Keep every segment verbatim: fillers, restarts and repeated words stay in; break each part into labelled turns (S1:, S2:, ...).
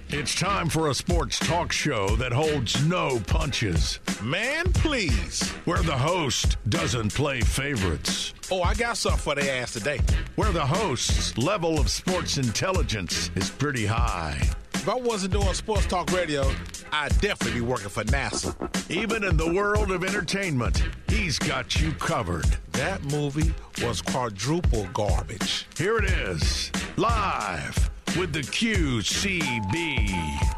S1: It's time for a sports talk show that holds no punches.
S2: Man, please.
S1: Where the host doesn't play favorites.
S2: Oh, I got something for their ass today.
S1: Where the host's level of sports intelligence is pretty high.
S2: If I wasn't doing sports talk radio, I'd definitely be working for NASA.
S1: Even in the world of entertainment, he's got you covered.
S2: That movie was quadruple garbage.
S1: Here it is, live with the Q C B.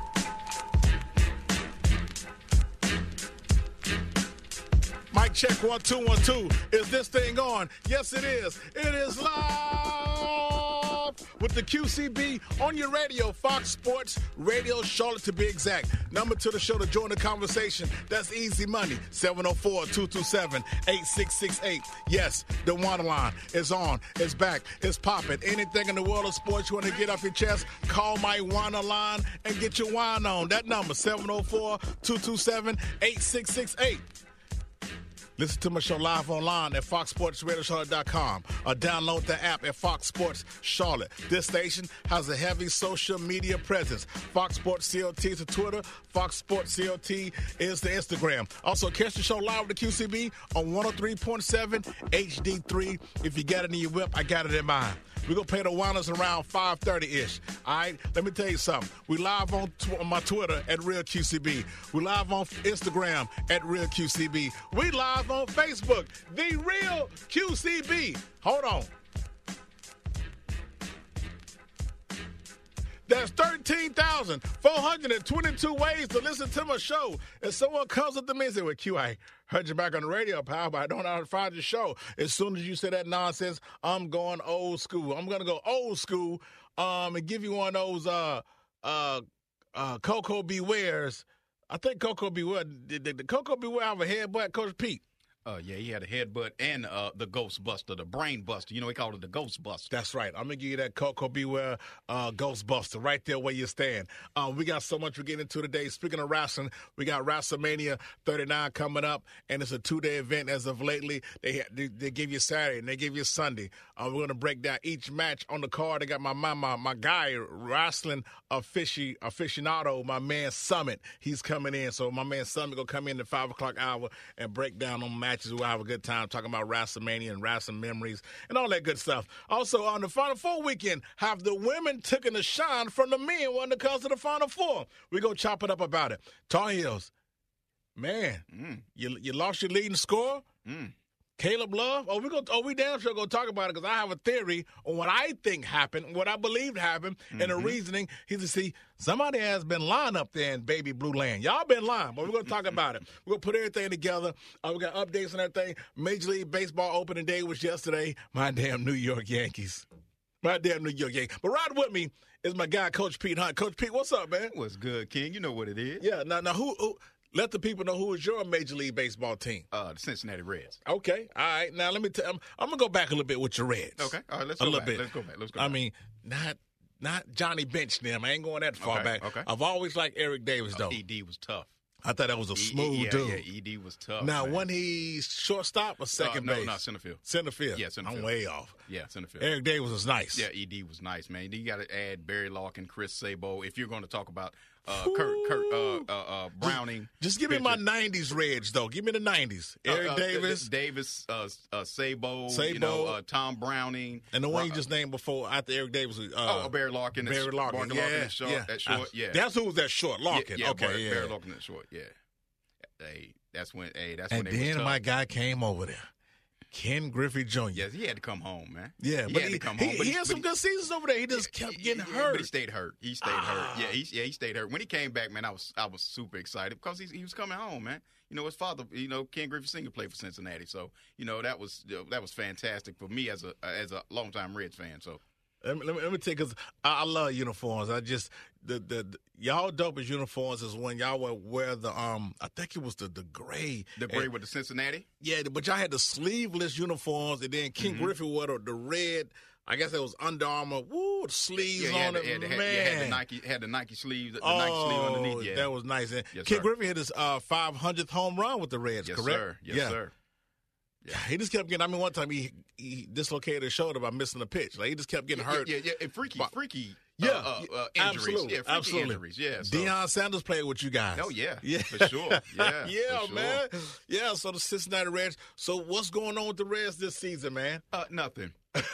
S2: Mic check, one, two, one, two. Is this thing on? Yes, it is. It is live with the Q C B on your radio, Fox Sports Radio Charlotte to be exact. Number to the show to join the conversation. That's easy money. seven oh four, two two seven, eight six six eight. Yes, the one line is on. It's back. It's popping. Anything in the world of sports you want to get off your chest, call my wine line and get your wine on. That number, seven oh four, two two seven, eight six six eight. Listen to my show live online at fox sports radio charlotte dot com or download the app at Fox Sports Charlotte. This station has a heavy social media presence. Fox Sports C O T is the Twitter. Fox Sports C O T is the Instagram. Also, catch the show live with the Q C B on one oh three point seven H D three. If you got it in your whip, I got it in mine. We're going to pay the Wilders around five thirty-ish. All right? Let me tell you something. We live on, tw- on my Twitter at Real Q C B. We live on Instagram at Real Q C B. We live on Facebook, The Real Q C B. Hold on. That's thirteen thousand four hundred twenty-two ways to listen to my show. If someone comes up to me and says, well, Q, I heard you back on the radio, pal, but I don't know how to find your show. As soon as you say that nonsense, I'm going old school. I'm going to go old school um, and give you one of those uh, uh, uh, Coco Beware's. I think Coco Beware, did, did, did Coco Beware have a headbutt, Coach Pete?
S3: Uh, yeah, he had a headbutt and uh, the Ghostbuster, the Brain Buster. You know, he called it the Ghostbuster.
S2: That's right. I'm going to give you that Coco Beware uh, Ghostbuster right there where you stand. Um, we got so much we're getting into today. Speaking of wrestling, we got WrestleMania thirty-nine coming up, and it's a two-day event as of lately. They they, they give you Saturday, and they give you Sunday. Uh, we're going to break down each match on the card. I got my, my, my, my guy, wrestling afici, aficionado, my man Summit. He's coming in. So my man Summit going to come in at five o'clock hour and break down on matches. We'll have a good time talking about WrestleMania and wrestling memories and all that good stuff. Also, on the Final Four weekend, have the women taken a shine from the men when it comes to the Final Four. We're going to chop it up about it. Tar Heels, man, mm. you you lost your leading scorer? Mm. Caleb Love? Oh, we go. Oh, we damn sure going to talk about it because I have a theory on what I think happened, what I believe happened, mm-hmm. and the reasoning. He's to see somebody has been lying up there in baby blue land. Y'all been lying, but we're going to talk about it. We're going to put everything together. Uh, we got updates on everything. Major League Baseball opening day was yesterday. My damn New York Yankees. My damn New York Yankees. But right with me is my guy, Coach Pete Hunt. Coach Pete, what's up, man?
S3: What's good, King? You know what it is.
S2: Yeah. Now, now who, who – let the people know who is your Major League Baseball team.
S3: Uh, the Cincinnati Reds.
S2: Okay. All right. Now, let me tell you, I'm, I'm going to go back a little bit with your Reds.
S3: Okay. All right. Let's
S2: a
S3: go
S2: little
S3: back.
S2: bit.
S3: Let's go back. Let's go
S2: I
S3: back.
S2: mean, not not Johnny Bench them. I ain't going that far
S3: okay.
S2: back.
S3: Okay.
S2: I've always liked Eric Davis, though.
S3: Oh, E D was tough.
S2: I thought that was a smooth
S3: e- yeah,
S2: dude.
S3: Yeah, E D was tough.
S2: Now,
S3: man.
S2: when he's shortstop or second
S3: uh, no,
S2: base?
S3: No, center field.
S2: Center field.
S3: Yeah, center
S2: I'm
S3: field.
S2: way off.
S3: Yeah, center field.
S2: Eric Davis was nice.
S3: Yeah, E D was nice, man. You got to add Barry Larkin, Chris Sabo. If you're going to talk about uh, Kurt, Kurt uh, uh, uh, Browning.
S2: Just, just give me my nineties Reds, though. Give me the nineties. Eric
S3: uh, uh,
S2: Davis.
S3: Davis, uh, uh, Sabo,
S2: Sabo.
S3: You know, uh, Tom Browning.
S2: And the one
S3: uh,
S2: you just named before, after Eric Davis. Uh,
S3: oh, Barry Larkin.
S2: Barry Larkin.
S3: Larkin,
S2: yeah,
S3: Larkin at short,
S2: yeah.
S3: At short,
S2: I,
S3: yeah.
S2: That's who was that short, Larkin.
S3: Yeah, yeah,
S2: okay,
S3: Barry,
S2: yeah.
S3: Barry Larkin at short, yeah. Hey, that's when. Hey, that's
S2: and
S3: when they
S2: then
S3: was tough.
S2: my guy came over there, Ken Griffey Junior
S3: Yes, he had to come home, man.
S2: Yeah,
S3: he
S2: but
S3: had
S2: he,
S3: to come
S2: he,
S3: home. But
S2: he had some
S3: he,
S2: good seasons over there. He just
S3: yeah,
S2: kept getting
S3: yeah,
S2: hurt.
S3: But he stayed hurt. He stayed
S2: ah.
S3: hurt. Yeah, he yeah he stayed hurt. When he came back, man, I was I was super excited because he he was coming home, man. You know, his father, you know, Ken Griffey Senior played for Cincinnati, so you know that was you know, that was fantastic for me as a as a longtime Reds fan. So.
S2: Let me, let me, let me tell you, because I, I love uniforms. I just, the, the, the y'all dopest uniforms is when y'all would wear the, um, I think it was the, the gray.
S3: The gray
S2: and,
S3: with the Cincinnati?
S2: Yeah, but y'all had the sleeveless uniforms, and then Ken mm-hmm. Griffey wore the, the red, I guess it was Under Armour, woo, the sleeves
S3: yeah,
S2: on
S3: had,
S2: it,
S3: had,
S2: man.
S3: Had, yeah, had the Nike, had the Nike sleeves, the
S2: oh,
S3: Nike sleeve underneath, yeah.
S2: that was nice. And
S3: yes,
S2: Ken
S3: sir.
S2: Griffey hit his uh, five hundredth home run with the Reds,
S3: yes,
S2: correct?
S3: Sir. Yes,
S2: yeah.
S3: sir.
S2: Yeah, he just kept getting. I mean, one time he, he dislocated his shoulder by missing a pitch. Like he just kept getting
S3: yeah,
S2: hurt.
S3: Yeah, yeah. And Freaky,
S2: but,
S3: Freaky.
S2: Yeah,
S3: uh, uh, uh, injuries.
S2: absolutely,
S3: Yeah, freaky
S2: absolutely.
S3: injuries. Yeah, so.
S2: Deion Sanders played with you guys.
S3: Oh yeah,
S2: yeah,
S3: for sure. Yeah,
S2: yeah,
S3: for sure.
S2: man. Yeah, so the Cincinnati Reds. So what's going on with the Reds this season, man?
S3: Uh, nothing.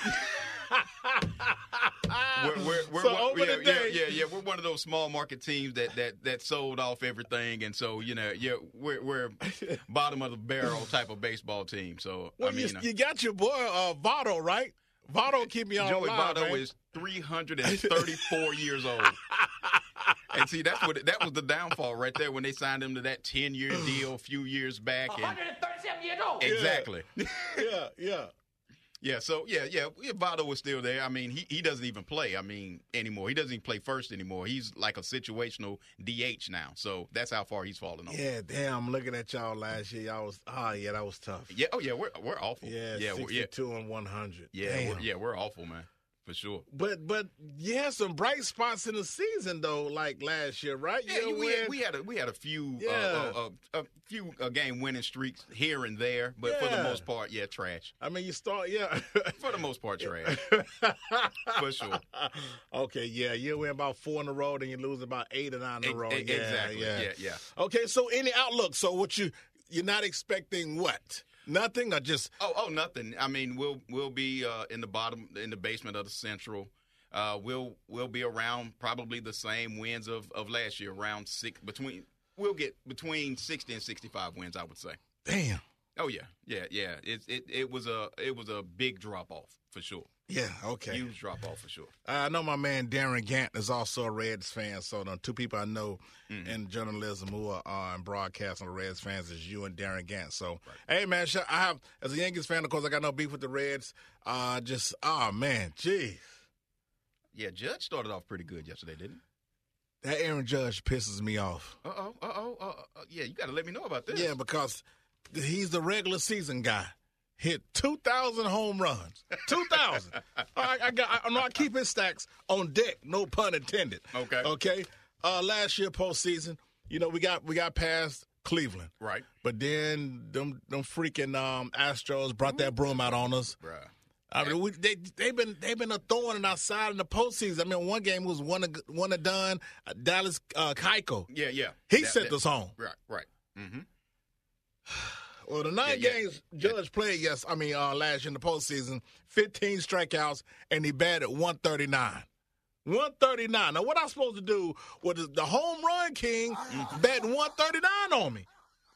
S3: we're, we're, we're
S2: so
S3: one,
S2: over
S3: yeah,
S2: the day,
S3: yeah, yeah, yeah. We're one of those small market teams that that that sold off everything, and so you know, yeah, we're we're bottom of the barrel type of baseball team. So
S2: well,
S3: I mean,
S2: you,
S3: uh,
S2: you got your boy uh, Votto, right? Votto keep me on
S3: Joey
S2: alive,
S3: Votto
S2: man.
S3: is three hundred thirty-four years old. And see, that's what that was the downfall right there when they signed him to that ten-year deal a few years back. And,
S4: one hundred thirty-seven years old.
S3: exactly.
S2: yeah, yeah.
S3: Yeah, so, yeah, yeah, Votto was still there. I mean, he, he doesn't even play, I mean, anymore. He doesn't even play first anymore. He's like a situational D H now. So that's how far he's fallen off.
S2: Yeah, damn, I'm looking at y'all last year. Y'all was, oh, yeah, that was tough.
S3: Yeah, oh, yeah, we're we're awful.
S2: Yeah,
S3: yeah, we're, yeah.
S2: sixty-two and one hundred.
S3: Yeah,
S2: damn.
S3: we're, yeah, we're awful, man, for sure.
S2: But, but you had some bright spots in the season, though, like last year, right?
S3: Yeah,
S2: You
S3: we
S2: win.
S3: had, we had a we had a few
S2: Yeah.
S3: uh, uh, uh, a few uh, game winning streaks here and there, but for the
S2: Yeah.
S3: most part, yeah, trash.
S2: I mean, you start, yeah.
S3: For the most part, trash. For sure.
S2: Okay, yeah, you win about four in a row, then you lose about eight or nine in a
S3: E-
S2: row.
S3: e-
S2: yeah,
S3: exactly.
S2: Yeah.
S3: Yeah, yeah.
S2: Okay, so any outlook? So what you you're not expecting what? Nothing or just
S3: Oh, oh, nothing. I mean, we'll we'll be uh, in the bottom, in the basement of the Central. Uh, we'll we'll be around probably the same wins of, of last year, around six between. We'll get between sixty and sixty-five wins, I would say.
S2: damn.
S3: Oh yeah, yeah, yeah. It it it was a it was a big drop off for sure.
S2: Yeah, okay.
S3: Huge drop off for sure.
S2: I know my man Darren Gant is also a Reds fan, so the two people I know
S3: Mm-hmm.
S2: in journalism who are uh, in broadcasting the Reds fans is you and Darren Gant. So, hey, man, sh- I have, as a Yankees fan, of course, I got no beef with the Reds. Uh, just, oh, man, geez.
S3: Yeah, Judge started off pretty good yesterday, didn't he?
S2: That Aaron Judge pisses me off.
S3: Uh oh, uh oh, uh oh. Yeah, you got to let me know about this.
S2: Yeah, because he's the regular season guy. Hit two thousand home runs. two thousand. I, I got. I, I keep his stacks on deck. No pun intended.
S3: Okay.
S2: Okay. Uh, last year postseason, you know, we got we got past Cleveland,
S3: Right.
S2: but then them them freaking um, Astros brought that broom out on us.
S3: Bruh.
S2: I mean, we, they they've been they've been a thorn in our side in the postseason. I mean, one game was one and- one and done. Uh, Dallas uh, Keuchel,
S3: Yeah, yeah.
S2: he
S3: That-
S2: sent
S3: that-
S2: us home.
S3: Right, right. Mm-hmm.
S2: Well, the nine
S3: Yeah, yeah.
S2: games Judge played, yes, I mean, uh, last year in the postseason, fifteen strikeouts, and he batted one thirty-nine. one thirty-nine. Now, what I supposed to do was the home run king batting one thirty-nine on me.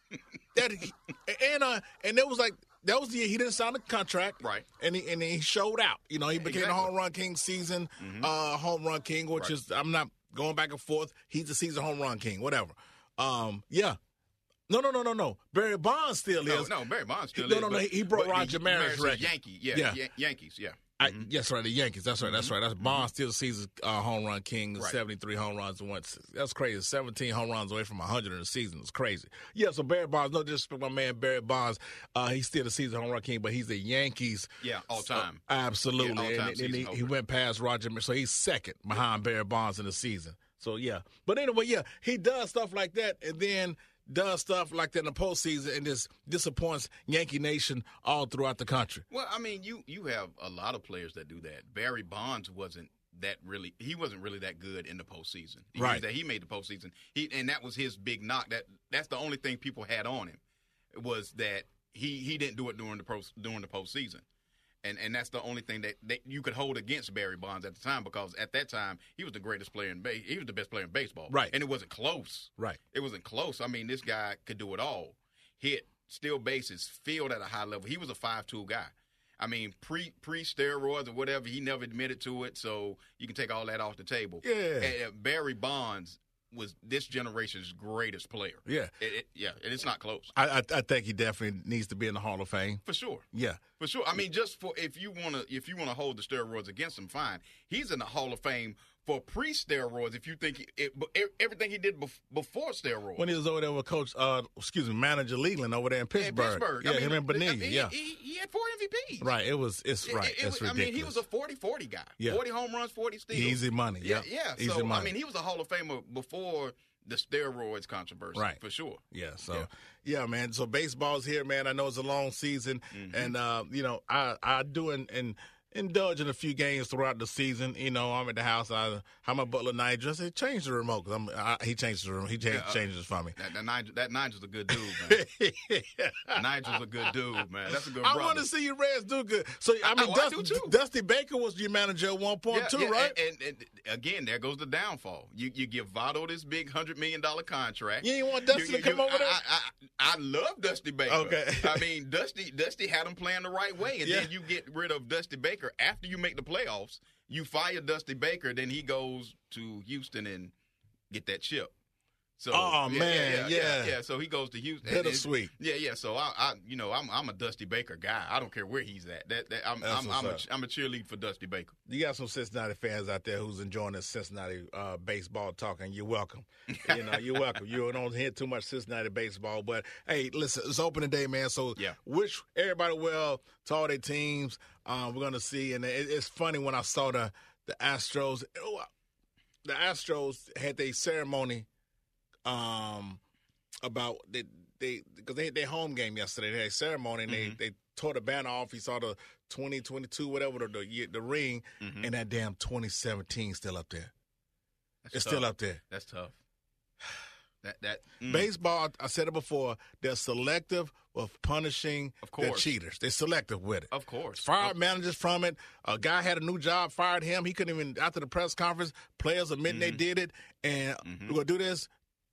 S2: That and uh, and it was like that was the year he didn't sign a contract,
S3: Right.
S2: And he and he showed out. You know, he became
S3: Exactly.
S2: the home run king season, uh, home run king, which
S3: Right.
S2: is I'm not going back and forth. He's the season home run king, whatever. Um, yeah. No, no, no, no, no. Barry Bonds still
S3: No,
S2: is.
S3: no, Barry Bonds still
S2: No,
S3: is.
S2: no, no,
S3: but-
S2: he- he broke
S3: but
S2: Roger Maris'
S3: Maris'
S2: record.
S3: Yankee, yeah,
S2: Yeah.
S3: Yan- Yankees, yeah.
S2: I, yes, right. The Yankees. That's right. That's right. That's Bonds still season uh, home run king.
S3: Right.
S2: seventy-three home runs and once. That's crazy. seventeen home runs away from one hundred in the season. It's crazy. Yeah. So Barry Bonds. No disrespect, my man Barry Bonds. Uh, he's still the season home run king, but he's the Yankees.
S3: Yeah, all time.
S2: Uh, absolutely.
S3: Yeah, all-time
S2: and, and
S3: season
S2: he, he
S3: holder.
S2: went past Roger. So he's second behind Barry Bonds in the season. So yeah. But anyway, yeah, he does stuff like that, and then does stuff like that in the postseason, and just disappoints Yankee Nation all throughout the country.
S3: Well, I mean, you you have a lot of players that do that. Barry Bonds wasn't that really. He wasn't really that good in the postseason. He
S2: Right.
S3: That he made the postseason. He and that was his big knock. That that's the only thing people had on him was that he he didn't do it during the pro, during the postseason. And and that's the only thing that, that you could hold against Barry Bonds at the time, because at that time he was the greatest player in base. He was the best player in baseball.
S2: Right.
S3: And it wasn't close.
S2: Right.
S3: It wasn't close. I mean, this guy could do it all. Hit, steal bases, field at a high level. He was a five-tool guy. I mean, pre pre steroids or whatever, he never admitted to it, so you can take all that off the table.
S2: Yeah.
S3: And, uh, Barry Bonds was this generation's greatest player.
S2: Yeah.
S3: It, it, yeah, and it's not close.
S2: I, I, I think he definitely needs to be in the Hall of Fame.
S3: For sure.
S2: Yeah.
S3: For sure. I mean, just for if you want to if you want to hold the steroids against him, fine. He's in the Hall of Fame for pre-steroids. If you think he, it, everything he did bef- before steroids.
S2: When he was over there with Coach, uh, excuse me, Manager Leland over there in
S3: in
S2: Pittsburgh.
S3: Pittsburgh.
S2: Yeah,
S3: I mean,
S2: him and Bonilla.
S3: I mean,
S2: yeah.
S3: He, he had four M V Ps.
S2: Right. It was. It's
S3: It-
S2: right.
S3: it- it
S2: It's
S3: was-
S2: ridiculous.
S3: I mean, he was a forty forty guy.
S2: Yeah.
S3: forty home runs, forty steals.
S2: Easy money.
S3: Yeah,
S2: Yeah.
S3: yeah.
S2: Easy
S3: So,
S2: money.
S3: I mean, he was a Hall of Famer before the steroids controversy.
S2: Right.
S3: For sure.
S2: Yeah, so
S3: Yeah.
S2: yeah. man. So baseball's here, man. I know it's a long season,
S3: Mm-hmm.
S2: and uh, you know, I I do and, and indulge in a few games throughout the season. You know, I'm at the house. I how my butler Nigel said, change the remote. Cause I'm, I, he changes the remote. He change,
S3: Yeah, uh,
S2: changes it for me.
S3: That, that, Nigel, that Nigel's a good dude, man. Nigel's a good dude, man. That's a good
S2: I
S3: brother.
S2: want to see you Reds do good. So I mean,
S3: I- I
S2: Dusty,
S3: do too.
S2: Dusty Baker was your manager at one point
S3: Yeah,
S2: too,
S3: yeah,
S2: right?
S3: And, and, and again, there goes the downfall. You you give Votto this big hundred million dollar contract.
S2: You ain't want Dusty
S3: You-
S2: to come
S3: you-
S2: over there?
S3: I, I, I, I love Dusty Baker.
S2: Okay.
S3: I mean, Dusty Dusty had him playing the right way, and
S2: Yeah.
S3: then you get rid of Dusty Baker after you make the playoffs. You fire Dusty Baker, then he goes to Houston and get that chip. So,
S2: Oh,
S3: yeah,
S2: man,
S3: yeah, yeah,
S2: yeah.
S3: yeah. So he goes to Houston.
S2: Bittersweet.
S3: Yeah, yeah. So I, I, you know, I'm, I'm a Dusty Baker guy. I don't care where he's at. That, that I'm,
S2: That's
S3: I'm,
S2: what's
S3: I'm, a,
S2: up.
S3: I'm a cheerleader for Dusty Baker.
S2: You got some Cincinnati fans out there who's enjoying this Cincinnati uh, baseball talk, and you're welcome. You know, you're welcome. You don't hear too much Cincinnati baseball, but hey, listen, it's opening day, man. So
S3: Yeah.
S2: wish everybody well to all their teams. Um, we're gonna see, and it, it's funny when I saw the the Astros. Oh, the Astros had their ceremony. Um, about they they because they had their home game yesterday. They had a ceremony and
S3: Mm-hmm.
S2: they they tore the banner off. He saw the twenty twenty-two whatever the the, year- the ring,
S3: Mhm.
S2: and that damn twenty seventeen still up there.
S3: That's
S2: It's
S3: tough.
S2: still up there.
S3: That's tough. That that mm.
S2: Baseball, I said it before, they're selective with punishing
S3: Of
S2: their
S3: course.
S2: cheaters. They're selective with it.
S3: Of course.
S2: Fired
S3: Of-
S2: managers from it. A guy had a new job, fired him. He couldn't even, after the press conference, players admitting they
S3: Mhm.
S2: did it. And
S3: Mhm.
S2: we're going to do this.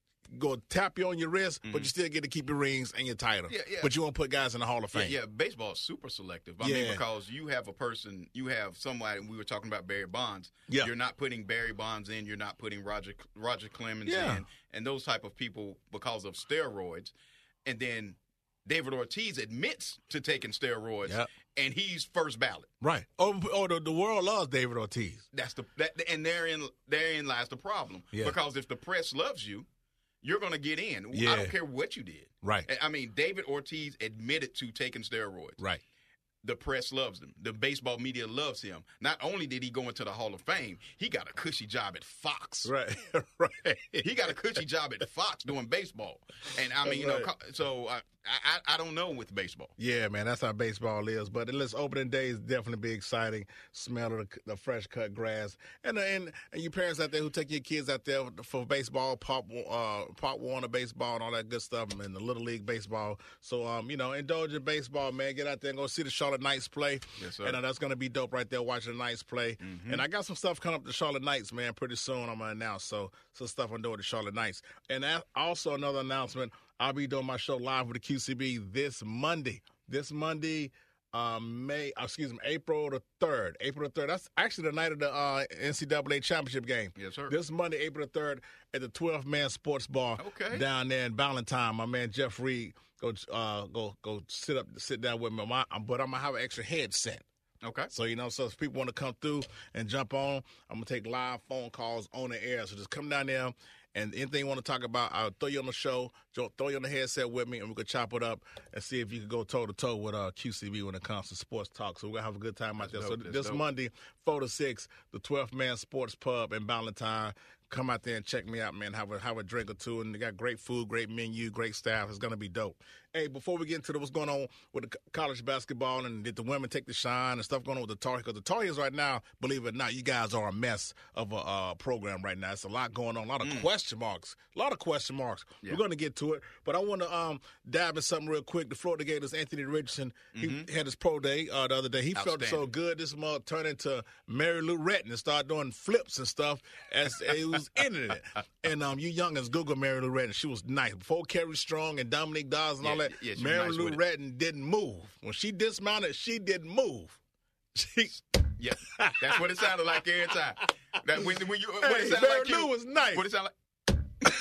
S2: Go tap you on your wrist, but you still get to keep your rings and your title.
S3: Yeah, yeah.
S2: But you won't put guys in the Hall of
S3: Yeah,
S2: Fame.
S3: yeah, baseball is super selective. I
S2: Yeah.
S3: mean, because you have a person, you have somebody. We were talking about Barry Bonds.
S2: Yeah.
S3: You're not putting Barry Bonds in. You're not putting Roger Roger Clemens
S2: Yeah.
S3: in, and those type of people because of steroids. And then David Ortiz admits to taking steroids,
S2: Yep.
S3: and he's first ballot.
S2: Right. Oh, oh the, the world loves David Ortiz.
S3: That's the that, and therein therein lies the problem.
S2: Yeah.
S3: Because if the press loves you, you're going to get in.
S2: Yeah.
S3: I don't care what you did.
S2: Right.
S3: I mean, David Ortiz admitted to taking steroids.
S2: Right.
S3: The press loves him. The baseball media loves him. Not only did he go into the Hall of Fame, he got a cushy job at Fox.
S2: Right. right.
S3: He got a cushy job at Fox doing baseball. And I mean, you know,
S2: Right.
S3: co- so I, I I don't know with baseball.
S2: Yeah, man, that's how baseball is. But this opening day is definitely be exciting. Smell of the, the fresh cut grass, and and and you parents out there who take your kids out there for baseball, pop uh, pop Warner baseball, and all that good stuff, and the little league baseball. So um, you know, indulge in baseball, man. Get out there and go see the Charlotte Knights play.
S3: Yes, sir.
S2: And uh, that's gonna be dope right there watching the Knights play.
S3: Mm-hmm.
S2: And I got some stuff coming up to Charlotte Knights, man. Pretty soon I'm gonna announce so some stuff I'm doing with the Charlotte Knights. And that, also another announcement. I'll be doing my show live with the Q C B this Monday. This Monday, um, May, excuse me, April the third. April the third. That's actually the night of the uh, N C double A championship game.
S3: Yes, sir.
S2: This Monday, April the third, at the twelfth Man Sports Bar
S3: Okay.
S2: down there in Ballantyne. My man Jeff Reed go uh, go go sit up, sit down with me. My, but I'm gonna have an extra headset.
S3: Okay.
S2: So, you know, so if people want to come through and jump on, I'm going to take live phone calls on the air. So just come down there, and anything you want to talk about, I'll throw you on the show, throw you on the headset with me, and we can chop it up and see if you can go toe-to-toe with uh, Q C B when it comes to sports talk. So we're going to have a good time out
S3: That's
S2: there.
S3: dope.
S2: So
S3: That's
S2: this
S3: dope.
S2: Monday, four to six, the twelfth Man Sports Pub in Ballantyne. Come out there and check me out, man. Have a have a drink or two, and they got great food, great menu, great staff. It's gonna be dope. Hey, before we get into the, what's going on with the co- college basketball and did the women take the shine and stuff going on with the Tar Heels? Because the Tar Heels right now, believe it or not, you guys are a mess of a uh, program right now. It's a lot going on, a lot of question marks, a lot of question marks.
S3: Yeah.
S2: We're gonna get to it, but I want to um dab in something real quick. The Florida Gators, Anthony Richardson, he had his pro day uh, the other day. He felt so
S3: Outstanding.
S2: good. This month turned into Mary Lou Retton and started doing flips and stuff as he was in it. And um, you youngins, Google Mary Lou Retton. She was nice. Before Kerry Strong and Dominique Dawes and all
S3: Yeah,
S2: that,
S3: yeah, she was
S2: Mary
S3: nice
S2: Lou
S3: with it.
S2: Retton didn't move. When she dismounted, she didn't move. She,
S3: Yeah, that's what it sounded like every time. That when, when you, what
S2: Hey,
S3: it sound
S2: Mary
S3: like you,
S2: Lou was nice.
S3: What it sound like?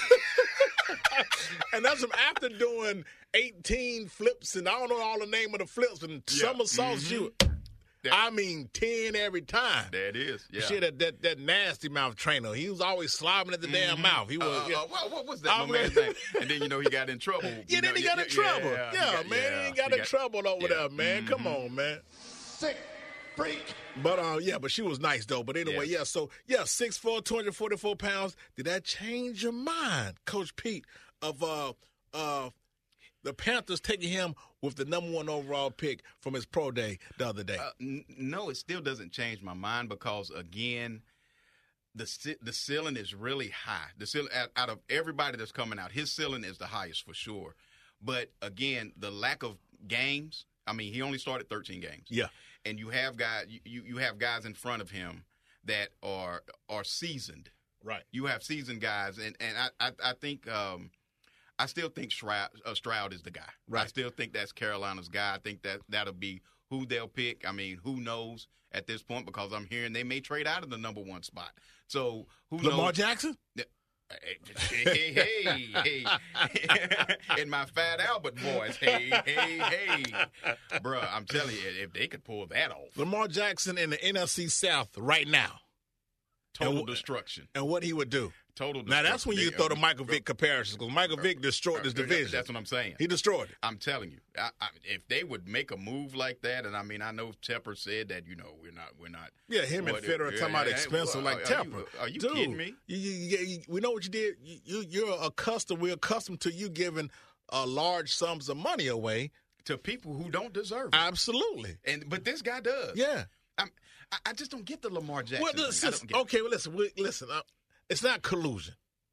S2: and that's from after doing eighteen flips, and I don't know all the name of the flips, and
S3: Yeah.
S2: somersaults. She, I mean, ten every time.
S3: There it is. Yeah.
S2: She had that, that, that nasty mouth trainer. He was always slobbing at the damn mouth. He was.
S3: Uh,
S2: yeah.
S3: uh, what, what was that
S2: I
S3: my man's
S2: mean-
S3: name? And then, you know, he got in trouble.
S2: Yeah,
S3: you
S2: then
S3: know,
S2: he got in trouble. Yeah,
S3: he got-
S2: man,
S3: yeah,
S2: he got
S3: he
S2: in trouble over
S3: yeah.
S2: there, man. Come on, man.
S4: Sick freak.
S2: But uh, yeah, but she was nice though. But anyway,
S3: Yeah.
S2: yeah. So yeah, six foot four, two hundred forty-four pounds. Did that change your mind, Coach Pete? Of uh, uh, the Panthers taking him with the number one overall pick from his pro day the other day?
S3: Uh, n- no, it still doesn't change my mind because, again, the the ceiling is really high. The ceiling, out, out of everybody that's coming out, his ceiling is the highest for sure. But, again, the lack of games, I mean, he only started thirteen games.
S2: Yeah.
S3: And you have guys, you, you have guys in front of him that are are seasoned.
S2: Right.
S3: You have seasoned guys, and, and I, I, I think um, I still think Stroud, uh, Stroud is the guy.
S2: Right.
S3: I still think that's Carolina's guy. I think that that'll be who they'll pick. I mean, who knows at this point, because I'm hearing they may trade out of the number one spot. So who knows?
S2: Lamar Jackson?
S3: Hey, hey, hey. In my Fat Albert voice. Hey, hey, hey. Bruh, I'm telling you, if they could pull that off.
S2: Lamar Jackson in the N F C South right now.
S3: Total
S2: and,
S3: destruction.
S2: And what he would do.
S3: Total destruction.
S2: Now, that's when you throw the Michael Vick comparisons, because Michael Vick destroyed this division.
S3: That's what I'm saying.
S2: He destroyed it.
S3: I'm telling you. I, I, if they would make a move like that, and I mean, I know Tepper said that, you know, we're not, we're not.
S2: Yeah, him and Federer
S3: yeah,
S2: talking about
S3: yeah,
S2: expensive
S3: well,
S2: like
S3: are,
S2: Tepper.
S3: Are you, are you
S2: Dude,
S3: kidding me?
S2: You, you, you, we know what you did. You, you, you're accustomed, we're accustomed to you giving uh, large sums of money away.
S3: To people who don't deserve it.
S2: Absolutely.
S3: And But this guy does.
S2: Yeah.
S3: I'm, I, I just don't get the Lamar Jackson
S2: Well,
S3: thing.
S2: listen,
S3: I don't get
S2: okay, well, listen, we, listen. Uh, it's not collusion.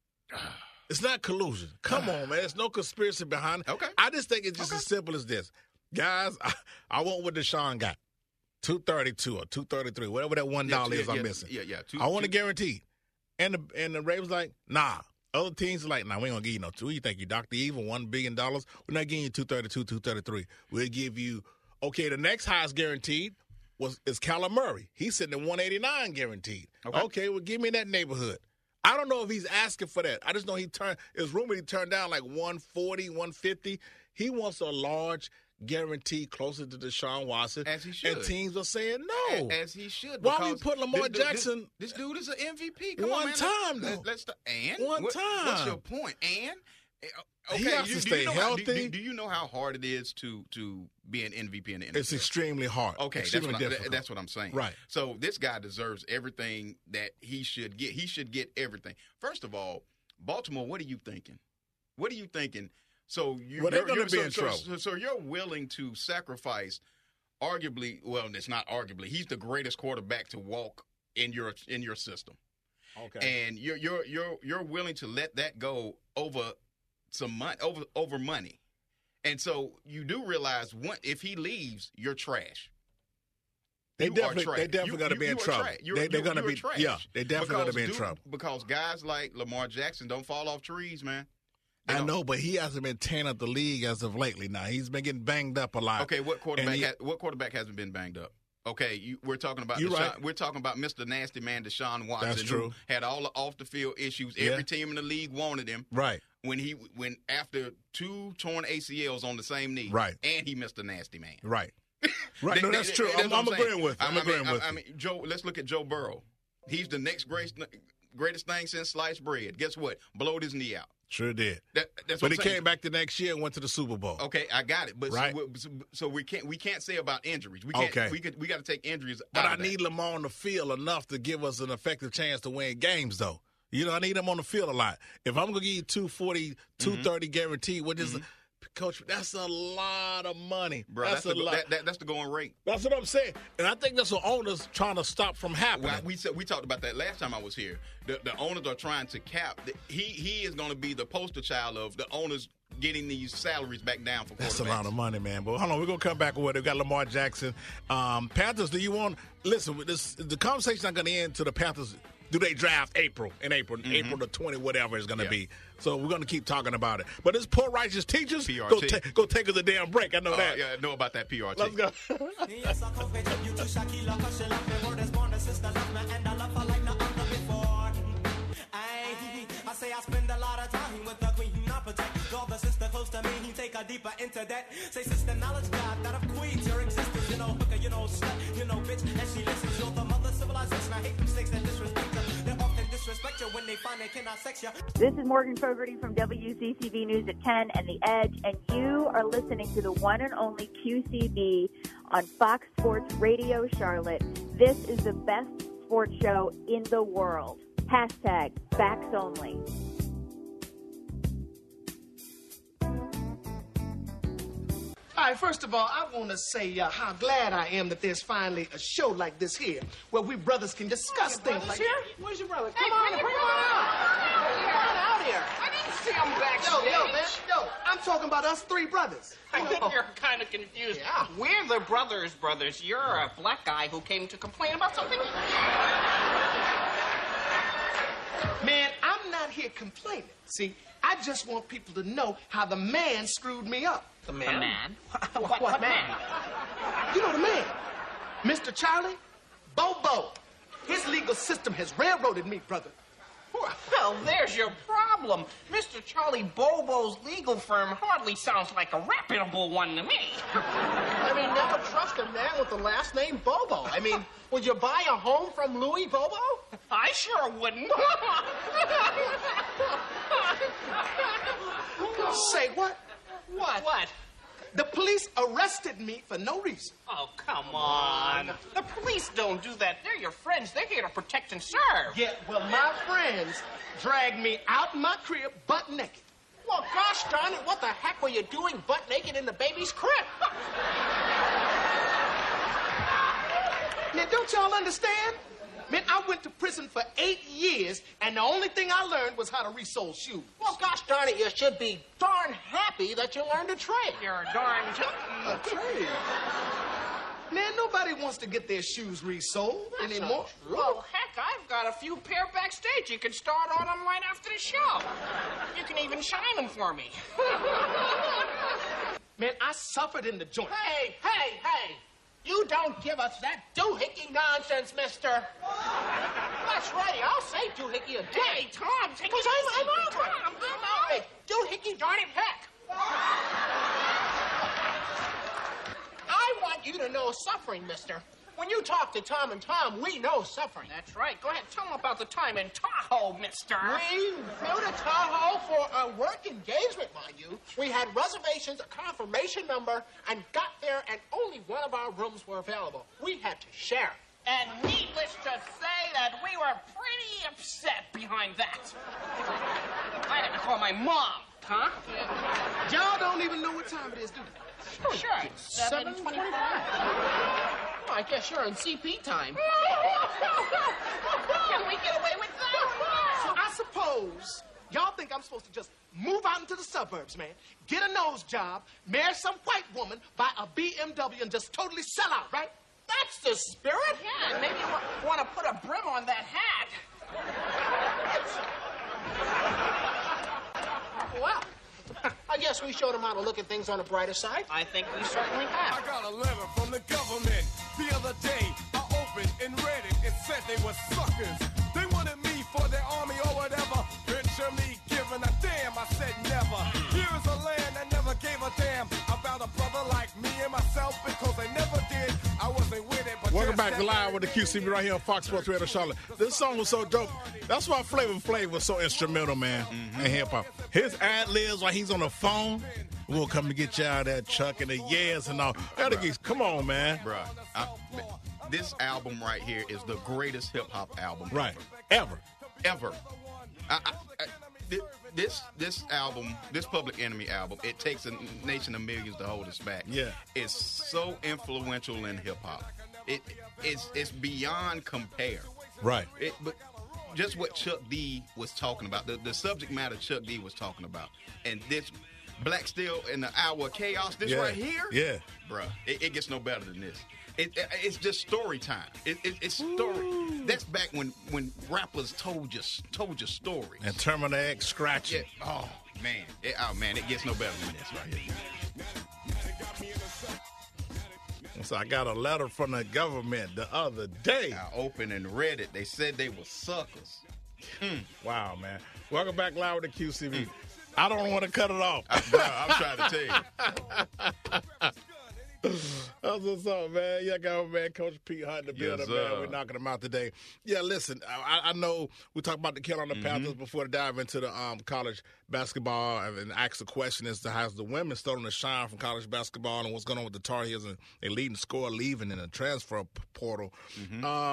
S2: It's not collusion. Come on, man. There's no conspiracy behind it.
S3: Okay.
S2: I just think it's just
S3: Okay.
S2: as simple as this. Guys, I, I want what Deshaun got. two thirty-two or two thirty-three, whatever that one dollar
S3: yeah,
S2: is
S3: yeah,
S2: I'm
S3: yeah,
S2: missing.
S3: Yeah, yeah. Two,
S2: I want
S3: two,
S2: it guaranteed. And the and the Ravens like, nah. Other teams are like, nah, we ain't gonna give you no two. You think you Doctor Evil, one billion dollars? We're not giving you two thirty-two, two thirty-three. We'll give you okay, the next highest guaranteed was is Kyler Murray. He's sitting at one eighty-nine guaranteed.
S3: Okay.
S2: okay, well give me that neighborhood. I don't know if he's asking for that. I just know he turned it's rumored he turned down like one forty, one fifty. He wants a large guarantee closer to Deshaun Watson.
S3: As he should.
S2: And teams are saying no.
S3: As he should.
S2: Why we
S3: because
S2: put Lamar
S3: this dude-
S2: Jackson-
S3: This, this dude is an M V P. Come
S2: One
S3: on, man.
S2: time,
S3: Let's,
S2: though.
S3: let's start. And
S2: One
S3: what, What's
S2: time.
S3: your point? And okay,
S2: He has
S3: you,
S2: to
S3: do
S2: stay
S3: you know how, do,
S2: healthy.
S3: do, do you know how hard it is to to be an M V P in the N F L?
S2: It's extremely hard.
S3: Okay, that's
S2: extremely
S3: what, I,
S2: difficult.
S3: that's what I'm saying.
S2: Right.
S3: So this guy deserves everything that he should get. He should get everything. First of all, Baltimore, what are you thinking? What are you thinking? So you,
S2: Well, they're
S3: you're,
S2: gonna
S3: you're,
S2: be
S3: so,
S2: in
S3: so,
S2: trouble.
S3: So, so you're willing to sacrifice, arguably, well, it's not arguably. He's the greatest quarterback to walk in your in your system,
S2: Okay.
S3: and you're you're you're you're willing to let that go over some money, over over money, and so you do realize what if he leaves, you're trash.
S2: They
S3: You are
S2: definitely,
S3: trash.
S2: they definitely
S3: You-
S2: going to
S3: you-
S2: be in
S3: you are
S2: trouble.
S3: trash. You're-
S2: They, they're
S3: you-
S2: going to
S3: you're
S2: be,
S3: trash.
S2: yeah, they definitely going to
S3: Because
S2: be in
S3: dude-
S2: trouble.
S3: Because guys like Lamar Jackson don't fall off trees, man. They
S2: I
S3: don't.
S2: know, but he hasn't been tearing up the league as of lately. Now he's been getting banged up a lot.
S3: Okay, what quarterback?
S2: And he-
S3: ha- what quarterback hasn't been banged up? Okay, you, we're talking about
S2: You're
S3: Deshaun,
S2: right.
S3: We're talking about Mister Nasty Man, Deshaun Watson.
S2: That's true.
S3: Who had all the off the field issues.
S2: Yeah.
S3: Every team in the league wanted him.
S2: Right.
S3: When he when after two torn A C Ls on the same knee.
S2: Right.
S3: And he missed the Nasty Man.
S2: Right. Right.
S3: They-
S2: No,
S3: they-
S2: that's
S3: they-
S2: true.
S3: that's
S2: I'm,
S3: what
S2: I'm
S3: saying.
S2: agreeing with you.
S3: I-
S2: I'm
S3: I mean,
S2: agreeing
S3: I,
S2: with
S3: I
S2: you.
S3: mean, Joe. Let's look at Joe Burrow. He's the next greatest greatest thing since sliced bread. Guess what? Blowed his knee out.
S2: Sure did.
S3: That, that's
S2: But
S3: what
S2: he
S3: I'm saying.
S2: came back the next year and went to the Super Bowl.
S3: Okay, I got it. But so-
S2: Right.
S3: so, so we can't we can't say about injuries. We can't.
S2: Okay.
S3: We could we got to take injuries.
S2: But
S3: out
S2: I
S3: of that.
S2: need Lamar on the field enough to give us an effective chance to win games, though. You know, I need him on the field a lot. If I'm going to give you two forty, two thirty guaranteed, which is, Coach, that's a lot of money.
S3: Bro,
S2: that's,
S3: that's,
S2: a
S3: the,
S2: lot.
S3: that, that, that's the going rate.
S2: That's what I'm saying. And I think that's what owners trying to stop from happening.
S3: Well, we said we talked about that last time I was here. The, the owners are trying to cap. The, he he is going to be the poster child of the owners getting these salaries back down for quarterbacks.
S2: That's a lot of money, man. But hold on, we're gonna come back with it. We got Lamar Jackson. Um, Panthers, do you want listen, this the conversation's not gonna end to the Panthers. Do they draft April in April, April the twentieth, whatever it's gonna
S3: Yeah.
S2: be. So we're gonna keep talking about it. But it's poor righteous teachers.
S3: P R
S2: Go,
S3: T.
S2: ta- go take us a damn break. I know
S3: Uh,
S2: that.
S3: yeah, I know about that P R T.
S2: Let's go.
S5: Yes, I compare you to Shaquille O'Neal. She love me, word is born, the sister love me, and I love her like no other before. Aye, I say I spend a lot of time with the queen, I protect. Draw the sister close to me, he take her deeper into that. Say sister, knowledge God, that of queens, your existence, you know, hooker, you know, slut, you know, bitch, and she listens. You're the mother civilization. I hate mistakes that disrespect her. They often disrespect you when they find they cannot sex you.
S6: This is Morgan Fogarty from W C C B News at ten and The Edge, and you are listening to the one and only Q C B on Fox Sports Radio Charlotte. This is the best sports show in the world. Hashtag facts only.
S7: All right, first of all, I want to say uh, how glad I am that there's finally a show like this here where we brothers can discuss things like
S8: here? Where's your brother? Come on, bring him on out. Come on out here. I didn't see him backstage.
S7: Yo, yo, man, yo, I'm talking about us three brothers.
S8: I think you're kind of confused. Yeah. We're the brothers, brothers. You're a black guy who came to complain about something.
S7: Man, I'm not here complaining. See, I just want people to know how the man screwed me up.
S8: The man? The man? what, what, what man?
S7: You know the man. Mister Charlie Bobo. His legal system has railroaded me, brother.
S8: Well, there's your problem. Mister Charlie Bobo's legal firm hardly sounds like a reputable one to me.
S9: I mean, never trust a man with the last name Bobo. I mean, would you buy a home from Louis Bobo?
S8: I sure wouldn't.
S7: Say what?
S8: What? What?
S7: The police arrested me for no reason.
S8: Oh, come on. The police don't do that. They're your friends. They're here to protect and serve.
S7: Yeah, well, my friends dragged me out my crib butt naked.
S9: Well, gosh darn it, what the heck were you doing butt naked in the baby's crib?
S7: Now, don't y'all understand? Man, I went to prison for eight years, and the only thing I learned was how to resole shoes.
S9: Well, gosh darn it, you should be darn happy that you learned a trade.
S8: You're darn
S7: A trade? Man, nobody wants to get their shoes resoled
S9: That's
S7: anymore.
S8: Well, heck, I've got a few pair backstage. You can start on them right after the show. You can even shine them for me.
S7: Man, I suffered in the joint.
S9: Hey, hey, hey! You don't give us that doohickey nonsense, mister. That's right, I'll say doohickey again.
S8: Hey, Tom, take
S9: Because
S8: it
S9: I'm,
S8: easy.
S9: I'm over it.
S8: Tom,
S9: I'm over it. Doohickey, darn it, heck. I want you to know suffering, mister. When you talk to Tom and Tom, we know suffering.
S8: That's right. Go ahead, tell them about the time in Tahoe, mister.
S9: We flew to Tahoe for a work engagement, mind you. We had reservations, a confirmation number, and got there, and only one of our rooms were available. We had to share.
S8: And needless to say that we were pretty upset behind that. I had to call my mom, huh?
S7: Y'all don't even know what time it is, do you?
S8: Sure, sure. It's seven twenty-five.
S9: Well, I guess you're in C P time.
S8: Can we get away with that?
S7: So I suppose y'all think I'm supposed to just move out into the suburbs, man, get a nose job, marry some white woman, buy a B M W, and just totally sell out, right?
S9: That's the spirit.
S8: Yeah, and maybe you want to put a brim on that hat.
S9: Well, I guess we showed them how to look at things on the brighter side.
S8: I think we certainly have.
S10: I got a letter from the government the other day. I opened and read it. It said they were suckers. They wanted me for their army or whatever. Picture me giving a damn. I said never. Here's a land that never gave a damn about a brother like me and myself because they never did. I wasn't with it. But
S2: Welcome back to Live with the Q C B right here on Fox Sports Radio Charlotte. This song was so dope. That's why Flavor Flav was so instrumental, man, mm-hmm. in hip hop. His ad libs while he's on the phone. We'll come to get you out of there, Chuck, and the yes and all. Bruh. Come on, man.
S3: Bruh, I, this album right here is the greatest hip hop album
S2: right ever,
S3: ever. ever. I, I, I, this this album, this Public Enemy album, it takes a nation of millions to hold us back.
S2: Yeah,
S3: it's so influential in hip hop. It it's it's beyond compare.
S2: Right.
S3: It, but just what Chuck D was talking about, the, the subject matter Chuck D was talking about, and this Black Steel in the Hour of Chaos, this
S2: yeah.
S3: right here,
S2: yeah,
S3: bruh, it, it gets no better than this. It, it, it's just story time. It, it, it's story. Ooh. That's back when, when rappers told you told you stories.
S2: And Terminal X scratching.
S3: Yeah. Oh man, it, oh man, it gets no better than this right here.
S2: So I got a letter from the government the other day.
S3: I opened and read it. They said they were suckers.
S2: Mm. Wow, man. Welcome back live with the Q C B. Mm. I don't want to cut it off.
S3: I, bro, I'm trying to tell you.
S2: That's what's up, man. Yeah, got man, Coach Pete Hunt in the building,
S3: yes,
S2: man. We're knocking him out today. Yeah, listen, I, I know we talked about the Carolina mm-hmm. Panthers before to dive into the um, college basketball and, and ask the question as to how's the women starting to shine from college basketball and what's going on with the Tar Heels and a leading scorer leaving in the transfer portal. Mm-hmm. Um,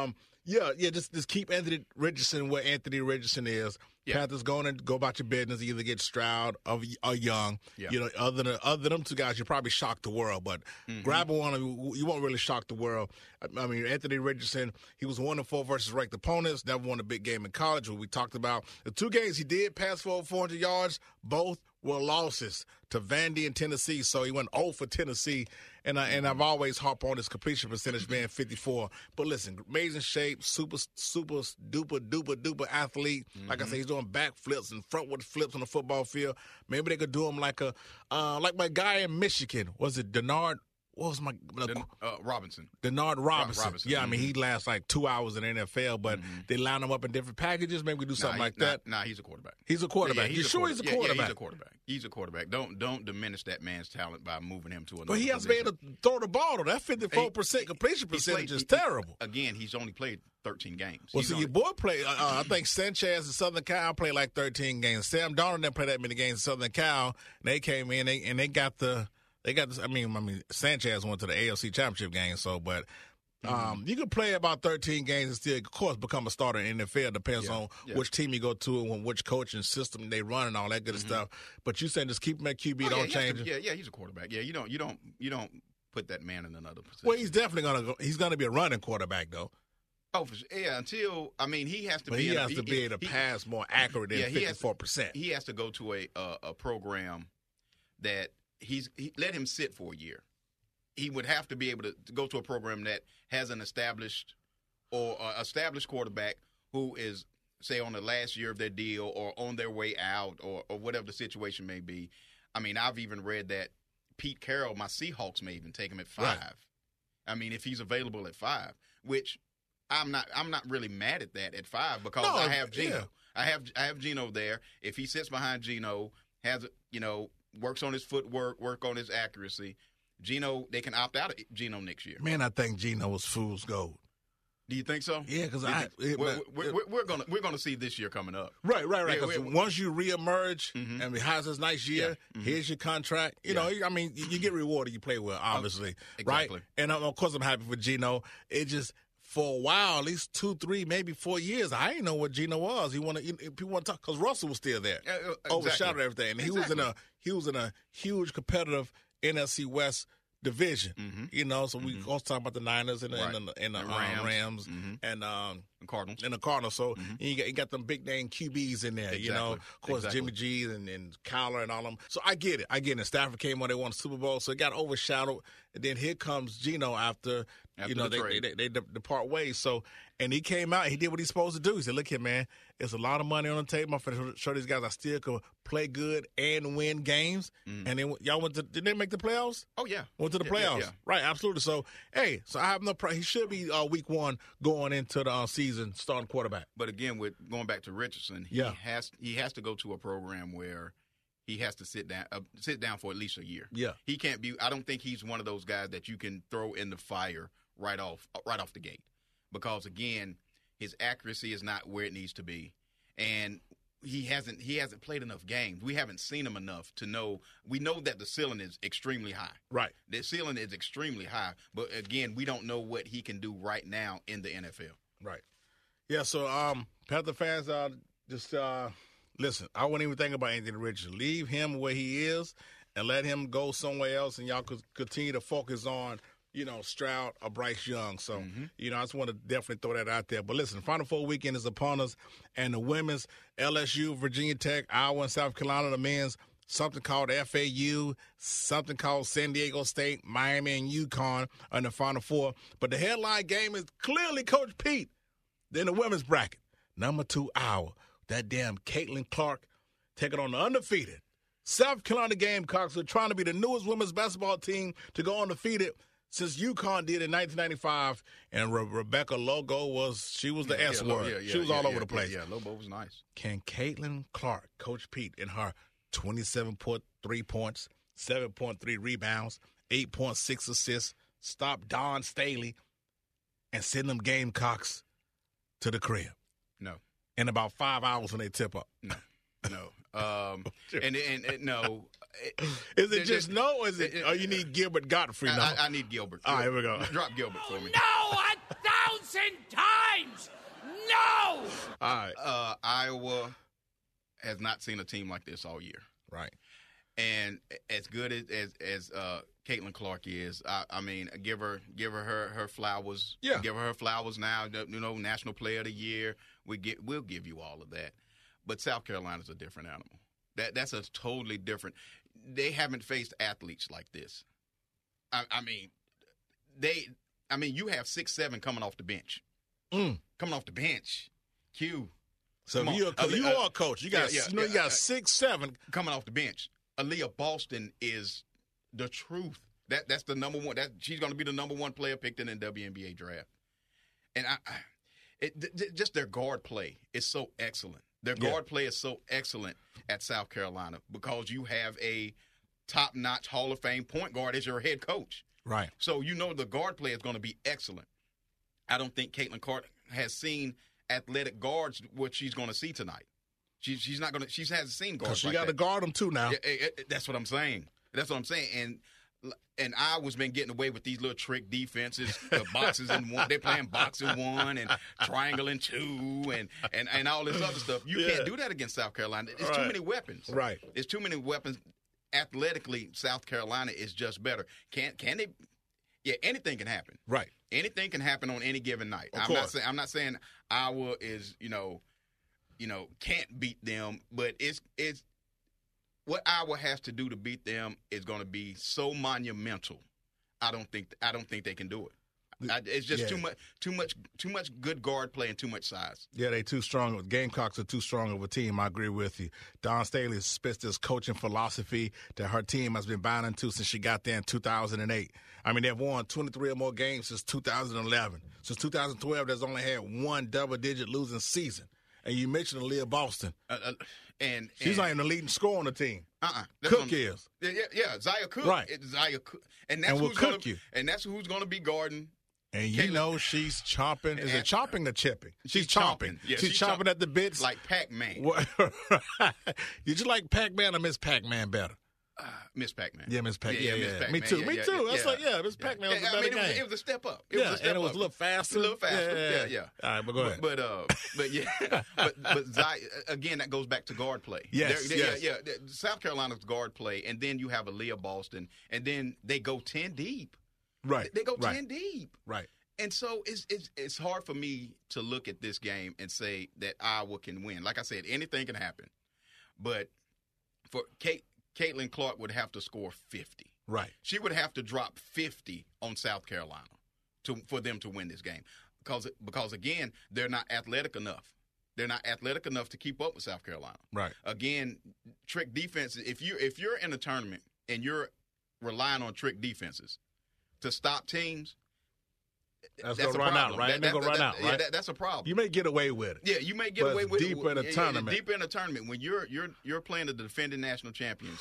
S2: Yeah, yeah. Just just keep Anthony Richardson where Anthony Richardson is. Yeah. Panthers going and go about your business. Either get Stroud or, or Young. Yeah. You know, other than other than them two guys, you probably shock the world. But mm-hmm. grabbing one of them, you won't really shock the world. I mean, Anthony Richardson, he was one and four versus ranked opponents. Never won a big game in college. What we talked about the two games he did pass for four hundred yards. Both were losses to Vandy and Tennessee. So he went oh for Tennessee. And I, and I've always harped on his completion percentage being fifty-four. But listen, amazing shape, super super duper duper duper athlete. Mm-hmm. Like I said, he's doing backflips and frontward flips on the football field. Maybe they could do him like a uh, like my guy in Michigan. Was it Denard? What was my
S3: Den, uh, Robinson?
S2: Denard Robinson.
S3: Robinson.
S2: Yeah,
S3: mm-hmm.
S2: I mean he lasts like two hours in the N F L, but mm-hmm. they line him up in different packages. Maybe we do something
S3: nah,
S2: like
S3: nah,
S2: that.
S3: Nah, he's a quarterback.
S2: He's a quarterback.
S3: Yeah, yeah,
S2: you
S3: he's
S2: sure
S3: quarter-
S2: he's a
S3: yeah,
S2: quarterback?
S3: Yeah, he's a quarterback. He's a quarterback. Don't don't diminish that man's talent by moving him to another.
S2: But he has
S3: position.
S2: to be able to throw the ball though. That fifty-four percent completion percentage
S3: played,
S2: is
S3: he,
S2: terrible.
S3: Again, he's only played thirteen games.
S2: Well,
S3: he's
S2: see,
S3: only,
S2: your boy played. Uh, I think Sanchez and Southern Cal played like thirteen games. Sam Darnold didn't play that many games in Southern Cal. They came in they, and they got the. They got this. I mean, I mean, Sanchez went to the A L C Championship game. So, but um, mm-hmm. you can play about thirteen games and still, of course, become a starter in the N F L. Depends yeah. on yeah. which team you go to and which coaching system they run and all that good mm-hmm. stuff. But you saying just keep him at Q B,
S3: oh,
S2: don't
S3: yeah,
S2: change
S3: to,
S2: him.
S3: Yeah, yeah, he's a quarterback. Yeah, you don't, you don't, you don't put that man in another position.
S2: Well, he's definitely gonna go. He's gonna be a running quarterback though.
S3: Oh, for sure. Yeah, until I mean, he has to
S2: but
S3: be.
S2: He
S3: a,
S2: has to
S3: he,
S2: be able to
S3: he,
S2: pass more accurate than
S3: yeah,
S2: fifty-four percent.
S3: He has to go to a a, a program that. He's he, let him sit for a year. He would have to be able to, to go to a program that has an established or uh, established quarterback who is, say, on the last year of their deal or on their way out or, or whatever the situation may be. I mean, I've even read that Pete Carroll, my Seahawks, may even take him at five. Right. I mean, if he's available at five, which I'm not. I'm not really mad at that at five because
S2: no,
S3: I have Geno.
S2: Yeah.
S3: I have I have Geno there. If he sits behind Geno, has you know. works on his footwork, work on his accuracy. Geno, they can opt out of Geno next year.
S2: Man, I think Geno was fool's gold.
S3: Do you think so?
S2: Yeah, because I it,
S3: we're, we're, we're, we're gonna we're gonna see this year coming up.
S2: Right, right, right.
S3: Yeah,
S2: once you reemerge
S3: mm-hmm.
S2: and he has this nice year,
S3: yeah. mm-hmm.
S2: here's your contract. You
S3: yeah.
S2: know, I mean, you, you get rewarded. You play well, obviously,
S3: oh, exactly.
S2: right? And um, of course, I'm happy for Geno. It just. For a while, at least two, three, maybe four years, I didn't know what Geno was. He wanted people want to talk because Russell was still there,
S3: uh, exactly.
S2: overshadowed everything, and he
S3: exactly.
S2: was in a he was in a huge competitive N F C West division.
S3: Mm-hmm.
S2: You know, so we
S3: mm-hmm.
S2: also talk about the Niners and the,
S3: right.
S2: and the, and the,
S3: the
S2: um,
S3: Rams,
S2: Rams
S3: mm-hmm.
S2: and um,
S3: the Cardinals
S2: and the Cardinals. So
S3: mm-hmm.
S2: you, got, you got them big name Q Bs in there.
S3: Exactly.
S2: You know, of course
S3: exactly.
S2: Jimmy G and, and Kyler and all them. So I get it. I get it. And Stafford came on, they won the Super Bowl, so it got overshadowed. And then here comes Geno after.
S3: After
S2: you know,
S3: the
S2: they, they, they they depart ways. So, and he came out, he did what he's supposed to do. He said, look here, man, it's a lot of money on the table. I'm going to show these guys I still can play good and win games. Mm. And then y'all went to, did they make the playoffs?
S3: Oh, yeah.
S2: Went to the
S3: yeah,
S2: playoffs.
S3: Yeah, yeah.
S2: Right, absolutely. So, hey, so I have no problem. He should be uh, week one going into the uh, season starting quarterback.
S3: But again, with going back to Richardson, he
S2: yeah.
S3: has he has to go to a program where he has to sit down uh, sit down for at least a year.
S2: Yeah.
S3: He can't be – I don't think he's one of those guys that you can throw in the fire right off right off the gate because, again, his accuracy is not where it needs to be. And he hasn't he hasn't played enough games. We haven't seen him enough to know. We know that the ceiling is extremely high.
S2: Right.
S3: The ceiling is extremely high. But, again, we don't know what he can do right now in the N F L.
S2: Right. Yeah, so um, Panther fans, uh, just uh, listen, I wouldn't even think about Anthony Richardson. Leave him where he is and let him go somewhere else, and y'all could continue to focus on, you know, Stroud or Bryce Young. So, mm-hmm. you know, I just want to definitely throw that out there. But listen, Final Four weekend is upon us, and the women's L S U, Virginia Tech, Iowa, and South Carolina, the men's something called F A U, something called San Diego State, Miami, and UConn are in the Final Four. But the headline game is clearly Coach Pete. Then the women's bracket, number two, Iowa. That damn Caitlin Clark taking on the undefeated South Carolina Gamecocks, who are trying to be the newest women's basketball team to go undefeated since UConn did in nineteen ninety-five. And Re- Rebecca Logo was, she was the
S3: yeah,
S2: S
S3: yeah,
S2: word.
S3: Yeah, yeah,
S2: she was
S3: yeah,
S2: all
S3: yeah,
S2: over the place.
S3: Yeah, yeah, Lobo was nice.
S2: Can Caitlin Clark, Coach Pete, in her twenty-seven point three points, seven point three rebounds, eight point six assists, stop Dawn Staley and send them Gamecocks to the crib?
S3: No.
S2: In about five hours when they tip up?
S3: No. No. Um, and, and, and no.
S2: Is it just no, or is it, or you need Gilbert Godfrey? No,
S3: I, I need Gilbert.
S2: All right, here we go.
S3: Drop Gilbert for me.
S11: No, a thousand thousand times no!
S2: All right.
S3: Uh, Iowa has not seen a team like this all year.
S2: Right.
S3: And as good as as, as uh, Caitlin Clark is, I, I mean, give her give her, her her flowers.
S2: Yeah.
S3: Give her her flowers now. You know, National Player of the Year. We get we'll give you all of that. But South Carolina's a different animal. That that's a totally different. They haven't faced athletes like this. I, I mean, they. I mean, you have six, seven coming off the bench.
S2: Mm.
S3: Coming off the bench. Q.
S2: So
S3: Come
S2: you
S3: on.
S2: a, you
S3: Uh,
S2: are a coach. You got
S3: yeah, yeah,
S2: you know you
S3: yeah,
S2: got
S3: uh,
S2: six, seven
S3: coming off the bench. Aaliyah Boston is the truth. That that's the number one. That she's going to be the number one player picked in the W N B A draft. And I, I it, th- th- just their guard play is so excellent. Their
S2: Yeah.
S3: guard play is so excellent at South Carolina because you have a top-notch Hall of Fame point guard as your head coach.
S2: Right.
S3: So you know the guard play is going to be excellent. I don't think Caitlin Clark has seen athletic guards what she's going to see tonight. She, she's not going to. She hasn't seen guards.
S2: because she
S3: like
S2: got to
S3: that.
S2: guard them too now.
S3: Yeah, eh, eh, that's what I'm saying. That's what I'm saying. And and Iowa's been getting away with these little trick defenses, the boxes in one. They're playing box in one and triangle in two, and and, and all this other stuff. You
S2: Yeah.
S3: can't do that against South Carolina. It's too
S2: Right.
S3: many weapons.
S2: Right.
S3: It's too many weapons. Athletically, South Carolina is just better. Can can they? Yeah, anything can happen.
S2: Right.
S3: Anything can happen on any given night.
S2: Of
S3: I'm
S2: course.
S3: not saying I'm not saying Iowa is you know, you know can't beat them, but it's it's what Iowa has to do to beat them is going to be so monumental. I don't think I don't think they can do it. I, it's just
S2: Yeah.
S3: too much too much too much good guard play and too much size.
S2: Yeah, they too strong. Gamecocks are too strong of a team. I agree with you. Dawn Staley spits this coaching philosophy that her team has been buying into since she got there in two thousand eight. I mean, they've won twenty-three or more games since two thousand eleven. Since two thousand twelve, there's only had one double-digit losing season. And you mentioned Aaliyah Boston.
S3: Uh, uh, and
S2: She's
S3: and,
S2: not even the leading scorer on the team.
S3: Uh-uh. That's
S2: Cook
S3: what I'm-
S2: is.
S3: Yeah, yeah, yeah. Zaya Cook.
S2: Right.
S3: It's Zaya Cook. And that's
S2: And will
S3: who's gonna,
S2: cook you.
S3: And that's who's going to be guarding.
S2: And you
S3: Caitlin-
S2: know she's chomping. Is it
S3: And-
S2: chopping or chipping? She's,
S3: She's
S2: chomping.
S3: chomping. Yeah,
S2: she's,
S3: she's
S2: chomping
S3: chomp-
S2: at the bits.
S3: Like Pac-Man.
S2: What- Did you like Pac-Man or Miss Pac-Man better?
S3: Uh, Miss Pac-Man.
S2: Yeah, Miss Pac- yeah,
S3: Miss
S2: yeah.
S3: Pac-Man.
S2: Me too,
S3: Yeah,
S2: me
S3: yeah,
S2: too.
S3: yeah,
S2: That's
S3: yeah.
S2: like, yeah, Miss Pac-Man was a
S3: Yeah, I
S2: better
S3: mean, it was,
S2: game.
S3: it was a step up. It
S2: Yeah,
S3: was a step
S2: and it was
S3: up.
S2: a little faster.
S3: A little faster.
S2: Yeah,
S3: Yeah,
S2: yeah.
S3: yeah.
S2: All right, but go ahead.
S3: But, but uh, but yeah, but but Zaya, again, that goes back to guard play.
S2: Yes,
S3: They're- they're-
S2: yes.
S3: yeah, yeah. South Carolina's guard play, and then you have Aaliyah Boston, and then they go ten deep.
S2: Right.
S3: They go
S2: right.
S3: ten deep.
S2: Right.
S3: And so it's, it's it's hard for me to look at this game and say that Iowa can win. Like I said, anything can happen. But for Kate, Caitlin Clark would have to score fifty.
S2: Right.
S3: She would have to drop fifty on South Carolina to for them to win this game. Because because again, they're not athletic enough. They're not athletic enough to keep up with South Carolina.
S2: Right.
S3: Again, trick defenses. If you if you're in a tournament and you're relying on trick defenses to stop teams,
S2: That's,
S3: that's
S2: gonna
S3: a
S2: run out,
S3: problem.
S2: right?
S3: That-
S2: They're
S3: that-
S2: gonna run
S3: that-
S2: out,
S3: yeah,
S2: right?
S3: that- that's a problem.
S2: You may get away with it.
S3: Yeah, you may get
S2: But
S3: away
S2: it's
S3: with
S2: deeper
S3: it.
S2: in a
S3: Yeah, yeah,
S2: tournament.
S3: Deeper in a tournament when you're you're you're playing the defending national champions,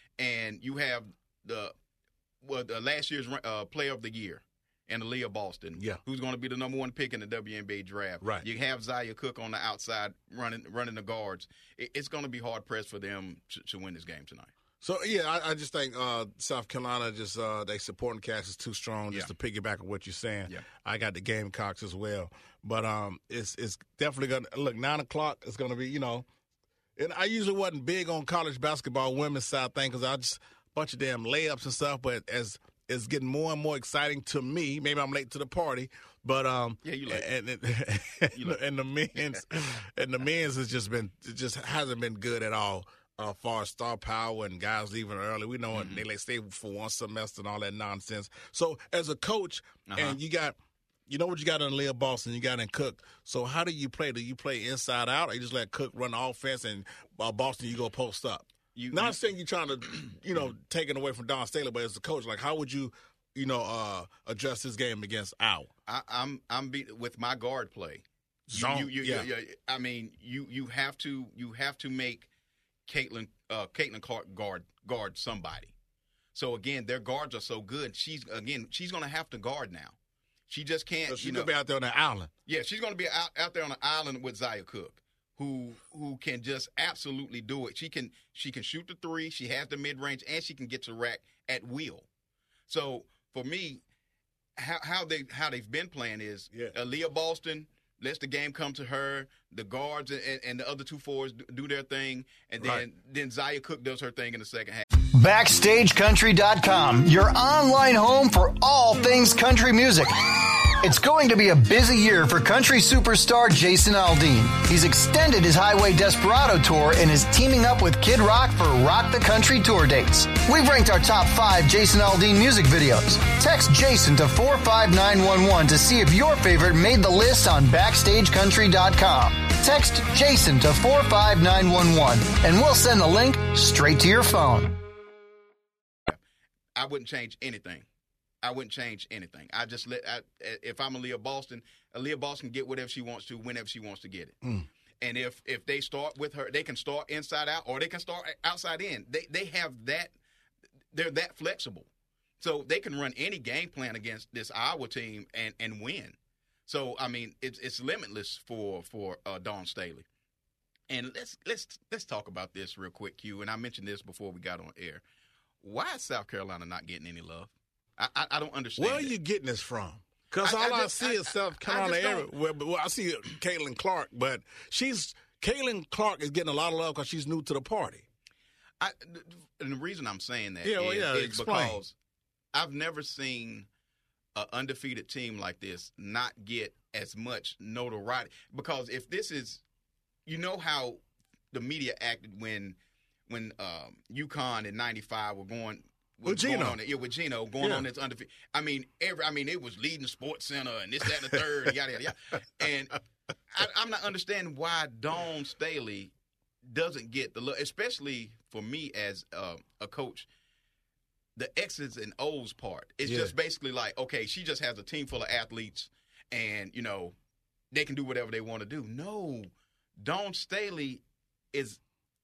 S3: and you have the well the last year's uh, player of the year, and Aaliyah Boston,
S2: Yeah.
S3: who's going to be the number one pick in the W N B A draft.
S2: Right.
S3: You have Zaya Cook on the outside running running the guards. It, it's going to be hard pressed for them to, to win this game tonight.
S2: So yeah, I, I just think uh, South Carolina just uh, they supporting cast is too strong. Just
S3: Yeah.
S2: to piggyback on what you're saying,
S3: Yeah.
S2: I got the Gamecocks as well. But um, it's it's definitely gonna look nine o'clock. It's gonna be you know, and I usually wasn't big on college basketball women's side thing because I just a bunch of damn layups and stuff. But as it's getting more and more exciting to me, maybe I'm late to the party. But um,
S3: Yeah, you late.
S2: and and, and, and the men's and the men's has just been it just hasn't been good at all. Uh, far as star power and guys leaving early, we know
S3: Mm-hmm.
S2: they like stay for one semester and all that nonsense. So as a coach,
S3: Uh-huh.
S2: and you got, you know what you got in Leah Boston, you got in Cook. So how do you play? Do you play inside out, or you just let Cook run the offense and uh, Boston you go post up?
S3: You,
S2: Not
S3: you-
S2: saying you're trying to, you know, take it away from Don Staley, but as a coach, like how would you, you know, uh, address this game against Iowa?
S3: I, I'm I'm beat with my guard play. You-
S2: Zone,
S3: You, you,
S2: yeah.
S3: you, you, I mean, you you have to you have to make Caitlin uh, Caitlin Clark guard guard somebody. So again, their guards are so good. She's again she's going to have to guard now. She just can't.
S2: So she's
S3: you know,
S2: gonna be out there on the island.
S3: yeah, she's going to be out, out there on the island with Zaya Cook, who who can just absolutely do it. She can she can shoot the three. She has the mid range, and she can get to rack at will. So for me, how, how they how they've been playing is
S2: Yeah.
S3: Aaliyah Boston lets the game come to her. The guards and, and the other two forwards do, do their thing, and then
S2: Right.
S3: then Zaya Cook does her thing in the second half.
S12: Backstage Country dot com, your online home for all things country music. It's going to be a busy year for country superstar Jason Aldean. He's extended his Highway Desperado tour and is teaming up with Kid Rock for Rock the Country tour dates. We've ranked our top five Jason Aldean music videos. Text Jason to four five nine one one to see if your favorite made the list on Backstage Country dot com. Text Jason to four five nine one one and we'll send the link straight to your phone.
S3: I wouldn't change anything. I wouldn't change anything. I just let I, if I'm Aaliyah Boston, Aaliyah Boston get whatever she wants to whenever she wants to get it.
S2: Mm.
S3: And if if they start with her, they can start inside out or they can start outside in. They they have that. They're that flexible, so they can run any game plan against this Iowa team and and win. So I mean, it's it's limitless for for uh, Dawn Staley. And let's let's let's talk about this real quick, Q. And I mentioned this before we got on air. Why is South Carolina not getting any love? I, I, I don't understand.
S2: Where are
S3: it.
S2: you getting this from? Because
S3: I-
S2: all
S3: I
S2: I,
S3: just-
S2: see
S3: I-
S2: is South
S3: I
S2: Carolina
S3: just
S2: area.
S3: don't-
S2: Well, well, I see Caitlin Clark, but she's Caitlin Clark is getting a lot of love because she's new to the party.
S3: I, and the reason I'm saying that
S2: Yeah, well,
S3: is-
S2: yeah,
S3: is
S2: explain.
S3: because I've never seen an undefeated team like this not get as much notoriety. Because if this is, you know how the media acted when when um, UConn in ninety-five were going.
S2: With
S3: going
S2: Gino.
S3: on it, yeah, with Gino going
S2: Yeah.
S3: on this undefeated. I mean, every. I mean, it was leading Sports Center and this, that, and the third, yada yada yada. And I, I'm not understanding why Dawn Staley doesn't get the look, especially for me as uh, a coach. The X's and O's part. It's
S2: Yeah.
S3: just basically like, okay, she just has a team full of athletes, and you know, they can do whatever they want to do. No, Dawn Staley is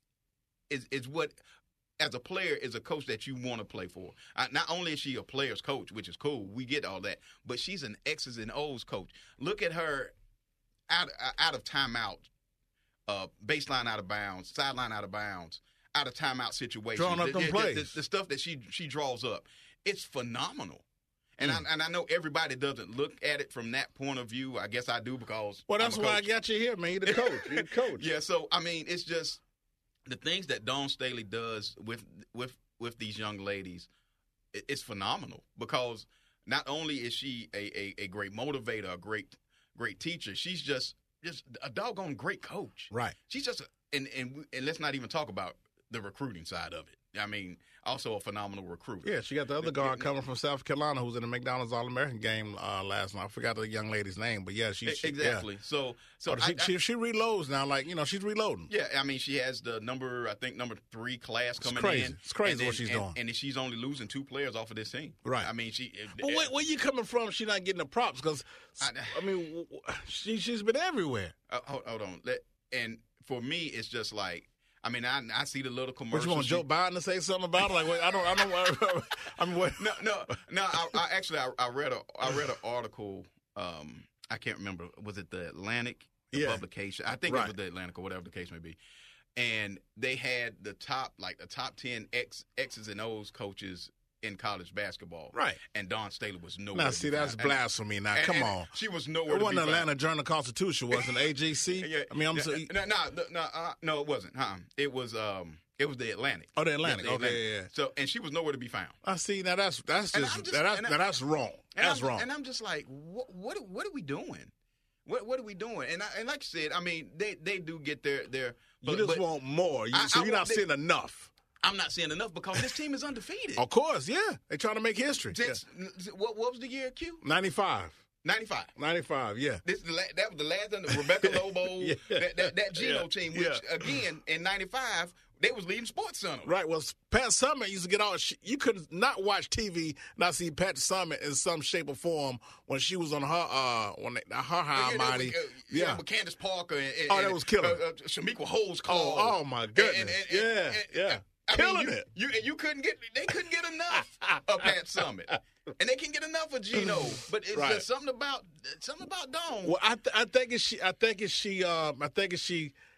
S3: is is what. As a player, is a coach that you want to play for. Uh, not only is she a player's coach, which is cool, we get all that, but she's an X's and O's coach. Look at her out out of timeout, uh, baseline out of bounds, sideline out of bounds, out of timeout situations.
S2: Drawing up
S3: the,
S2: them
S3: the,
S2: plays.
S3: The, the stuff that she she draws up, it's phenomenal. And
S2: Mm.
S3: I and I know everybody doesn't look at it from that point of view. I guess I do because
S2: Well, that's
S3: I'm a
S2: why I
S3: coach.
S2: got you here, man. You're the coach. You're the coach.
S3: Yeah, so I mean, it's just the things that Dawn Staley does with with with these young ladies, it, it's phenomenal because not only is she a, a, a great motivator, a great great teacher, she's just just a doggone great coach.
S2: Right.
S3: She's just a, and and and let's not even talk about the recruiting side of it. I mean, also a phenomenal recruiter.
S2: Yeah, she got the other guard coming from South Carolina who's in the McDonald's All-American game uh, last night. I forgot the young lady's name, but yeah, she, she
S3: exactly.
S2: Yeah.
S3: So so
S2: But she,
S3: I- I-
S2: she she reloads now, like you know, she's reloading.
S3: Yeah, I mean, she has the number, I think, number three class coming
S2: crazy.
S3: in.
S2: It's crazy
S3: and then-
S2: what she's
S3: and,
S2: doing.
S3: And she's only losing two players off of this team.
S2: Right.
S3: I mean, she.
S2: But where, where you coming from? She not getting the props because I, I mean, w- w- she she's been everywhere.
S3: Uh, hold, hold on. Let, and for me, it's just like, I mean, I I see the little
S2: What
S3: commercials.
S2: you want Joe Biden to say something about it? Like, wait, I don't, I don't. I mean, what?
S3: No, no, no. I, I actually, I, I read a, I read an article. Um, I can't remember. Was it the Atlantic the
S2: Yeah.
S3: publication? I think
S2: Right.
S3: it was the Atlantic or whatever the case may be. And they had the top, like the top ten X, X's and O's coaches in college basketball.
S2: Right.
S3: And Dawn Staley was nowhere.
S2: Now,
S3: to
S2: see,
S3: be
S2: that's
S3: found. And-
S2: blasphemy. Now,
S3: and-
S2: come
S3: and
S2: on.
S3: She was nowhere.
S2: It
S3: to
S2: wasn't
S3: be
S2: Atlanta
S3: found.
S2: Journal Constitution, wasn't A J C?
S3: Yeah,
S2: I mean, I'm
S3: yeah,
S2: so,
S3: no, no, no, no, uh, no, it wasn't. Huh? It was, um, it was the Atlantic.
S2: Oh, the Atlantic.
S3: the
S2: Okay, yeah, yeah.
S3: So, and she was nowhere to be found.
S2: I see. Now that's that's
S3: And
S2: just,
S3: I'm just-
S2: that, that's
S3: and I-
S2: now that's wrong.
S3: And
S2: That's
S3: I'm,
S2: wrong.
S3: And I'm just like, what, what, what are we doing? What, what are we doing? And I, and like you said, I mean, they, they do get their, their.
S2: you
S3: but-
S2: just
S3: but
S2: want more. You,
S3: I-
S2: so
S3: I
S2: you're
S3: want-
S2: not seeing enough.
S3: I'm not seeing enough because this team is undefeated.
S2: Of course, yeah. They're trying to make history. Yeah.
S3: Since, what, what was the year, Q?
S2: ninety-five.
S3: ninety-five.
S2: ninety-five, yeah.
S3: This is the la- that was the last of the Rebecca Lobo,
S2: Yeah.
S3: that, that, that Geno
S2: Yeah.
S3: team, which
S2: Yeah.
S3: again in ninety-five they was leading Sports Center.
S2: Right. Well, Pat Summitt used to get all. She, you could not watch T V, not see Pat Summitt in some shape or form when she was on her uh when they, her high
S3: Yeah,
S2: mighty.
S3: with, uh,
S2: Yeah.
S3: yeah, with Candace Parker and, and
S2: Oh, that was killer.
S3: Uh, uh, Shamika Holmes call.
S2: Oh, oh my goodness. yeah, yeah.
S3: I
S2: Killing
S3: mean, you,
S2: it.
S3: You and you couldn't get they couldn't get enough of Pat Summitt, and they can get enough of Geno, but it's
S2: Right.
S3: just something about something about Dawn.
S2: Well, I th- I think it's she. I think it's she. Um, I think it's she.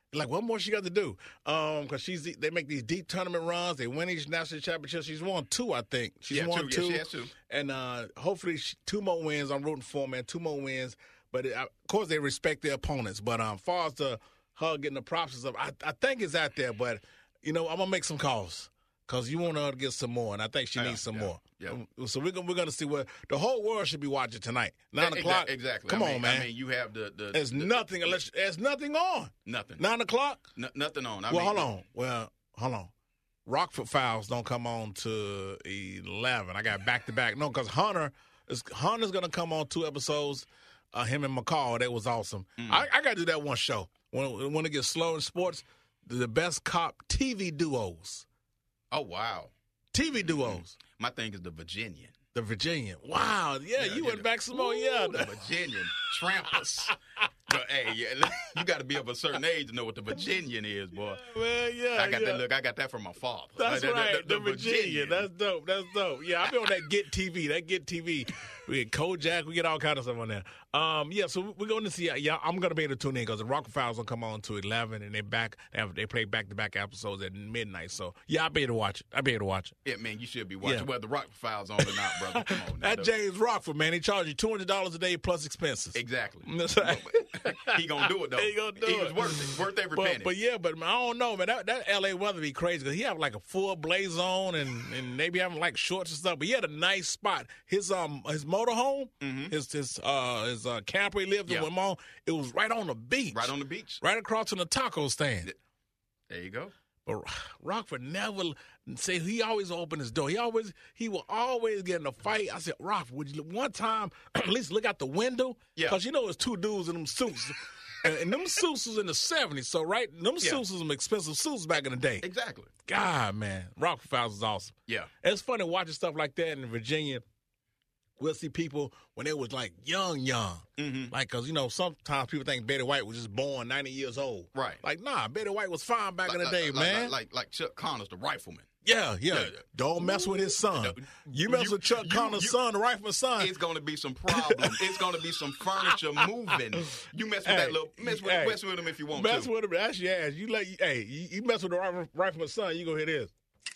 S2: Like, what more she got to do? Um, because she's they make these deep tournament runs. They win each national championship. She's won two, I think. She's
S3: Yeah,
S2: won
S3: two.
S2: two.
S3: Yeah, she has two.
S2: And uh, hopefully she, two more wins. I'm rooting for, man. Two more wins. But it, of course, they respect their opponents. But um, as far as the her getting the props and stuff, I, I think it's out there. But you know, I'm gonna make some calls because you want her to get some more, and I think she
S3: Yeah,
S2: needs some
S3: yeah,
S2: more.
S3: yeah.
S2: So we're gonna we're gonna see what the whole world should be watching tonight. Nine
S3: Exa-
S2: o'clock.
S3: Exactly.
S2: Come
S3: I mean,
S2: on, man.
S3: I mean, you have the the.
S2: There's
S3: the,
S2: nothing unless there's nothing on.
S3: Nothing.
S2: Nine o'clock.
S3: N- nothing on. I
S2: well,
S3: mean,
S2: hold on. Well, hold on. Rockford Files don't come on to eleven. I got back to back. No, because Hunter is Hunter's gonna come on two episodes. Uh, him and McCall, that was awesome.
S3: Mm.
S2: I, I got to do that one show when when it gets slow in sports. The best cop T V duos.
S3: Oh wow.
S2: T V duos.
S3: My thing is the Virginian.
S2: The Virginian. Wow. Yeah,
S3: Yeah,
S2: you
S3: yeah,
S2: went
S3: the-
S2: back some more. Yeah.
S3: The Virginian Trampers. But hey, yeah, you got to be of a certain age to know what the Virginian is, boy.
S2: Well, yeah.
S3: I got
S2: yeah.
S3: that. Look, I got that from my father.
S2: That's
S3: Uh, the,
S2: right.
S3: The,
S2: The,
S3: the
S2: Virginian. That's dope. That's dope. Yeah, I be on that Get T V. That Get T V. We get Kojak. We get all kind of stuff on there. Um, yeah. So we're going to see. Yeah, I'm going to be able to tune in because the Rocket Files will come on to eleven, and they back. They, have, they play back to back episodes at midnight. So yeah, I'll be able to watch it. I'll be able to watch it.
S3: Yeah, man, you should be watching
S2: Yeah.
S3: whether the Rock Files on or not, brother. Come on, now,
S2: That
S3: though.
S2: James Rockford, man, he charges you two hundred dollars a day plus expenses.
S3: Exactly.
S2: That's right.
S3: He gonna do it though.
S2: He gonna do
S3: he
S2: it.
S3: was worth it. Worth every
S2: but,
S3: penny.
S2: But yeah, but I don't know, man. That, that L A weather be crazy because he have like a full blaze on and and maybe having like shorts and stuff. But he had a nice spot. His um his motorhome,
S3: Mhm.
S2: his his uh his uh, camper he lived
S3: Yeah.
S2: in with mom. It was right on the beach,
S3: right on the beach.
S2: right across from the taco stand.
S3: There you go.
S2: But Rockford never say he always opened his door. He always he will always get in a fight. I said, Rockford, would you one time at least look out the window?
S3: Yeah.
S2: Because you know it's two dudes in them suits. and, and them suits was in the seventies, so right, them
S3: Yeah.
S2: suits was some expensive suits back in the day.
S3: Exactly.
S2: God, man, Rockford Files is awesome.
S3: Yeah.
S2: It's funny watching stuff like that in Virginia. We'll see people when they was like young, young.
S3: Mm-hmm.
S2: Like, because, you know, sometimes people think Betty White was just born ninety years old.
S3: Right.
S2: Like, nah, Betty White was fine back
S3: Like,
S2: in the
S3: like,
S2: day,
S3: like,
S2: man.
S3: Like, like like Chuck Connors, the rifleman.
S2: Yeah, yeah.
S3: Yeah, yeah.
S2: Don't mess with his son.
S3: No,
S2: You mess
S3: you-
S2: with Chuck
S3: you-
S2: Connor's
S3: you-
S2: son, the rifleman's son.
S3: It's gonna be some problems. It's gonna be some furniture moving. You mess with
S2: Hey,
S3: that little mess with
S2: hey,
S3: mess with him if you want
S2: mess
S3: to.
S2: with him. That's your ass. You let you, hey, you, you mess with the rifle, rifleman's son, you gonna hear this.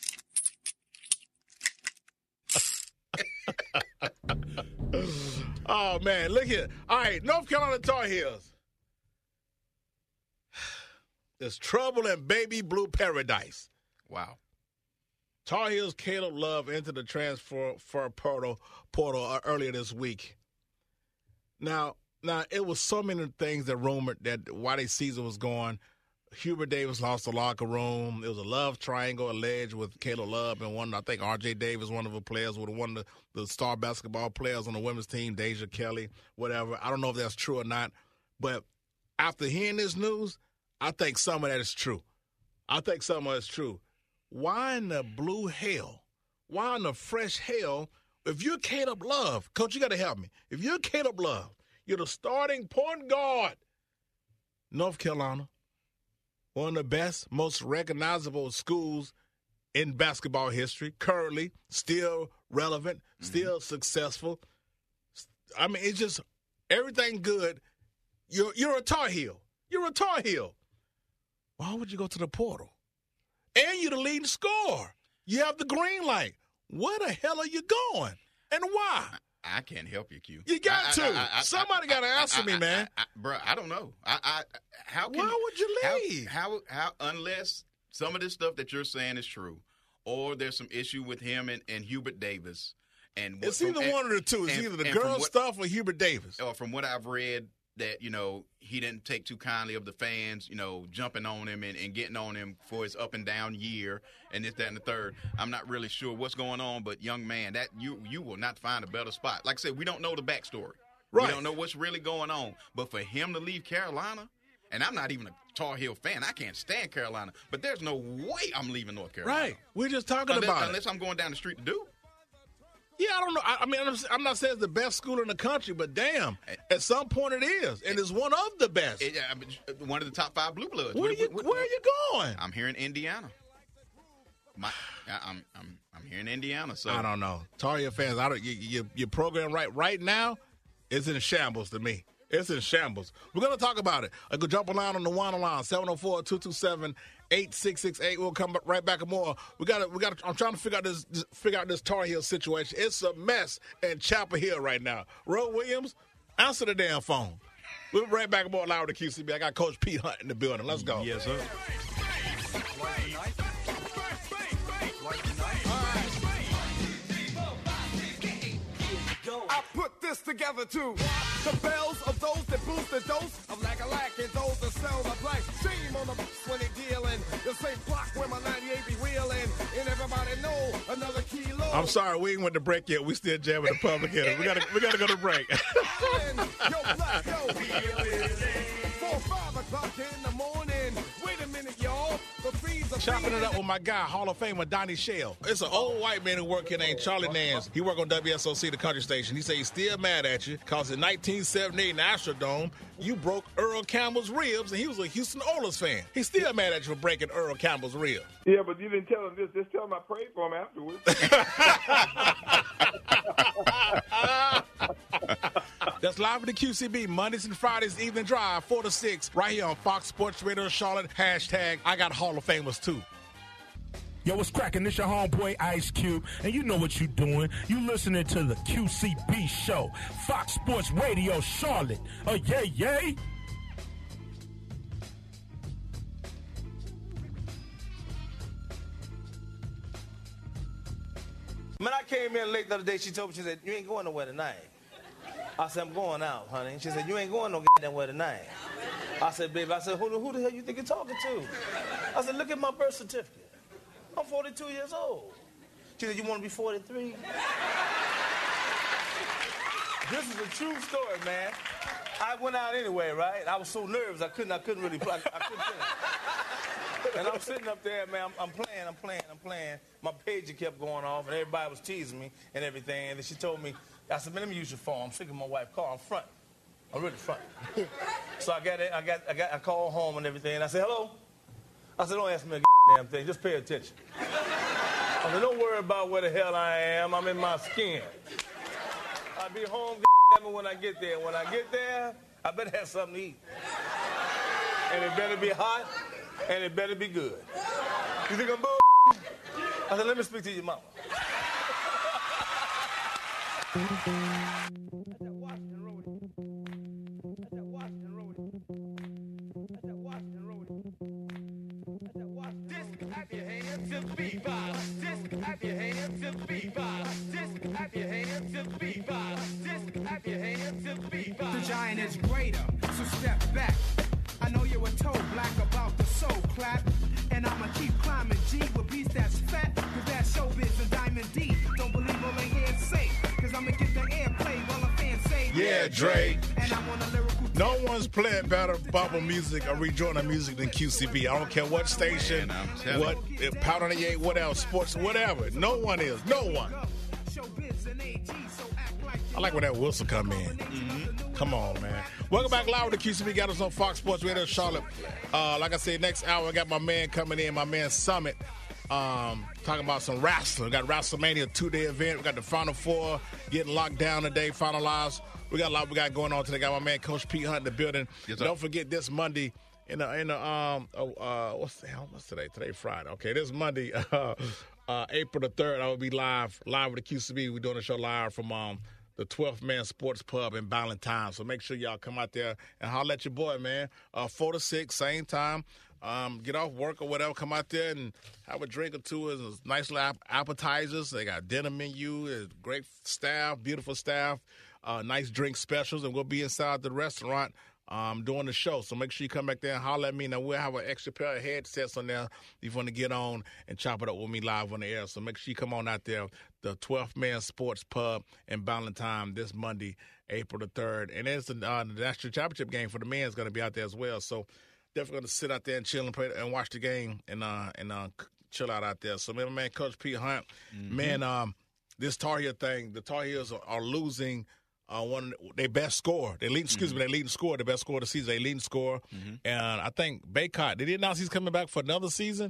S2: Oh man, look here. All right, North Carolina Tar Heels. There's trouble in baby blue paradise.
S3: Wow.
S2: Tar Heels Caleb Love entered the transfer for portal portal uh, earlier this week. Now, now it was so many things that rumored that while their season was going, Hubert Davis lost the locker room. It was a love triangle alleged with Caleb Love and one. I think R J Davis, one of the players, with one of the, the star basketball players on the women's team, Deja Kelly, whatever. I don't know if that's true or not, but after hearing this news, I think some of that is true. I think some of it's true. Why in the blue hell? Why in the fresh hell? If you're Caleb Love, Coach, you got to help me. If you're Caleb Love, you're the starting point guard, North Carolina, one of the best, most recognizable schools in basketball history, currently still relevant, mm-hmm. still successful. I mean, it's just everything good. You're you're a Tar Heel. You're a Tar Heel. Why would you go to the portal? And you're the leading scorer. You have the green light. Where the hell are you going? And why?
S3: I can't help you, Q.
S2: You got
S3: I,
S2: to.
S3: I, I, I,
S2: Somebody got to answer
S3: I,
S2: me,
S3: I,
S2: man.
S3: I, I, bro, I don't know. I, I how can
S2: Why would you leave?
S3: How, how how unless some of this stuff that you're saying is true, or there's some issue with him and, and Hubert Davis, and what,
S2: it's either
S3: from,
S2: one
S3: and,
S2: or the two. It's
S3: and,
S2: either the
S3: and
S2: girl
S3: what,
S2: stuff or Hubert Davis.
S3: Or from what I've read, that, you know, he didn't take too kindly of the fans, you know, jumping on him and, and getting on him for his up and down year and this, that, and the third. I'm not really sure what's going on, but young man, that you you will not find a better spot. Like I said, we don't know the backstory.
S2: Right.
S3: We don't know what's really going on. But for him to leave Carolina, and I'm not even a Tar Heel fan. I can't stand Carolina. But there's no way I'm leaving North Carolina.
S2: Right. We're just talking
S3: unless,
S2: about
S3: Unless
S2: it.
S3: I'm going down the street to do.
S2: Yeah, I don't know. I, I mean, I'm, I'm not saying it's the best school in the country, but damn, at some point it is, and it's one of the best.
S3: It, I mean, one of the top five blue bloods.
S2: Where,
S3: What-
S2: you,
S3: what-
S2: where are you going?
S3: I'm here in Indiana. My, I, I'm I'm I'm here in Indiana. So
S2: I don't know. Tar Heel fans, I don't. You, you, your program right right now is in shambles to me. It's in shambles. We're going to talk about it. I go jump line on the one line, seven oh four, two two seven, eight six six eight. We'll come right back with more. We got to, we got I'm trying to figure out this, figure out this Tar Heel situation. It's a mess in Chapel Hill right now. Roe Williams, answer the damn phone. We'll be right back with more live with the Q C B. I got Coach Pete Hunt in the building. Let's go.
S3: Yes, sir.
S10: I put this together too. The bells of those that boost the dose of lack-a-lack and those that sell the black. Shame on the when they dealing. The same block where my ninety-eight be wheeling. And everybody know another kilo.
S2: I'm sorry, we ain't went to break yet. We still jamming the public here. We gotta we gotta go to break.
S10: Yo, black, yo. Four, five o'clock in the morning. Wait a minute, y'all. The fees are
S2: Chopping it up with my guy, Hall of Famer Donnie Shell. It's an old white man who work here named Charlie Nance. He work on W S O C, the country station. He say he's still mad at you because in nineteen seventy-eight in the Astrodome, you broke Earl Campbell's ribs, and he was a Houston Oilers fan. He's still mad at you for breaking Earl Campbell's ribs.
S13: Yeah, but you didn't tell him this. Just tell him I prayed for him afterwards.
S2: That's live with the Q C B, Mondays and Fridays, evening drive, four to six, right here on Fox Sports Radio Charlotte. Hashtag I got Hall of Famers, too.
S14: Yo, what's cracking? This your homeboy Ice Cube, and you know what you doing. You listening to the Q C B show, Fox Sports Radio Charlotte. Oh, yay, yay.
S15: Man, I came in late the other day. She told me, she said, you ain't going nowhere tonight. I said, I'm going out, honey. She said, you ain't going no goddamn where tonight. I said, baby, I said, who, who the hell you think you're talking to? I said, look at my birth certificate. I'm forty-two years old. She said, you want to be forty-three? This is a true story, man. I went out anyway, right? I was so nervous, I couldn't, I couldn't really, I, I couldn't finish. And I'm sitting up there, man, I'm, I'm playing, I'm playing, I'm playing. My pager kept going off, and everybody was teasing me and everything. And then she told me, I said, man, let me use your phone. I'm sick of my wife's car. I'm front. I'm really front. So I got it, I got, I got, I called home and everything. And I said, hello? I said, don't ask me a damn thing. Just pay attention. I said, don't worry about where the hell I am. I'm in my skin. I'll be home when I get there. When I get there, I better have something to eat. And it better be hot, and it better be good. You think I'm bull? I said, let me speak to your mama.
S16: The giant is greater, so step back. I know you were told black about the soul clap. And I'ma keep climbing G with beats that's fat. Cause that's showbiz and Diamond D. Don't believe all they hear say. Cause I'ma get the airplay while a fan say,
S2: Yeah, Dre.
S16: And I'm on a lyrical.
S2: No one's playing better bubble music or rejoining music than Q C B. I don't care what station,
S3: Man,
S2: what, if Powder ninety-eight, what else, sports, whatever. No one is. No one. I like when that whistle come in. Mm-hmm. Come on, man. Welcome back live with the Q C B. Got us on Fox Sports Radio Charlotte. Uh, like I said, next hour I got my man coming in, my man Summit, um, talking about some wrestling. We got WrestleMania two-day event. We got the Final Four getting locked down today, finalized. We got a lot we got going on today. Got my man Coach Pete Hunt in the building.
S3: Yes,
S2: Don't forget this Monday in the in the um uh what's the hell what's today? Today Friday. Okay, this Monday, uh, uh, April the third, I will be live live with the Q C B. We're doing a show live from um. the twelfth Man Sports Pub in Ballantyne. So make sure y'all come out there and holler at your boy, man. Uh, four to six, same time. Um, get off work or whatever. Come out there and have a drink or two. It's nice little appetizers. They got dinner menu. It's great staff, beautiful staff, uh, nice drink specials. And we'll be inside the restaurant um, doing the show. So make sure you come back there and holler at me. Now, we'll have an extra pair of headsets on there if you want to get on and chop it up with me live on the air. So make sure you come on out there. The twelfth Man Sports Pub in Ballantyne this Monday, April the third. And there's the, uh, the National Championship game for the men is going to be out there as well. So definitely going to sit out there and chill and, play, and watch the game and uh, and uh, chill out out there. So, man, man Coach Pete Hunt, mm-hmm. man, um, this Tar Heel thing, the Tar Heels are, are losing uh, one their best scorer. They lead, excuse mm-hmm. me, they leading scorer, the best scorer of the season. They leading scorer. Mm-hmm. And I think Baycott, did he announce he's coming back for another season?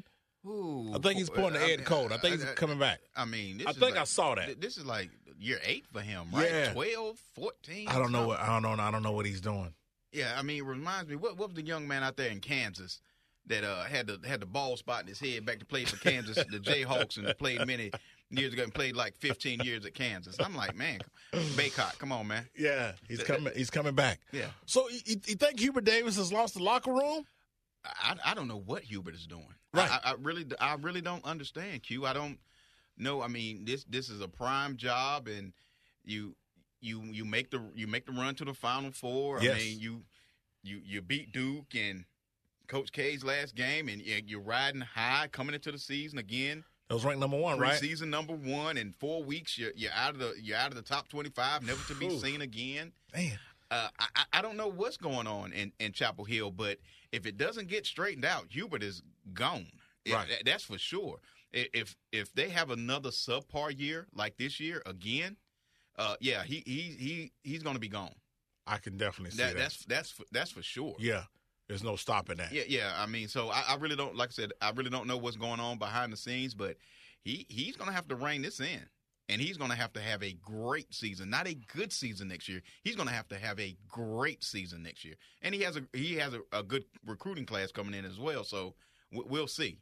S3: Ooh,
S2: I think he's pulling the
S3: I
S2: Ed
S3: mean,
S2: Cole. I think he's
S3: I- I-
S2: coming back.
S3: I mean, this
S2: I
S3: is
S2: think
S3: like-
S2: I saw that.
S3: th- This is like year eight for him, right?
S2: Yeah.
S3: twelve, fourteen.
S2: I don't know what I don't know. I don't know what he's doing.
S3: Yeah, I mean, it reminds me. What, what was the young man out there in Kansas that uh, had the had the ball spot in his head back to play for Kansas, the Jayhawks, and played many years ago and played like fifteen years at Kansas. I'm like, man, Baycott, come on, man.
S2: Yeah, he's coming. He's coming back.
S3: Yeah.
S2: So you, you think Hubert Davis has lost the locker room?
S3: I, I don't know what Hubert is doing.
S2: Right.
S3: I, I really I really don't understand, Q. I don't know. I mean, this this is a prime job, and you you you make the you make the run to the Final Four.
S2: Yes.
S3: I mean, you you you beat Duke and Coach K's last game, and you- you're riding high coming into the season again.
S2: That was ranked number one, right?
S3: Season number one. In four weeks, you're you're out of the you're out of the top twenty-five, never to be
S2: Ooh.
S3: seen again.
S2: Man.
S3: Uh, I, I I don't know what's going on in, in Chapel Hill, but if it doesn't get straightened out, Hubert is gone. It-
S2: Right.
S3: that- that's for sure. I- If if they have another subpar year like this year again, uh, yeah, he he he he's going to be gone.
S2: I can definitely see
S3: That,
S2: that.
S3: that's that's for, that's for sure.
S2: Yeah, there's no stopping that.
S3: Yeah, yeah. I mean, so I, I really don't, like I said, I really don't know what's going on behind the scenes, but he he's going to have to rein this in, and he's going to have to have a great season, not a good season next year. He's going to have to have a great season next year, and he has a he has a, a good recruiting class coming in as well. So w- we'll see.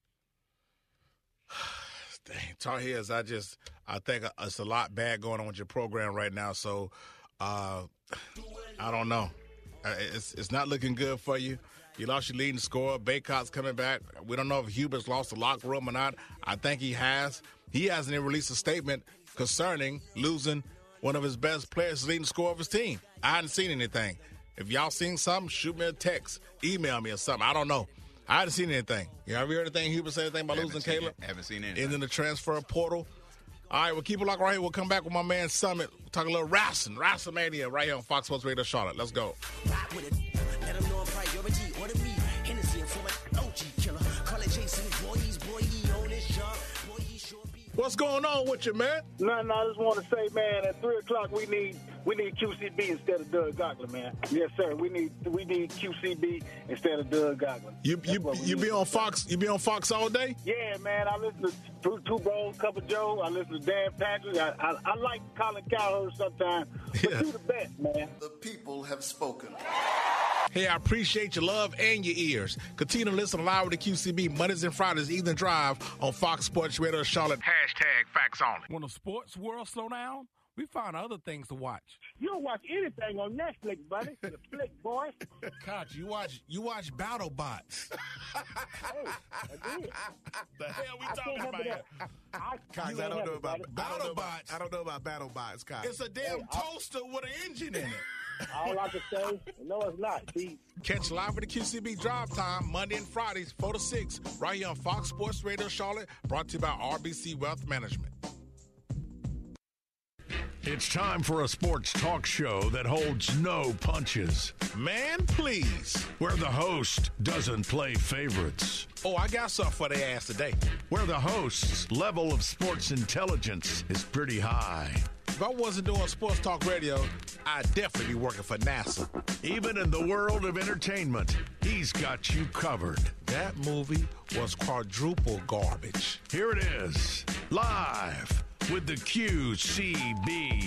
S2: Dang, Tar Heels, I just I think it's a lot bad going on with your program right now. So uh, I don't know. Uh, It's it's not looking good for you. You lost your leading scorer. Baycott's coming back. We don't know if Hubert's lost the locker room or not. I think he has. He hasn't even released a statement concerning losing one of his best players, leading scorer of his team. I hadn't seen anything. If y'all seen something, shoot me a text, email me or something. I don't know. I haven't seen anything. You ever heard anything Hubert say anything about
S3: Haven't
S2: losing
S3: seen
S2: Caleb?
S3: it. Haven't seen anything.
S2: And in the transfer portal. All right, well, keep it locked right here. We'll come back with my man Summit. We'll talk a little wrestling, WrestleMania right here on Fox Sports Radio Charlotte. Let's go.
S17: Rock with it. Let them know I'm priority. Order me. Hennessy and for my O G killer. Call it Jason. Boys, boy, he on this job. Boy, he sure be.
S2: What's going on with you, man?
S18: Nothing. I just want to say, man, at three o'clock we need we need Q C B instead of Doug Gottlieb, man. Yes, sir. We need we need Q C B instead of Doug Gottlieb.
S2: You you you be on Fox? You be on Fox all day?
S18: Yeah, man. I listen to Two, two Bros, Cup of Joe. I listen to Dan Patrick. I, I, I like Colin Cowherd sometimes. But
S2: Yeah.
S18: you the best, man.
S19: The people have spoken.
S2: Hey, I appreciate your love and your ears. Continue to listen live with the Q C B Mondays and Fridays, Evening Drive on Fox Sports Radio Charlotte. Hashtag facts only.
S14: When the sports world slow down, we find other things to watch.
S18: You don't watch anything on Netflix, buddy. The flick, boy.
S2: Coach, you watch you watch BattleBots.
S18: I did.
S2: The hell we
S18: I
S2: talking
S18: can't
S2: about
S18: remember
S2: here?
S18: that. I,
S20: Cox,
S18: you
S20: I
S18: ain't
S20: don't know
S18: never
S20: about
S18: got it.
S2: BattleBots.
S20: I don't know about BattleBots, Cox.
S2: It's a damn
S18: Hey, I-
S2: toaster with an engine in it.
S18: All I can say, no, it's not. See,
S2: Catch live with the Q C B Drive Time Monday and Fridays, four to six, right here on Fox Sports Radio Charlotte, brought to you by R B C Wealth Management.
S1: It's time for a sports talk show that holds no punches.
S2: Man, please.
S1: Where the host doesn't play favorites.
S2: Oh, I got something for their ass today.
S1: Where the host's level of sports intelligence is pretty high.
S2: If I wasn't doing sports talk radio, I'd definitely be working for NASA.
S1: Even in the world of entertainment, he's got you covered.
S2: That movie was quadruple garbage.
S1: Here it is, live with the Q C B.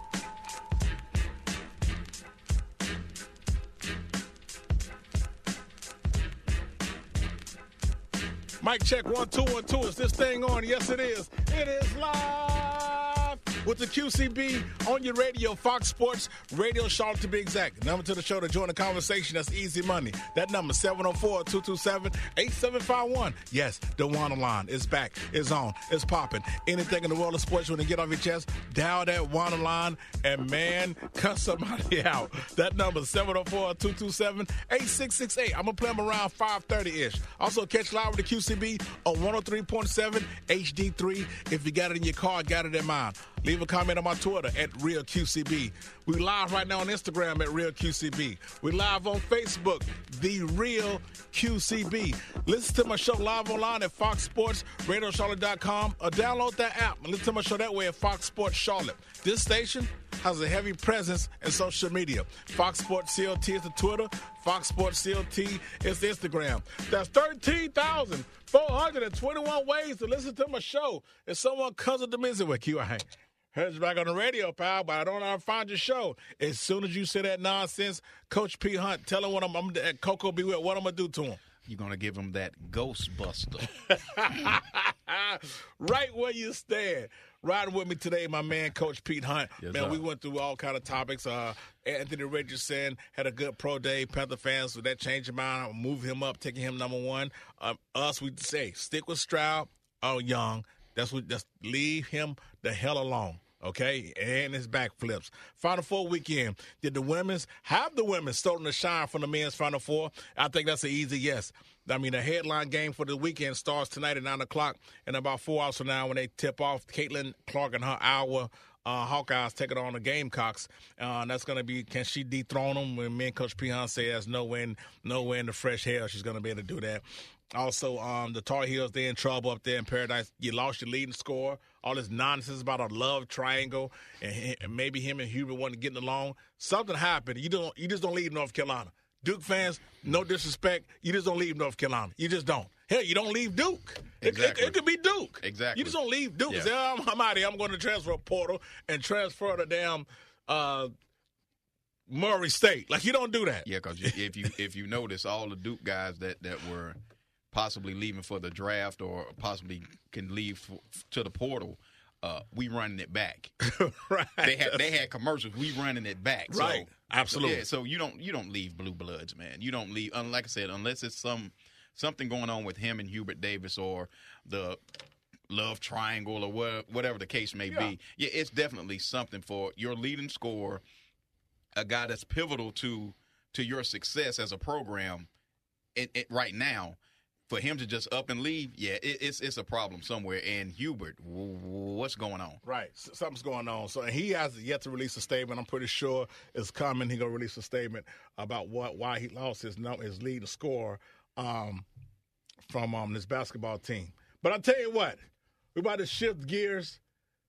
S2: Mic check, one, two, one, two. Is this thing on? Yes, it is. It is live with the Q C B on your radio, Fox Sports Radio Charlotte to be exact. Number to the show to join the conversation, that's easy money. That number, seven oh four, two two seven, eight seven five one. Yes, the one line is back, it's on, it's popping. Anything in the world of sports you want to get off your chest, dial that one line and, man, cut somebody out. That number, seven oh four, two two seven, eight six six eight. I'm going to play them around five thirty-ish. Also, catch live with the Q C B on one oh three point seven H D three. If you got it in your car, got it in mine. Leave a comment on my Twitter at Real Q C B. We live right now on Instagram at Real Q C B. We live on Facebook, The Real Q C B. Listen to my show live online at fox sports radio charlotte dot com or download that app and listen to my show that way at Fox Sports Charlotte. This station, has a heavy presence in social media. Fox Sports C L T is the Twitter. Fox Sports C L T is the Instagram. That's thirteen thousand four hundred twenty-one ways to listen to my show. If someone comes up to me and says, well, Q, I heard you back on the radio, pal, but I don't know how to find your show. As soon as you say that nonsense, Coach P. Hunt, tell him what I'm, I'm at Coco Be With, what I'm going to do to him.
S3: You're going to give him that Ghostbuster.
S2: Right where you stand. Riding with me today, my man, Coach Pete Hunt.
S3: Yes,
S2: man,
S3: sir.
S2: we went through all kind of topics. Uh, Anthony Richardson had a good pro day. Panther fans, so that changed your mind. Move him up, taking him number one. Um, us, we say, stick with Stroud or Young. That's what. Just leave him the hell alone. Okay, and his backflips. Final Four weekend. Did the women's have the women stolen the shine from the men's Final Four? I think that's an easy yes. I mean, the headline game for the weekend starts tonight at nine o'clock, and about four hours from now when they tip off, Caitlin Clark and her Iowa uh, Hawkeyes taking on the Gamecocks. Uh, and that's going to be, can she dethrone them? When me and Coach Pion say there's no way in, no way in the fresh hell she's going to be able to do that. Also, um, the Tar Heels, they're in trouble up there in Paradise. You lost your leading scorer. All this nonsense about a love triangle, and, and maybe him and Hubert wasn't getting along. Something happened. You don't. You just don't leave North Carolina. Duke fans, no disrespect, you just don't leave North Carolina. You just don't. Hell, you don't leave Duke.
S3: Exactly.
S2: It, it, it could be Duke.
S3: Exactly.
S2: You just don't leave Duke.
S3: Yeah.
S2: Say, oh, I'm, I'm out of here. I'm going to transfer a portal and transfer to damn uh, Murray State. Like, you don't do that.
S3: Yeah, because if you if you notice, all the Duke guys that, that were possibly leaving for the draft or possibly can leave for, to the portal, uh, we running it back.
S2: Right.
S3: They had they had commercials. We running it back.
S2: Right.
S3: So,
S2: Absolutely.
S3: Yeah. So you don't you don't leave blue bloods, man. You don't leave. Like I said, unless it's some something going on with him and Hubert Davis or the love triangle or whatever, whatever the case may
S2: Yeah.
S3: be. Yeah, it's definitely something for your leading scorer, a guy that's pivotal to to your success as a program. It, it, right now, for him to just up and leave, yeah, it, it's it's a problem somewhere. And Hubert, w- w- what's going on?
S2: Right. S- Something's going on. So and he has yet to release a statement. I'm pretty sure it's coming. He's going to release a statement about what why he lost his num- his leading scorer um, from um, this basketball team. But I'll tell you what, we're about to shift gears.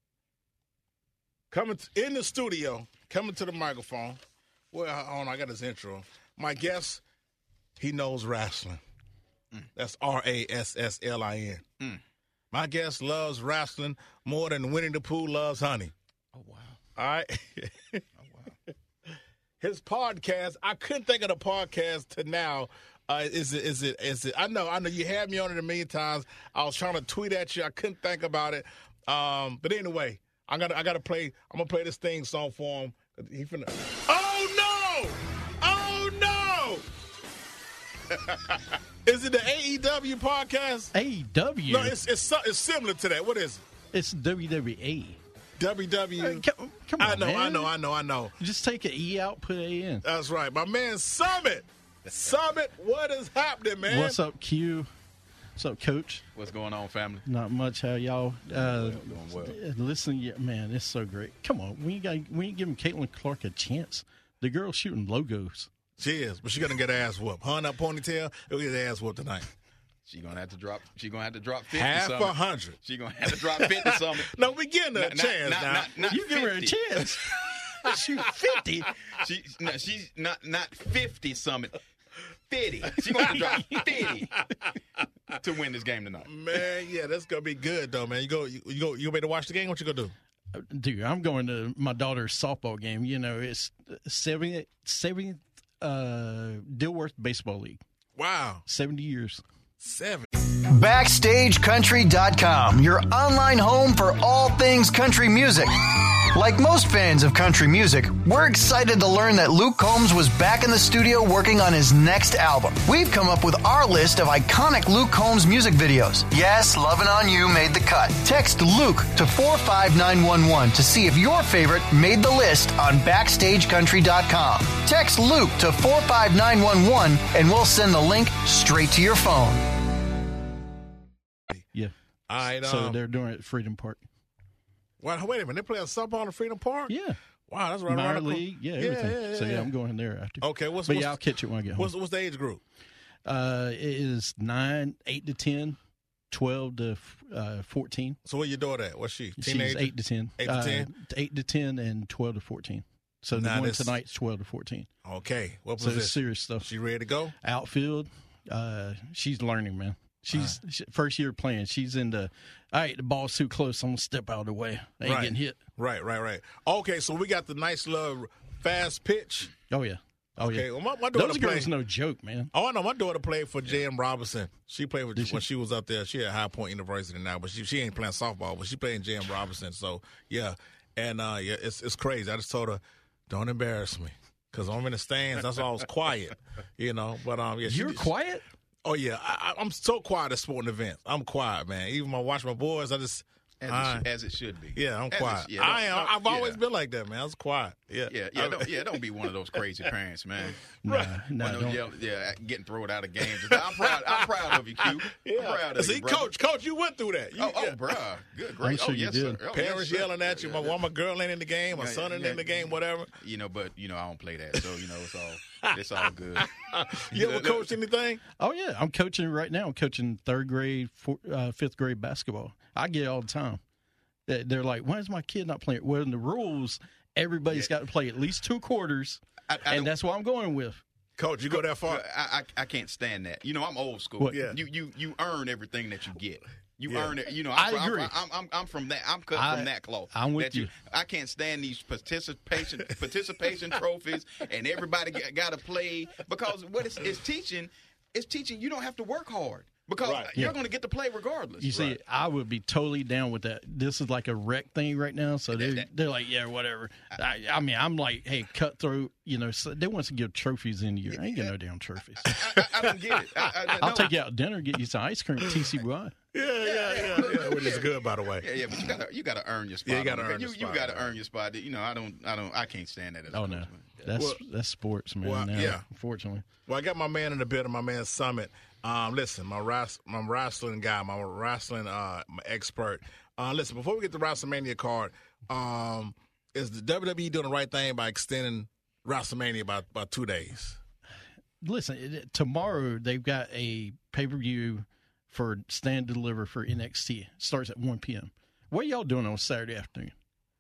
S2: Coming t- in the studio, coming to the microphone. Well, hold on, I got his intro. My guest, he knows wrestling. Mm. That's R A S S L I N.
S3: Mm.
S2: My guest loves wrestling more than Winnie the Pooh loves honey.
S3: Oh, wow.
S2: All right? oh, wow. His podcast, I couldn't think of the podcast to now. Uh, is it, is it, is it, I know, I know you had me on it a million times. I was trying to tweet at you. I couldn't think about it. Um, but anyway, I got I got to play, I'm going to play this theme song for him. He finna, oh, no! Oh, no! Is it the A E W podcast?
S19: A E W?
S2: No, it's it's it's similar to that. What is it?
S19: It's W W E.
S2: W W E.
S19: Hey, come, come on,
S2: I know,
S19: man.
S2: I know, I know, I know.
S19: Just take an E out, put A in.
S2: That's right. My man Summit. Summit, what is happening, man?
S19: What's up, Q? What's up, Coach?
S3: What's going on, family?
S19: Not much. How y'all? Uh,
S3: Doing well.
S19: Listen, yeah, man, it's so great. Come on, we got we ain't giving Caitlin Clark a chance. The girl's shooting logos.
S2: She is, but she's gonna get her ass whooped. Her and that ponytail, it'll get her ass whooped tonight.
S3: She gonna have to drop. She gonna have to drop fifty.
S2: Half
S3: something.
S2: a hundred.
S3: She gonna have to drop fifty something.
S2: No, we getting her a
S3: Not-
S2: chance
S3: not-
S2: now.
S3: not- not
S19: You give her a
S3: fifty.
S19: chance. Shoot fifty.
S3: She, no, she's not not fifty something. Fifty. She gonna have to drop fifty to win this game tonight.
S2: Man, yeah, that's gonna be good though, man. You go, you, you go, you ready to watch the game? What you gonna do?
S19: Dude, I'm going to my daughter's softball game. You know, it's seventieth, seventieth uh, Dilworth Baseball League.
S2: Wow,
S19: seventy years.
S2: Seven.
S12: Backstage Country dot com, your online home for all things country music. Like most fans of country music, we're excited to learn that Luke Combs was back in the studio working on his next album. We've come up with our list of iconic Luke Combs music videos. Yes, Lovin' On You made the cut. Text Luke to four five nine one one to see if your favorite made the list on Backstage Country dot com. Text Luke to four five nine one one and we'll send the link straight to your phone.
S19: Yeah.
S2: All right.
S19: So
S2: Um,
S19: they're doing it at Freedom Park.
S2: well, wait a minute. They play a softball in Freedom Park?
S19: Yeah.
S2: Wow, that's right
S19: Minor
S2: around the
S19: league, yeah, everything.
S2: Yeah, yeah,
S19: so yeah,
S2: yeah.
S19: I'm going there after.
S2: Okay, what's
S19: but
S2: what's,
S19: yeah, I'll catch it when I get home.
S2: What's, what's the age group?
S19: Uh, it is nine, eight to ten. twelve to uh, fourteen.
S2: So where your daughter at? What's she?
S19: She's
S2: Teenager?
S19: eight to ten.
S2: Eight to ten.
S19: Uh, eight to ten, and twelve to fourteen. So the
S2: Now
S19: one
S2: this-
S19: tonight's twelve to fourteen.
S2: Okay. What
S19: So
S2: position?
S19: it's serious stuff.
S2: She ready to go?
S19: Outfield. Uh, she's learning, man. She's she, first year playing. She's in the. All right, the ball's too close. I'm gonna step out of the way. I ain't
S2: right.
S19: getting hit.
S2: Right, right, right. Okay, so we got the nice little fast pitch.
S19: Oh yeah. Oh
S2: okay.
S19: yeah.
S2: Well, my, my daughter
S19: Those
S2: played.
S19: girls no joke, man.
S2: Oh, I know. My daughter played for J M Robinson. She played with,
S19: Did she?
S2: when she was up there. She at High Point University now, but she she ain't playing softball, but she playing J M Robinson. So yeah, and uh, yeah, it's it's crazy. I just told her, don't embarrass me, because I'm in the stands. That's why I was quiet, you know. But um, yeah, she,
S19: You're quiet.
S2: Oh yeah, I, I'm so quiet at sporting events. I'm quiet, man. Even when I watch my boys, I just
S3: As,
S2: I,
S3: it, sh- as it should be.
S2: yeah, I'm
S3: As it
S2: quiet.
S3: sh- yeah, don't-
S2: I am.
S3: don't-
S2: I've always
S3: yeah.
S2: been like that, man. I was quiet. Yeah,
S3: Yeah, yeah, don't, yeah. Don't be one of those crazy parents, man.
S19: Nah,
S3: One
S19: nah,
S3: of those
S19: don't.
S3: yell- yeah, getting thrown out of games. I'm proud. I'm proud of you, Q.
S2: Yeah.
S3: I'm proud of
S2: See,
S3: you, brother.
S2: coach, coach, you went through that. You,
S3: Oh, oh,
S2: yeah.
S3: bruh. Good, great.
S19: I'm sure
S3: oh,
S19: you
S3: yes,
S19: did.
S3: Sir. Oh,
S2: Parents
S3: yes, sir.
S2: yelling at you. My,
S3: Yeah,
S2: my girl ain't in the game. My
S3: yeah,
S2: son ain't
S3: yeah,
S2: in the game. Whatever.
S3: You know, but you know, I don't play that, so you know, it's all it's all good.
S2: You ever coached anything?
S19: Oh yeah, I'm coaching right now. I'm coaching third grade, four, uh, fifth grade basketball. I get it all the time. They- They're like, "Why is my kid not playing?" Well, in the rules, everybody's got to play at least two quarters,
S3: I, I
S19: and
S3: don't-
S19: that's what I'm going with.
S2: Coach, you go that far?
S3: I, I I can't stand that. You know, I'm old school.
S19: What?
S2: Yeah.
S3: You you you earn everything that you get. You
S2: Yeah.
S3: earn it. You know,
S19: I
S3: I'm, I'm-
S19: agree.
S3: I'm, I'm, I'm from that. I'm cut
S19: I-
S3: from that cloth.
S19: I'm with
S3: that
S19: you.
S3: I can't stand these participation participation trophies and everybody got to play because what it's, it's teaching. It's teaching you don't have to work hard because
S2: Right.
S3: you're
S19: Yeah.
S3: going to get to play regardless.
S19: You see,
S2: Right.
S19: I would be totally down with that. This is like a rec thing right now, so they're, they're like, yeah, whatever. I, I mean, I'm like, hey, cutthroat. You know, so they want to give trophies in the year. I ain't getting no damn trophies.
S3: I, I, I don't get it. I, I,
S19: I'll
S3: no.
S19: take you out to dinner, get you some ice cream, T C Y.
S2: Yeah, yeah, yeah, yeah. Which is good, by the way.
S3: Yeah, yeah, but you gotta you gotta earn your spot.
S2: Yeah, you gotta
S3: man.
S2: earn
S3: you,
S2: your
S3: you
S2: spot,
S3: gotta
S2: right.
S3: earn your spot. You know, I don't, I don't, I can't stand that. As a
S19: Oh
S3: coach,
S19: no,
S3: man.
S19: that's
S2: Well-
S19: that's sports, man.
S2: well,
S19: now,
S2: yeah.
S19: unfortunately.
S2: Well, I got my man in the building, my man Summit. Um, listen, my ras- my wrestling guy, my wrestling uh, my expert. Uh, listen, before we get the WrestleMania card, um, is the W W E doing the right thing by extending WrestleMania by, by two days?
S19: Listen, it, tomorrow they've got a pay per view for Stand and Deliver for N X T. It starts at one p.m. What are y'all doing on Saturday afternoon?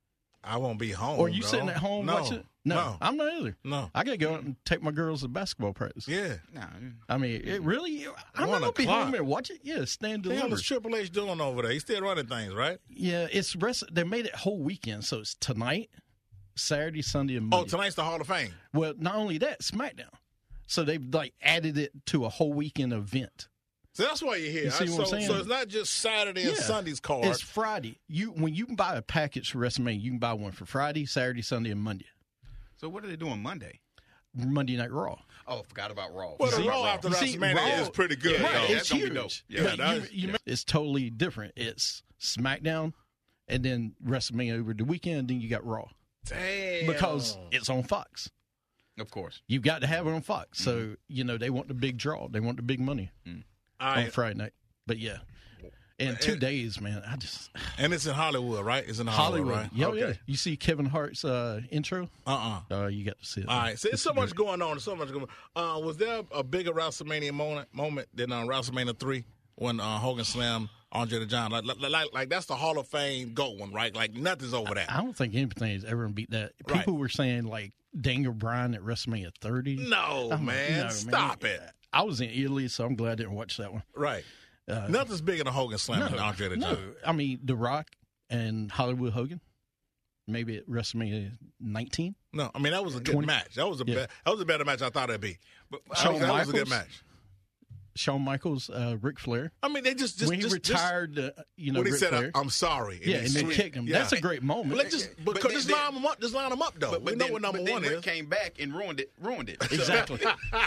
S2: I won't be home.
S19: Or are you
S2: bro.
S19: sitting at home
S2: no,
S19: watching it? No,
S2: no,
S19: I'm not either.
S2: no.
S19: I got to go out and take my girls to basketball practice.
S2: Yeah.
S3: Nah,
S19: I mean, it really, I'm
S2: One
S19: not going to be
S2: o'clock.
S19: home and watch it. Yeah, Stand
S2: The hell
S19: Deliver.
S2: is Triple H doing over there? He's still running things, right?
S19: Yeah, it's rest. They made it whole weekend, so it's tonight, Saturday, Sunday, and Monday.
S2: Oh, tonight's the Hall of Fame.
S19: Well, not only that, SmackDown. So they've like added it to a whole weekend event.
S2: So that's why you're here.
S19: You see
S2: I-
S19: what I'm
S2: so,
S19: saying?
S2: so it's not just Saturday and
S19: Yeah.
S2: Sunday's card.
S19: It's Friday. You when you can buy a package for WrestleMania, you can buy one for Friday, Saturday, Sunday, and Monday.
S3: So what are they doing Monday?
S19: Monday Night Raw.
S3: Oh, I forgot about Raw.
S2: Well, the
S3: Forgot
S2: Raw
S3: about
S2: after
S19: You see,
S2: WrestleMania
S19: Raw-
S2: is pretty good.
S3: Yeah,
S2: though.
S3: yeah,
S19: it's
S3: that's gonna be
S19: huge.
S3: dope. Yeah,
S19: But
S2: that
S19: you-
S2: is-
S19: you-
S3: yeah.
S19: It's totally different. It's SmackDown, and then WrestleMania over the weekend. Then you got Raw
S2: Damn.
S19: because it's on Fox.
S3: Of course.
S19: You've got to have it on Fox. So you know they want the big draw. They want the big money
S2: All
S19: on
S2: right.
S19: Friday night. But yeah, in two
S2: And-
S19: days, man, I just
S2: And it's in Hollywood, right? It's in Hollywood,
S19: Hollywood.
S2: right?
S19: Yeah,
S2: Okay.
S19: yeah. You see Kevin Hart's uh, intro?
S2: Uh-uh.
S19: Uh, you got to see it.
S2: All right. So there's
S19: It's
S2: so much
S19: great.
S2: going on. There's so much going on. Uh, was there a bigger WrestleMania moment, moment than uh, WrestleMania three when uh, Hogan slammed Andre the Giant? Like, like, like, like, that's the Hall of Fame GOAT one, right? Like, nothing's over that.
S19: I don't think anything has ever beat that. People
S2: Right.
S19: were saying like Daniel Bryan at WrestleMania thirty.
S2: No,
S19: I'm like,
S2: man.
S19: no,
S2: Stop
S19: man.
S2: it.
S19: I was in Italy, so I'm glad I didn't watch that one.
S2: Right.
S19: Uh,
S2: Nothing's bigger than Hogan slamming
S19: no,
S2: Andre the
S19: no.
S2: Giant.
S19: I mean, The Rock and Hollywood Hogan. Maybe at WrestleMania nineteen.
S2: No, I mean, that was a good
S19: twenty
S2: match. That was a
S19: Yeah.
S2: be- that was a better match I thought it'd be. But
S19: Shawn
S2: that was a good
S19: Michaels?
S2: match.
S19: Shawn Michaels, uh, Ric Flair.
S2: I mean, they just, just
S19: when he
S2: just,
S19: retired, uh, you know,
S2: when he
S19: Ric
S2: said,
S19: Flair.
S2: "I'm sorry,"
S19: Yeah, and
S2: he
S19: then
S2: switched-
S19: kicked him.
S2: yeah.
S19: That's a great moment.
S2: Let's just, but,
S3: But
S2: just
S3: then-
S2: line them up. Just line them up, though.
S3: But,
S2: we
S3: but
S2: know
S3: then,
S2: what number
S3: but then
S2: one
S3: Rick
S2: is.
S3: came back and ruined it. Ruined it. So-
S19: Exactly.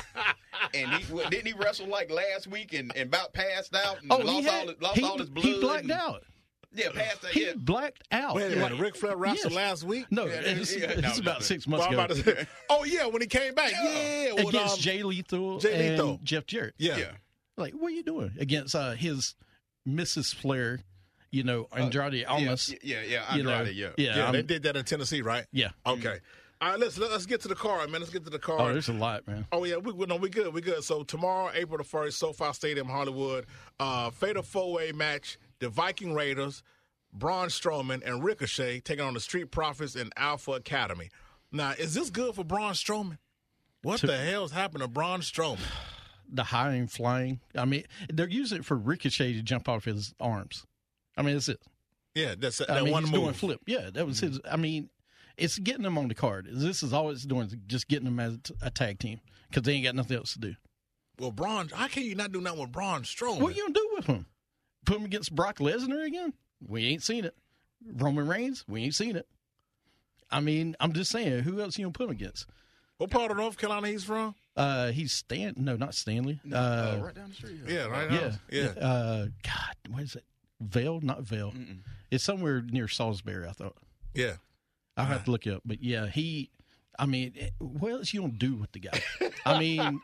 S3: and he well, didn't he wrestle like last week and, and about passed out and
S19: Oh,
S3: lost,
S19: he had,
S3: all, his, lost
S19: he,
S3: all his blood.
S19: he blacked
S3: and-
S19: out.
S3: Yeah, passed out.
S19: He
S3: Yeah.
S19: blacked out.
S2: Wait a minute,
S19: Like-
S2: Ric Flair wrestled
S19: Yes.
S2: last week?
S19: No,
S3: Yeah,
S19: it's,
S3: yeah,
S19: it's
S3: no,
S19: about
S3: no.
S19: six
S2: Well,
S19: months
S2: I'm
S19: ago.
S2: about to say- oh, yeah, when he came back. Yeah. with,
S19: Against
S2: um,
S19: Jay Lethal
S2: Jay
S19: and
S2: Lethal.
S19: Jeff Jarrett.
S2: Yeah.
S3: Yeah.
S19: Like, what are you doing? Against uh, his Missus Flair, you know, Andrade Almas.
S3: Yeah, yeah, yeah,
S19: you know,
S3: Andrade, yeah.
S19: Yeah,
S2: Yeah,
S19: I'm-
S2: they did that in Tennessee, right?
S19: Yeah.
S2: Okay. All right, let's let's get to the card, man. Let's get to the card.
S19: Oh, there's a lot, man.
S2: Oh yeah, we no, we good, we good. So tomorrow, April the first, SoFi Stadium, Hollywood, uh, fatal four-way match: the Viking Raiders, Braun Strowman, and Ricochet taking on the Street Profits and Alpha Academy. Now, is this good for Braun Strowman? What
S19: To-
S2: the hell's happened to Braun Strowman?
S19: The high and flying. I mean, they're using it for Ricochet to jump off his arms. I mean, that's it.
S2: Yeah, that's that
S19: I mean,
S2: one
S19: he's
S2: move.
S19: doing flip. Yeah, that was his. I mean, it's getting them on the card. This is all it's doing is just getting them as a tag team because they ain't got nothing else to do.
S2: Well, Braun, how can you not do nothing with Braun Strowman?
S19: What are you gonna do with him? Put him against Brock Lesnar again? We ain't seen it. Roman Reigns? We ain't seen it. I mean, I'm just saying, who else you gonna put him against?
S2: What part of North Carolina he's from?
S19: Uh, he's Stan. No, not Stanley.
S3: No,
S19: uh,
S3: uh, right down the street.
S2: Yeah, right.
S19: yeah,
S2: now. yeah.
S19: Uh, God, what is it? Vale, not Vale.
S3: Mm-mm.
S19: It's somewhere near Salisbury, I thought.
S2: Yeah.
S19: I'll have to look it up. But yeah, he, I mean, what else you going to do with the guy? I mean,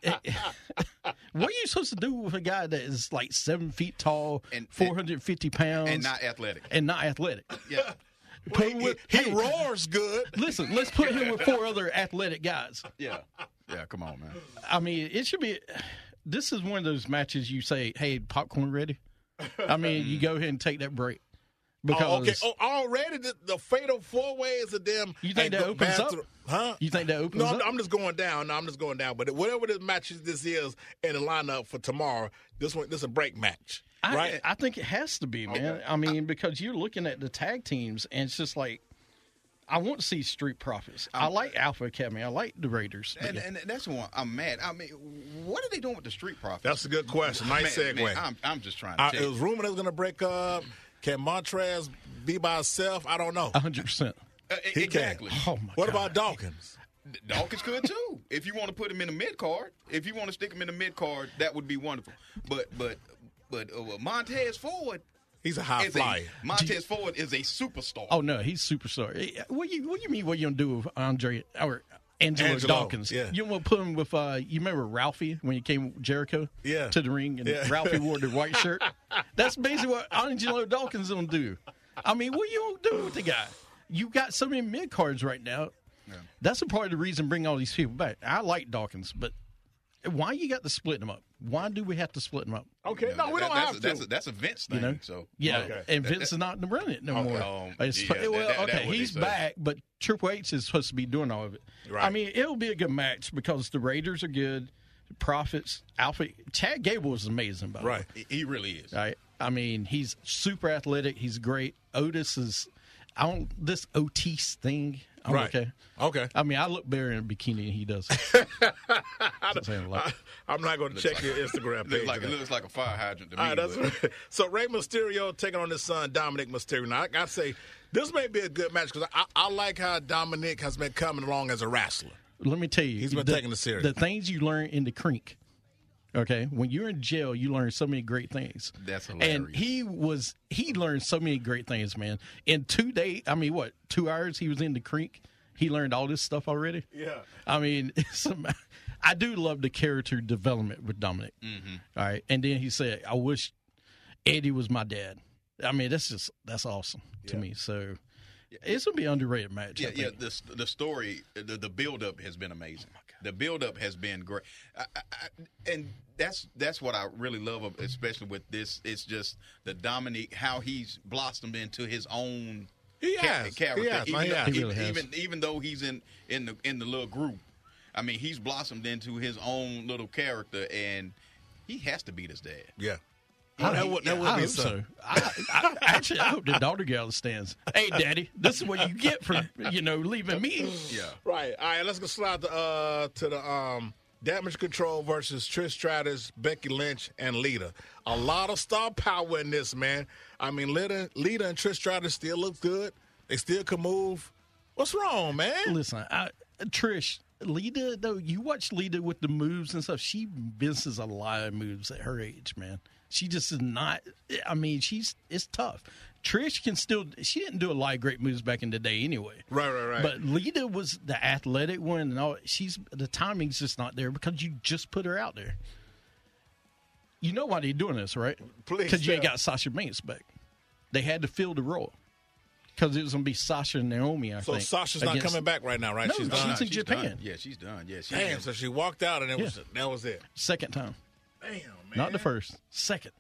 S19: what are you supposed to do with a guy that is like seven feet tall,
S3: And-
S19: four hundred fifty pounds,
S3: And not athletic.
S19: and not athletic?
S3: Yeah.
S19: Put him with,
S2: He
S19: hey,
S2: roars good.
S19: listen, let's put him with four other athletic guys.
S3: Yeah. Yeah, come on, man.
S19: I mean, it should be. This is one of those matches you say, "Hey, popcorn ready." I mean, you go ahead and take that break because
S2: Oh, okay. Oh, already the, the fatal four ways of them.
S19: you think that
S2: and
S19: opens up.
S2: bathroom- Huh?
S19: You think that opens
S2: No, I'm,
S19: up?
S2: I'm just going down. No, I'm just going down. But whatever the matches this is in the lineup for tomorrow, this one, this is a break match,
S19: I,
S2: right?
S19: I think it has to be, man.
S2: Okay.
S19: I mean, because you're looking at the tag teams, and it's just like, I want to see Street Profits. I like Alpha Academy. I like the Raiders. but
S3: And,
S19: yeah.
S3: and that's the one I'm mad. I mean, what are they doing with the Street Profits?
S2: That's a good question. Nice
S3: Man,
S2: segue.
S3: man, I'm, I'm just trying to
S2: Uh,
S3: tell
S2: it
S3: you.
S2: was rumored it was going to break up. Can Montrez be by himself? I don't know.
S19: one hundred percent.
S3: Uh,
S2: He
S3: exactly.
S2: can.
S19: Oh, my
S2: What
S19: God.
S2: about Dawkins?
S3: Dawkins could too. If you want to put him in the mid card, if you want to stick him in the mid card, that would be wonderful. But but but uh, Montez Ford,
S2: He's a high
S3: is
S2: flyer.
S3: A, Montez Ford is a superstar.
S19: Oh, no, he's superstar. Eh, What you What you mean? What you gonna do with Andre or Angelo,
S2: Angelo,
S19: Dawkins?
S2: yeah.
S19: You want to put him with? Uh, you remember Ralphie when he came with Jericho?
S2: Yeah.
S19: To the ring, and
S2: Yeah.
S19: Ralphie wore the white shirt. That's basically what Angelo Dawkins gonna do. I mean, what you gonna do with the guy? You got so many mid cards right now. That's a part of the reason bring all these people back. I like Dawkins, but why you got to split them up? Why do we have to split them up?
S2: Okay, no, we
S3: That-
S2: don't
S3: that's
S2: have
S3: a,
S2: to.
S3: That's a, that's a Vince thing.
S19: You know,
S3: So
S19: yeah,
S2: Okay.
S19: and Vince is not running it no
S2: Okay.
S19: more.
S3: Um,
S19: It's-
S3: yeah, that-
S19: well,
S3: that-
S19: okay,
S3: that what they
S19: he's
S3: say.
S19: back, but Triple H is supposed to be doing all of it.
S2: Right.
S19: I mean, it'll be a good match because the Raiders are good, the Profits, Alpha. Chad Gable is amazing, by the
S2: Right.
S19: way.
S3: He- he really is.
S19: Right. I mean, he's super athletic. He's great. Otis is. I don't this Otis thing. I'm
S2: Right.
S19: okay.
S2: Okay.
S19: I mean, I look better in a bikini than he does. I'm saying a lot.
S2: I, am not going to check your Instagram page.
S3: Looks like, it looks like a fire hydrant to me.
S2: All right, that's
S3: but-
S2: right. So Rey Mysterio taking on his son Dominic Mysterio. Now I got to say, this may be a good match because I, I like how Dominic has been coming along as a wrestler.
S19: Let me tell you,
S2: He's been
S19: the,
S2: taking it serious.
S19: The things you learn in the crink. Okay, when you're in jail, you learn so many great things.
S3: That's hilarious.
S19: And he was he learned so many great things, man. In two days, I mean, what two hours he was in the crink, he learned all this stuff already.
S2: Yeah.
S19: I mean, it's am- I do love the character development with Dominic.
S3: Mm-hmm.
S19: All right, and then he said, "I wish Eddie was my dad." I mean, that's just that's awesome to me. So it's gonna be an underrated match.
S3: Yeah,
S19: I
S3: yeah.
S19: think.
S3: The the story, the, the build up has been amazing. The build up has been great, I, I, I, and that's that's what I really love, of- especially with this. It's just the Dominic, how he's blossomed into his own
S2: He
S3: ca-
S2: has.
S3: character.
S2: He has.
S3: Even,
S2: He
S3: though,
S2: has.
S19: He
S3: even,
S19: really has.
S3: even even though he's in in the in the little group, I mean, he's blossomed into his own little character, and he has to beat his dad.
S2: Yeah.
S19: I,
S2: that would, that would
S19: I
S2: be
S19: hope
S2: something.
S19: so. I, I, actually, I hope the daughter girl stands. Hey, Daddy, this is what you get for you know leaving me.
S3: Yeah.
S2: Right. All right. Let's go slide to, uh, to the um, Damage Control versus Trish Stratus, Becky Lynch, and Lita. A lot of star power in this, man. I mean, Lita, Lita and Trish Stratus still look good. They still can move. What's wrong, man?
S19: Listen, I, Trish, Lita, though, you watch Lita with the moves and stuff. She misses a lot of moves at her age, man. She just is not. I mean, she's it's tough. Trish can still. She didn't do a lot of great moves back in the day, anyway.
S2: Right, right, right.
S19: But Lita was the athletic one, and all. She's the timing's just not there because you just put her out there. You know why they're doing this, right?
S2: Please
S19: Because you ain't
S2: tell.
S19: got Sasha Banks back. They had to fill the role because it was going to be Sasha and Naomi, I
S2: so
S19: think.
S2: Sasha's not
S19: against-
S2: coming back right now, right?
S19: No,
S2: she's
S19: she's
S2: done.
S19: in
S3: She's
S19: Japan.
S3: done. Yeah, she's done. Yeah, she's
S2: Damn,
S3: done.
S2: so she walked out and it was
S19: Yeah.
S2: that was it.
S19: Second time.
S2: Damn, man.
S19: Not the first. Second.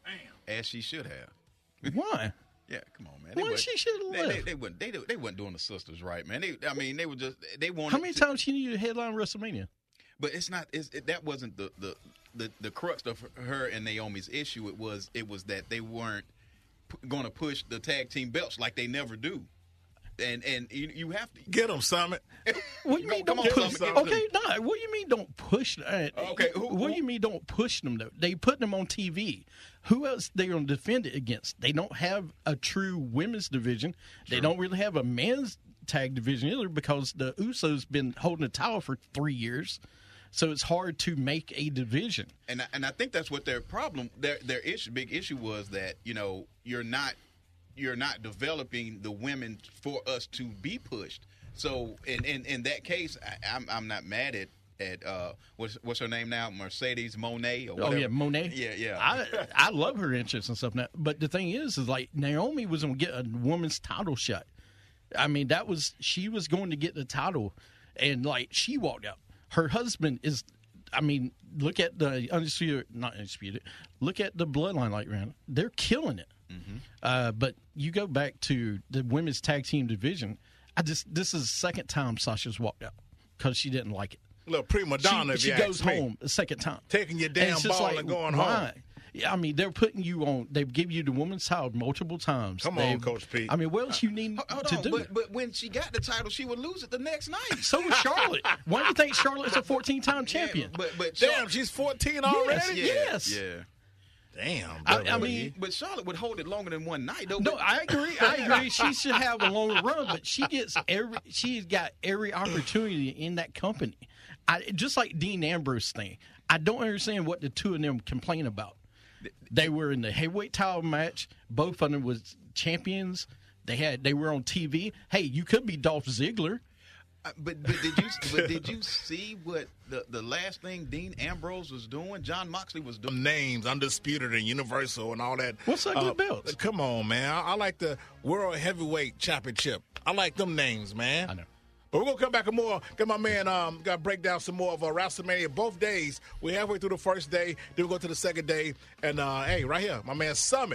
S3: As she should have.
S19: Why?
S3: Yeah, come on, man.
S19: Why
S3: wasn't-
S19: she should have
S3: they, they,
S19: left?
S3: they, weren't, they, they weren't doing the sisters right, man. They, I mean, they were just they wanted.
S19: How many
S3: to-
S19: times she needed to headline WrestleMania?
S3: But it's not. It's, it, that wasn't the, the the the crux of her and Naomi's issue. It was it was that they weren't p- going to push the tag team belts like they never do. And and you, you have to
S2: get them, Summit.
S19: What do you mean don't push? Okay, no. What do you mean don't push? Uh,
S3: Okay, who-
S19: what do you mean don't push them though? They put them on T V. Who else they going to defend it against? They don't have a true women's division. They don't really have a men's tag division either because the Usos been holding the title for three years. So it's hard to make a division.
S3: And I, and I think that's what their problem, their their issue, big issue was that you know you're not you're not developing the women for us to be pushed. So in in, in that case, I, I'm I'm not mad at at uh what's what's her name now, Mercedes Moné or whatever.
S19: Oh yeah, Monet.
S3: Yeah, yeah.
S19: I I love her entrance and stuff now. But the thing is, is like Naomi was going to get a woman's title shot. I mean, that was she was going to get the title, and like she walked out. Her husband is, I mean, look at the undisputed, not undisputed. Look at the bloodline like round. They're killing it.
S3: Mm-hmm.
S19: Uh, but you go back to the women's tag team division. I just this is the second time Sasha's walked out because she didn't like it.
S2: Little prima donna.
S19: She,
S2: if
S19: she
S2: you
S19: goes
S2: ask me.
S19: home the second time,
S2: taking your
S19: And
S2: damn
S19: it's just
S2: ball
S19: like,
S2: and going
S19: why?
S2: home.
S19: Yeah, I mean, they're putting you on. They give you the women's title multiple times.
S2: Come
S19: They-
S2: on, Coach Pete.
S19: I mean, what else you need
S3: Hold
S19: to
S3: on,
S19: do?
S3: but but when she got the title, she would lose it the next night.
S19: So was Charlotte. Why do you think Charlotte's a fourteen-time champion?
S3: But but
S2: Damn, she's fourteen already.
S19: Yes,
S3: yeah,
S19: yes.
S3: yeah.
S2: Damn.
S19: I-
S2: brother.
S19: I mean-
S3: But Charlotte would hold it longer than one night, though.
S19: No,
S3: but-
S19: I agree. I agree. She should have a longer run, but she gets every. She's got every opportunity in that company. I just like Dean Ambrose thing. I don't understand what the two of them complain about. They were in the heavyweight title match. Both of them was champions. They had. They were on T V. Hey, you could be Dolph Ziggler.
S3: Uh, but, but did you but did you see what the, the last thing Dean Ambrose was doing? John Moxley was doing
S2: names, Undisputed and Universal and all that.
S19: What's that good belts?
S2: Come on, man. I, I like the World Heavyweight Championship. I like them names, man.
S19: I know.
S2: But we're going to come back and more. Get my man, um, got to break down some more of uh, WrestleMania both days. We're halfway through the first day. Then we go to the second day. And, uh, hey, right here, my man Summit.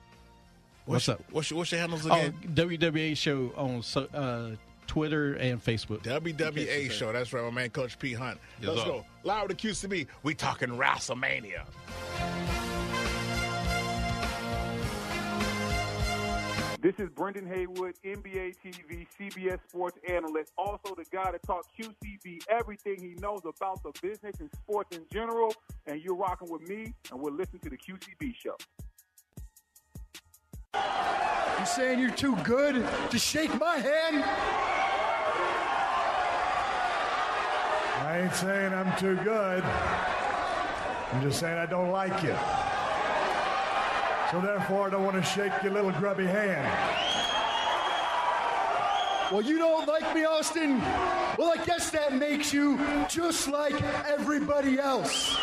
S19: What's up?
S2: What's your, what's your handles
S19: Oh,
S2: again?
S19: W W A show on so- uh, Twitter and Facebook.
S2: W W A show. That's right, my man, Coach P. Hunt.
S3: Yes,
S2: Let's
S3: sir.
S2: go. Live with the Q C B. We talking WrestleMania.
S13: This is Brendan Haywood, N B A T V, C B S Sports analyst, also the guy that talks Q C B, everything he knows about the business and sports in general. And you're rocking with me, and we're listening to the Q C B show.
S20: You saying you're too good to shake my hand?
S21: I ain't saying I'm too good. I'm just saying I don't like you. So therefore, I don't want to shake your little grubby hand.
S20: Well, you don't like me, Austin? Well, I guess that makes you just like everybody else.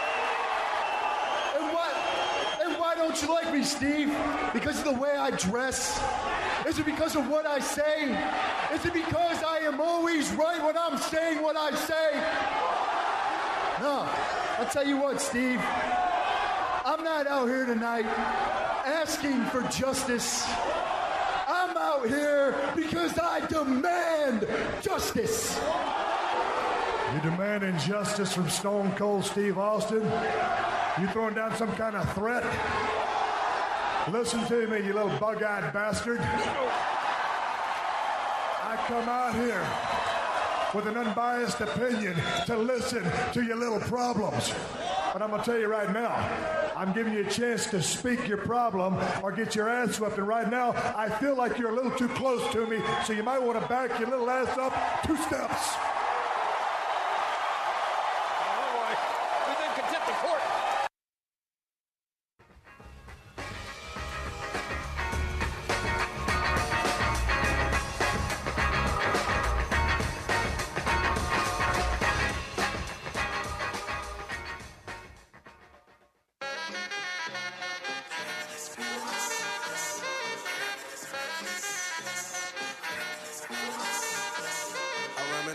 S20: And why, and why don't you like me, Steve? Because of the way I dress? Is it because of what I say? Is it because I am always right when I'm saying what I say? No, I'll tell you what, Steve. I'm not out here tonight asking for justice. I'm out here because I demand justice.
S21: You demanding justice from Stone Cold Steve Austin? You throwing down some kind of threat? Listen to me, you little bug-eyed bastard. I come out here with an unbiased opinion to listen to your little problems. But I'm going to tell you right now, I'm giving you a chance to speak your problem or get your ass whipped. And right now, I feel like you're a little too close to me, so you might want to back your little ass up two steps.
S11: All right. Within contempt of court.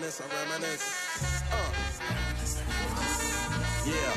S17: reminisce, I reminisce. Uh. Yeah.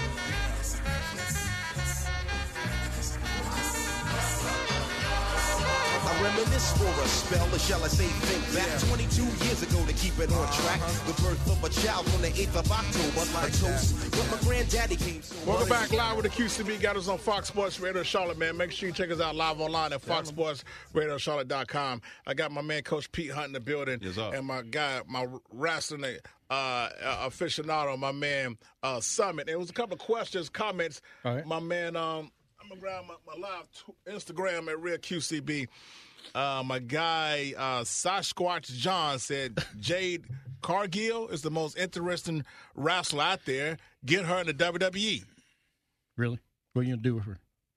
S17: I reminisce for a spell, or shall I say think back yeah. twenty-two years ago to keep it on track. Uh-huh. The birth of a child on the eighth of October. Like a toast when my granddaddy came. So
S2: Welcome back live with the Q C B. Got us on Fox Sports Radio Charlotte, man. Make sure you check us out live online at fox sports radio charlotte dot com. I got my man Coach Pete Hunt in the building.
S3: Yes, sir.
S2: And my guy, my wrestling uh, aficionado, my man uh, Summit. There was a couple of questions, comments.
S19: Right.
S2: My man, um, I'm going to grab my, my live t- Instagram at Real Q C B. Uh, my guy, uh, Sasquatch John, said Jade Cargill is the most interesting wrestler out there. Get her in the W W E.
S19: Really? What are you going to do with her?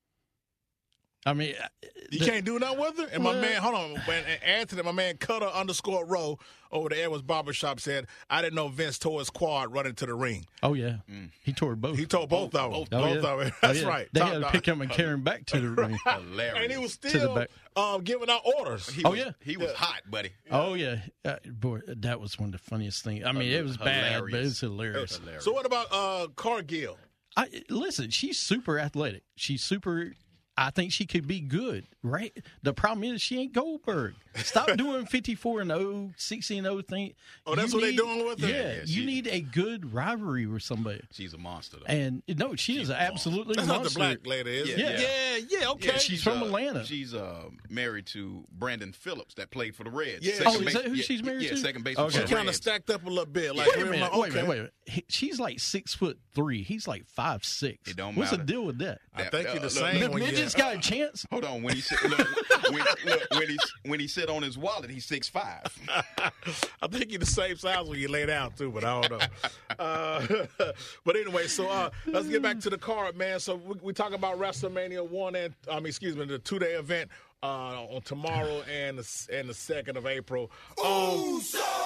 S19: I mean,
S2: you
S19: the,
S2: can't do nothing with her? And
S19: well,
S2: my man, hold on, man, add to that, my man Cutter underscore Row over the Edwards Barbershop said, I didn't know Vince tore his quad running to the ring.
S19: Oh, yeah. Mm. He tore both.
S2: He tore both, both of them.
S19: Both,
S2: both
S19: oh, yeah.
S2: of them. That's
S19: oh, yeah.
S2: right.
S19: They
S2: Top
S19: had to
S2: dog.
S19: pick him and carry him back to the ring.
S3: Hilarious.
S2: And he was still um, giving out orders.
S3: He
S19: oh,
S3: was,
S19: yeah.
S3: He was yeah. hot, buddy.
S19: Oh, yeah. Uh, boy, that was one of the funniest things. I mean, it was
S3: hilarious.
S19: bad, but it was hilarious.
S2: It was hilarious. So what about uh, Cargill?
S19: I, listen, she's super athletic. She's super – I think she could be good, right? The problem is she ain't Goldberg. Stop doing fifty-four and oh, sixty and oh thing.
S2: Oh, that's
S19: you
S2: what
S19: need,
S2: they're doing with her?
S19: Yeah,
S3: Yeah, yeah,
S19: you
S3: she,
S19: need a good rivalry with somebody.
S3: She's a monster, though.
S19: And, no, she
S3: she's
S19: is absolutely
S2: That's
S19: a monster.
S2: not the black lady, is
S19: yeah.
S2: it?
S19: Yeah,
S2: yeah, yeah okay.
S19: Yeah, she's, she's from
S3: uh,
S19: Atlanta.
S3: She's uh, married to Brandon Phillips that played for the Reds.
S2: Yeah.
S3: Second
S19: Oh, is
S3: base,
S19: that who
S3: yeah,
S19: she's married
S3: yeah,
S19: to?
S3: Yeah, second base.
S19: Okay.
S2: She kind of stacked up a little bit. Like,
S19: wait a minute,
S2: okay.
S19: wait a minute, wait a minute. He, she's like six foot three. He's like five six.
S3: It don't
S19: What's
S3: matter.
S19: the deal with that?
S2: I think
S3: uh,
S2: you're the
S3: look,
S2: same.
S19: The
S2: when you-
S19: midget's got a chance.
S3: Hold on, when he sit, look, when, look, when he when he sit on his wallet, he's six five.
S2: I think you're the same size when you lay down too, but I don't know. Uh, but anyway, so uh, let's get back to the card, man. So we, we talk about WrestleMania one and I mean, excuse me, the two day event uh, on tomorrow and the, and the second of April. Um,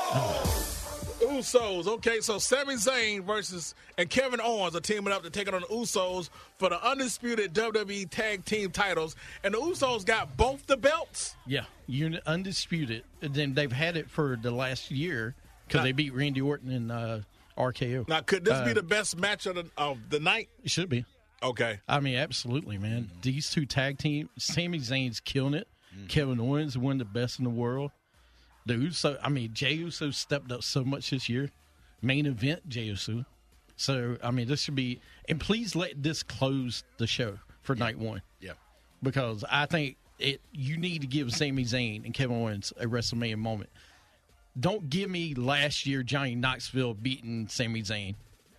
S2: Usos. Okay, so Sami Zayn versus and Kevin Owens are teaming up to take on the Usos for the undisputed W W E Tag Team titles, and the Usos got both the belts.
S19: Yeah, unit undisputed. And then they've had it for the last year because they beat Randy Orton and uh, R K O.
S2: Now, could this
S19: uh,
S2: be the best match of the, of the night?
S19: It should be.
S2: Okay.
S19: I mean, absolutely, man. These two tag teams, Sami Zayn's killing it. Mm-hmm. Kevin Owens, one of the best in the world. The Uso, I mean, Jey Uso stepped up so much this year. Main event, Jey Uso. So, I mean, this should be, and please let this close the show for
S3: yeah.
S19: night one.
S3: Yeah.
S19: Because I think it. You need to give Sami Zayn and Kevin Owens a WrestleMania moment. Don't give me last year Johnny Knoxville beating Sami Zayn.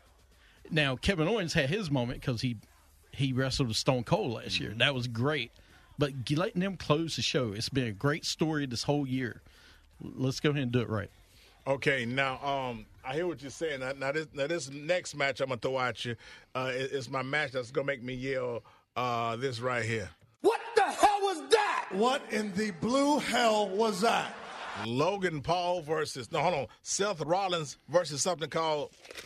S19: Now, Kevin Owens had his moment because he, he wrestled with Stone Cold last mm-hmm. year. That was great. But letting them close the show, it's been a great story this whole year. Let's go ahead and do it right.
S2: Okay, now um, I hear what you're saying. Now, now, this, now this next match I'm going to throw at you uh, is, is my match that's going to make me yell uh, this right here.
S20: What the hell was that? What in the blue hell was that?
S2: Logan Paul versus, no, hold on, Seth Rollins versus something called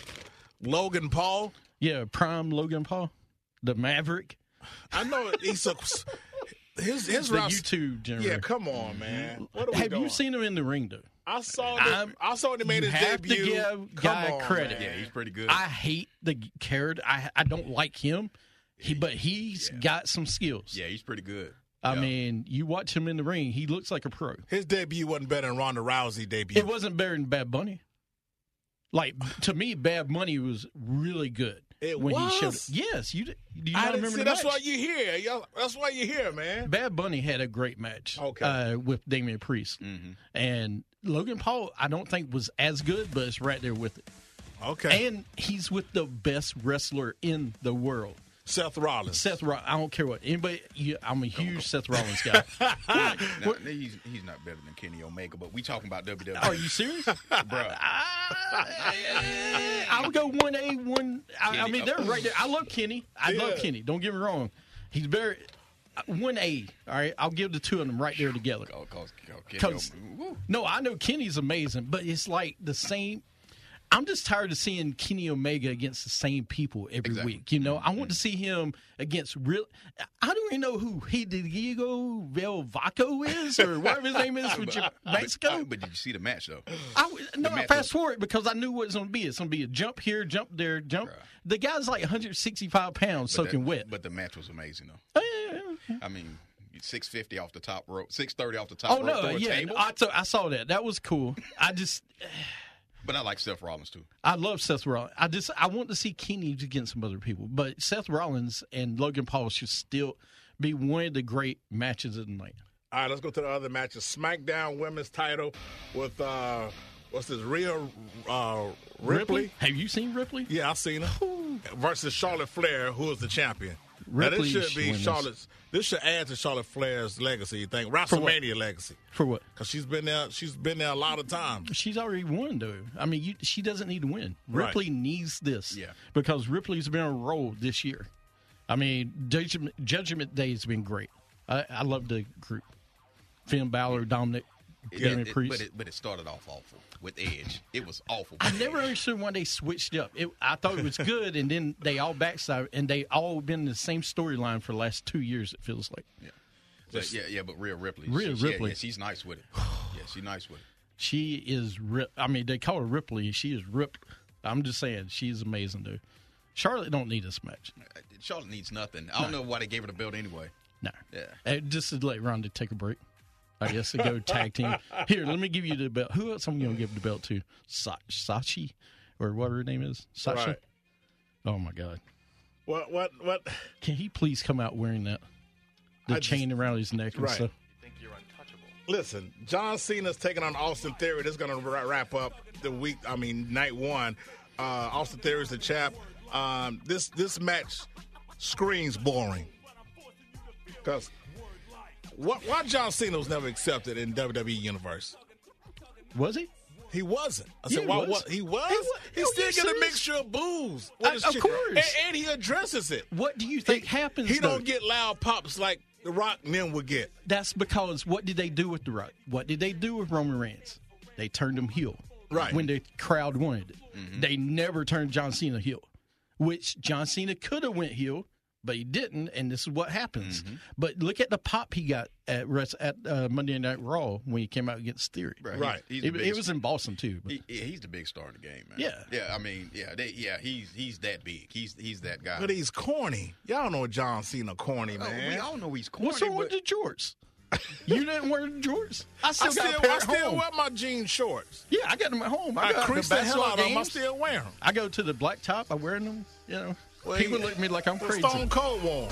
S2: Logan Paul.
S19: Yeah, prime Logan Paul, the Maverick.
S2: I know he's a... His his
S19: the
S2: roster,
S19: YouTube generation.
S2: Yeah, come on, man. What are we
S19: Have
S2: doing?
S19: you seen him in the ring, though?
S2: I saw the, I saw when he made
S19: you
S2: his
S19: have
S2: debut.
S19: to give
S2: come
S19: guy
S2: on,
S19: credit.
S2: man.
S3: Yeah, he's pretty good.
S19: I hate the character. I I don't like him. He, but he's
S3: yeah.
S19: got some skills.
S3: Yeah, he's pretty good.
S19: I
S3: yeah.
S19: mean, you watch him in the ring, he looks like a pro.
S2: His debut wasn't better than Ronda Rousey's debut.
S19: It wasn't better than Bad Bunny. Like, to me, Bad Bunny was really good.
S2: It
S19: when
S2: was?
S19: He showed it. Yes, you, do you
S2: I
S19: not
S2: didn't
S19: remember
S2: see,
S19: the
S2: that's
S19: match?
S2: why you here. Y'all, that's why you here, man.
S19: Bad Bunny had a great match
S2: okay.
S19: uh, with Damian Priest.
S3: Mm-hmm.
S19: And Logan Paul, I don't think was as good, but it's right there with it.
S2: Okay.
S19: And he's with the best wrestler in the world.
S2: Seth Rollins.
S19: Seth Rollins. I don't care what anybody. You, I'm a huge Seth Rollins guy.
S3: no, he's he's not better than Kenny Omega, but we talking about W W E.
S19: Are you serious,
S3: bro?
S19: I would go one A, one. I, I mean, they're right there. I love Kenny. I
S2: Yeah.
S19: love Kenny. Don't get me wrong. He's very one A. All right, I'll give the two of them right there together.
S3: Oh, cause, cause
S19: Because no, I know Kenny's amazing, but it's like the same. I'm just tired of seeing Kenny Omega against the same people every
S3: Exactly.
S19: week. You know, I want to see him against real. I don't even know who Hideo Velvaco is or whatever his name is from J- Mexico.
S3: But, but did you see the match though?
S19: I, no,
S3: The
S19: I
S3: match
S19: fast
S3: was-
S19: forward because I knew what it was going to be. It's going to be a jump here, jump there, jump. The guy's like one hundred sixty-five pounds,
S3: But
S19: soaking
S3: that-
S19: wet.
S3: But the match was amazing though. I mean, six fifty off the top rope, six thirty off the top
S19: Oh
S3: rope.
S19: no,
S3: through a
S19: yeah,
S3: table.
S19: I, t- I saw that. That was cool. I just.
S3: But I like Seth Rollins too.
S19: I love Seth Rollins. I just I want to see Kenny against some other people, but Seth Rollins and Logan Paul should still be one of the great matches of the night.
S2: All right, let's go to the other matches. SmackDown Women's Title with uh, what's this? Rhea uh, Ripley.
S19: Have you seen Ripley?
S2: Yeah, I've seen her. Versus Charlotte Flair, who is the champion. Now,
S19: Ripley
S2: this should
S19: should
S2: be
S19: win this.
S2: Charlotte's. This should add to Charlotte Flair's legacy. You think
S19: For what?
S2: WrestleMania legacy?
S19: For what?
S2: Because she's been there. She's been there a lot of times.
S19: She's already won, though. I mean, you, she doesn't need to win.
S2: Right.
S19: Ripley needs this.
S3: Yeah.
S19: Because Ripley's been on a roll this year. I mean, Judgment, Judgment Day has been great. I, I love the group. Finn Balor, Dominic,
S3: Yeah,
S19: Damian
S3: it-
S19: Priest.
S3: but it but it started off awful with Edge. It was awful.
S19: I never understood why they switched up. It, I thought it was good, and then they all backslid, and they all been in the same storyline for the last two years. It feels like.
S3: Yeah, but, yeah, yeah. But Rhea Ripley,
S19: Rhea
S3: she, she-
S19: Ripley.
S3: yeah, she's nice with it. Yeah, she's nice with it.
S19: She is. Rip, I mean, they call her Ripley. She is ripped. I'm just saying, she's amazing, dude. Charlotte don't need this match.
S3: Charlotte needs nothing. I don't know why they gave her the belt anyway.
S19: No.
S3: Yeah.
S19: Uh, just to let Ronda take a break. I guess to go tag team. Here, let me give you the belt. Who else am I going to give the belt to? Sa- Sachi, or whatever her name is. Sasha.
S2: Right.
S19: Oh my God.
S2: What? What? What?
S19: Can he please come out wearing that? The
S2: I
S19: chain around his neck and
S2: Right.
S19: stuff.
S2: Listen, John Cena's taking on Austin Theory. This is going to wrap up the week. I mean, night one. Uh, Austin Theory's the champ. Um, this this match screams boring. Because what, why John Cena was never accepted in W W E Universe?
S19: Was he?
S2: He wasn't. I
S19: Yeah,
S2: said,
S19: he
S2: why?
S19: was.
S2: What, he was?
S19: He wa-
S2: He
S19: Oh,
S2: still
S19: you
S2: get a
S19: serious?
S2: mixture of booze.
S19: Uh,
S2: his
S19: of
S2: chick.
S19: course.
S2: And, and he addresses it.
S19: What do you think
S2: He-
S19: happens?
S2: He
S19: though?
S2: don't get loud pops like The Rock and them would get.
S19: That's because what did they do with The Rock? What did they do with Roman Reigns? They turned him heel.
S2: Right.
S19: When the crowd wanted it. They never turned John Cena heel, which John Cena could have went heel, but he didn't, and this is what happens. But look at the pop he got at Res- at uh, Monday Night Raw when he came out against Theory.
S3: Right. He's
S19: It,
S3: the
S19: it
S3: biggest-
S19: was in Boston, too. But.
S3: He, yeah, he's the big star in the game, man.
S19: Yeah.
S3: yeah. I mean, yeah, they, yeah. He's he's that big. He's he's that guy.
S2: But he's corny. Y'all know John Cena corny,
S3: Oh,
S2: man.
S3: we all know he's corny.
S19: What's wrong with
S3: but-
S19: the jorts? You didn't wear the jorts? I still
S2: I
S19: got
S2: still,
S19: a pair
S2: I
S19: at
S2: still
S19: home.
S2: wear my jean shorts.
S19: Yeah, I got them at home. I,
S2: I
S19: got
S2: crease
S19: the
S2: the hell
S19: basketball
S2: out of them. I
S19: games.
S2: still wear them.
S19: I go to the blacktop. I wear them. You know,
S2: Well,
S19: people
S2: he-
S19: look at me like I'm crazy.
S2: Stone Cold warm.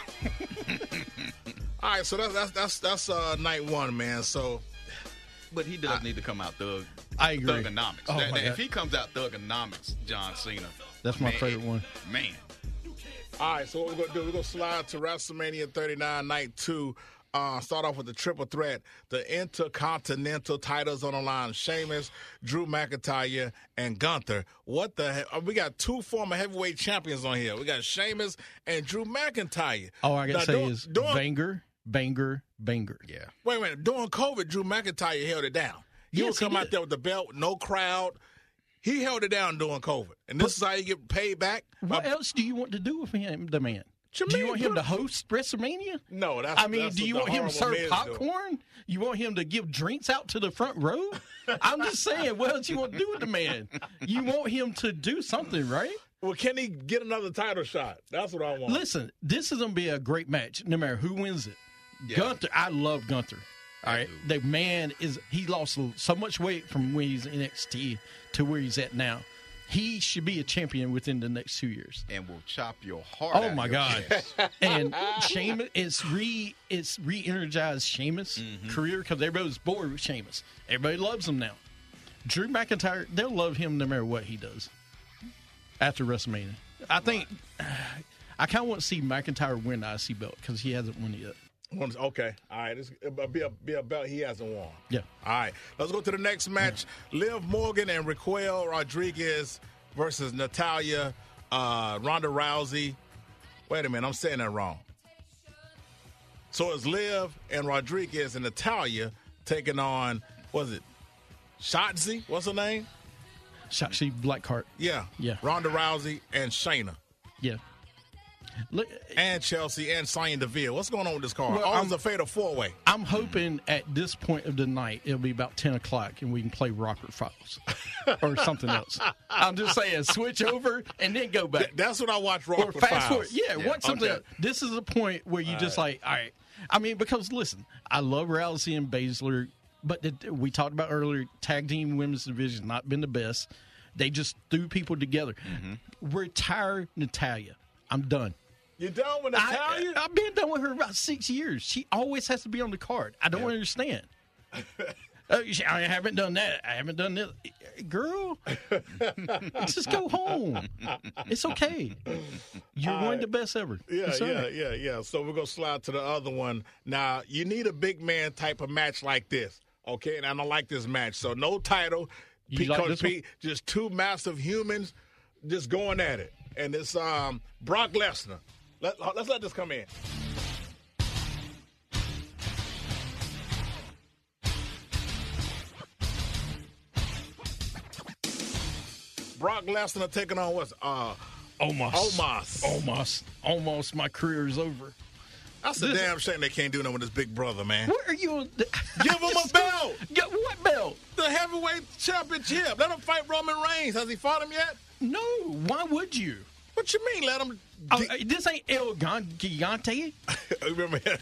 S2: All right, so that's that's that's that's uh, night one, man. So,
S3: But he does need to come out thug.
S19: I agree.
S3: Thugonomics.
S19: Oh,
S3: That-
S19: my
S3: that-
S19: God.
S3: if he comes out thugonomics, John Cena.
S19: That's my
S3: man,
S19: favorite one.
S3: Man.
S2: all right, so what we're gonna do? We're gonna slide to WrestleMania thirty-nine, night two. Uh, start off with the triple threat, the Intercontinental titles on the line: Sheamus, Drew McIntyre, and Gunther. What the hell? We got two former heavyweight champions on here. We got Sheamus and Drew McIntyre.
S19: All I
S2: Now,
S19: gotta say
S2: during-
S19: is
S2: during-
S19: banger, banger, banger.
S3: Yeah.
S2: Wait a minute. During COVID, Drew McIntyre held it down. He
S19: Yes,
S2: would
S19: he
S2: come out
S19: did.
S2: there with the belt, no crowd. He held it down during COVID. And this is how you get paid back?
S19: What
S2: By-
S19: else do you want to do with him, the man?
S2: What you
S19: do you
S2: mean,
S19: want him
S2: put-
S19: to host WrestleMania?
S2: No, that's
S19: I mean,
S2: that's
S19: do
S2: what
S19: you
S2: the
S19: want him to
S2: horrible
S19: serve
S2: men do.
S19: popcorn? You want him to give drinks out to the front row? I'm just saying, what else you want to do with the man? You want him to do something, right?
S2: Well, can he get another title shot? That's what I want.
S19: Listen, this is going to be a great match, no matter who wins it. Gunther, I love Gunther. All right, the man is he lost so much weight from when he's in N X T to where he's at now. He should be a champion within the next two years.
S3: And will chop your heart
S19: Oh
S3: out
S19: my
S3: your
S19: God!
S3: chest.
S19: And Sheamus, it's re it's re-energized Sheamus' career because everybody's bored with Sheamus. Everybody loves him now. Drew McIntyre, they'll love him no matter what he does after WrestleMania. I think I kind of want to see McIntyre win the I C belt because he hasn't won it yet.
S2: Once- Okay, all right. It's, it'll be a, be a belt he hasn't won.
S19: Yeah.
S2: All right, let's go to the next match. Liv Morgan and Raquel Rodriguez versus Natalia, uh, Ronda Rousey. Wait a minute, I'm saying that wrong. So it's Liv and Rodriguez and Natalia taking on, what is it, Shotzi? What's her name?
S19: Shotzi Blackheart.
S2: Yeah.
S19: Yeah.
S2: Ronda Rousey and Shayna.
S19: Yeah. Look,
S2: and Chelsea and Sonya Deville. What's going on with this card?
S19: Well,
S2: oh,
S19: I'm-
S2: it's a fatal four-way.
S19: I'm hoping at this point of the night it'll be about ten o'clock and we can play Rocker Files or something else. I'm just saying, switch over and then go back.
S2: That's what I watch
S19: Or
S2: Rocker
S19: fast
S2: Files.
S19: forward. Yeah,
S2: Yeah,
S19: want something
S2: okay.
S19: else. This is a point where you
S2: All
S19: just
S2: right.
S19: like, all right. I mean, because listen, I love Rousey and Baszler, but the, we talked about earlier, tag team women's division not been the best. They just threw people together.
S2: Mm-hmm.
S19: Retire Natalia. I'm done.
S2: You done with Natalia?
S19: I, I've been done with her about six years. She always has to be on the card. I don't understand. Uh, she- I haven't done that. I haven't done this. Girl, just go home. It's okay. You're
S2: All
S19: one
S2: right.
S19: of the best ever.
S2: Yeah,
S19: It's all
S2: yeah,
S19: right.
S2: yeah, yeah. So we're going to slide to the other one. Now, you need a big man type of match like this, okay? And I don't like this match. So no title.
S19: You
S2: Pete,
S19: like
S2: Coach
S19: this one?
S2: Pete, just two massive humans just going at it. And it's um, Brock Lesnar. Let, let's let this come in. Brock Lesnar taking on what's uh
S19: Omos.
S2: Omos.
S19: Omos. Almost my career is over.
S2: That's a
S19: This-
S2: damn shame they can't do nothing with this big brother, man.
S19: What are you?
S2: Give him a belt.
S19: Get what belt?
S2: The heavyweight championship. Let him fight Roman Reigns. Has he fought him yet?
S19: No. Why would you?
S2: What you mean? Let him.
S19: Oh, this ain't El Gan- Gigante.
S2: Remember that?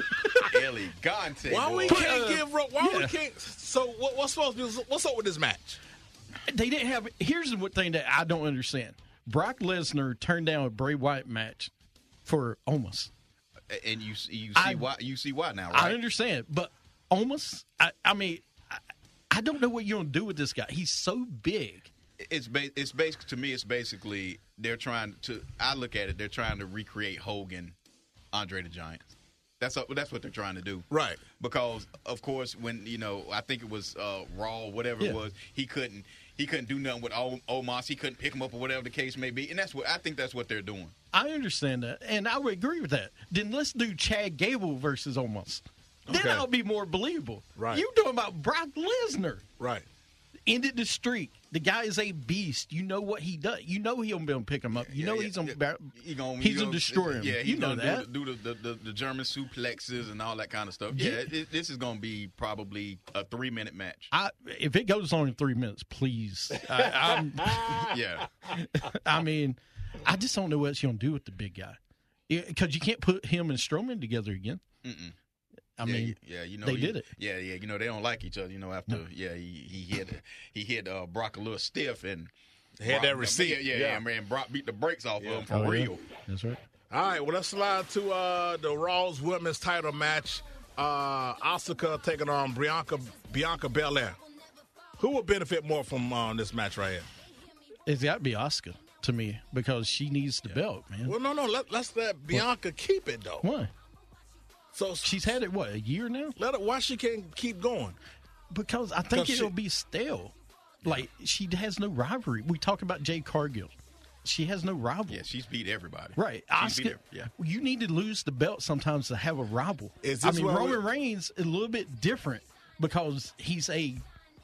S3: Elegante.
S2: Why we
S3: boy.
S2: can't
S19: Uh,
S2: give? Ro- Why we
S19: yeah.
S2: can't? So what, what's supposed to be? What's up with this match?
S19: They didn't have. Here's the thing that I don't understand. Brock Lesnar turned down a Bray Wyatt match for Omos.
S3: And you you see
S19: I-
S3: why you see why now,
S19: I
S3: right?
S19: understand, but Omos. I, I mean, I, I don't know what you're gonna do with this guy. He's so big.
S3: It's ba- it's basic to me. It's basically they're trying to. I look at it. They're trying to recreate Hogan, Andre the Giant. That's up, that's what they're trying to do,
S2: right?
S3: Because of course, when you know, I think it was uh, Raw, whatever
S19: Yeah.
S3: it was, he couldn't he couldn't do nothing with o- Omos. He couldn't pick him up or whatever the case may be, and that's what I think that's what they're doing.
S19: I understand that, and I would agree with that. Then let's do Chad Gable versus Omos. Then
S2: Okay.
S19: that'll be more believable.
S2: Right.
S19: You talking about Brock Lesnar?
S2: Right.
S19: Ended the streak. The guy is a beast. You know what he does. You know he'll be able to pick him up. You
S3: Yeah,
S19: know
S3: yeah,
S19: he's gonna.
S3: yeah.
S19: He
S3: He gonna,
S19: he's
S3: he
S19: gonna
S3: gonna
S19: destroy him.
S3: Yeah, he's
S19: you know
S3: gonna
S19: that.
S3: do, the, do the, the, the, the German suplexes and all that kind of stuff.
S19: Yeah.
S3: Yeah, it, this is gonna be probably a three minute match.
S19: I, if it goes on in three minutes, please. I, I'm,
S3: Yeah.
S19: I mean, I just don't know what you're gonna do with the big guy because you can't put him and Strowman together again.
S3: Mm-mm.
S19: I
S3: yeah,
S19: mean,
S3: yeah, you know
S19: they
S3: he-
S19: did it.
S3: Yeah, yeah, you know they don't like each other. You know after yeah he he hit he hit uh, Brock a little stiff and
S2: Had
S3: Brock-
S2: that receipt.
S3: Yeah, yeah,
S2: Yeah.
S3: yeah, man. Brock beat the brakes off of him for
S19: Oh, yeah.
S3: real.
S19: That's right.
S2: All right, well, let's slide to uh, the Raw's women's title match. Uh, Asuka taking on Bianca Bianca Belair. Who will benefit more from uh, this match right here?
S19: It's got to be Asuka to me because she needs the belt, man.
S2: Well, no, no. Let, let's let Bianca keep it, though.
S19: Why?
S2: So
S19: she's had it, what, a year now?
S2: Let her, why she can't keep going?
S19: Because I think
S2: 'Cause
S19: it'll
S2: she-
S19: be stale. Like, she has no rivalry. We talk about Jade Cargill. She has no rival.
S3: Yeah, she's beat everybody.
S19: Right.
S3: She's beat
S19: Asuka,
S3: every- yeah.
S19: you need to lose the belt sometimes to have a rival.
S2: Is
S19: I
S2: this
S19: mean,
S2: what
S19: Roman
S2: we-
S19: Reigns is a little bit different because he's a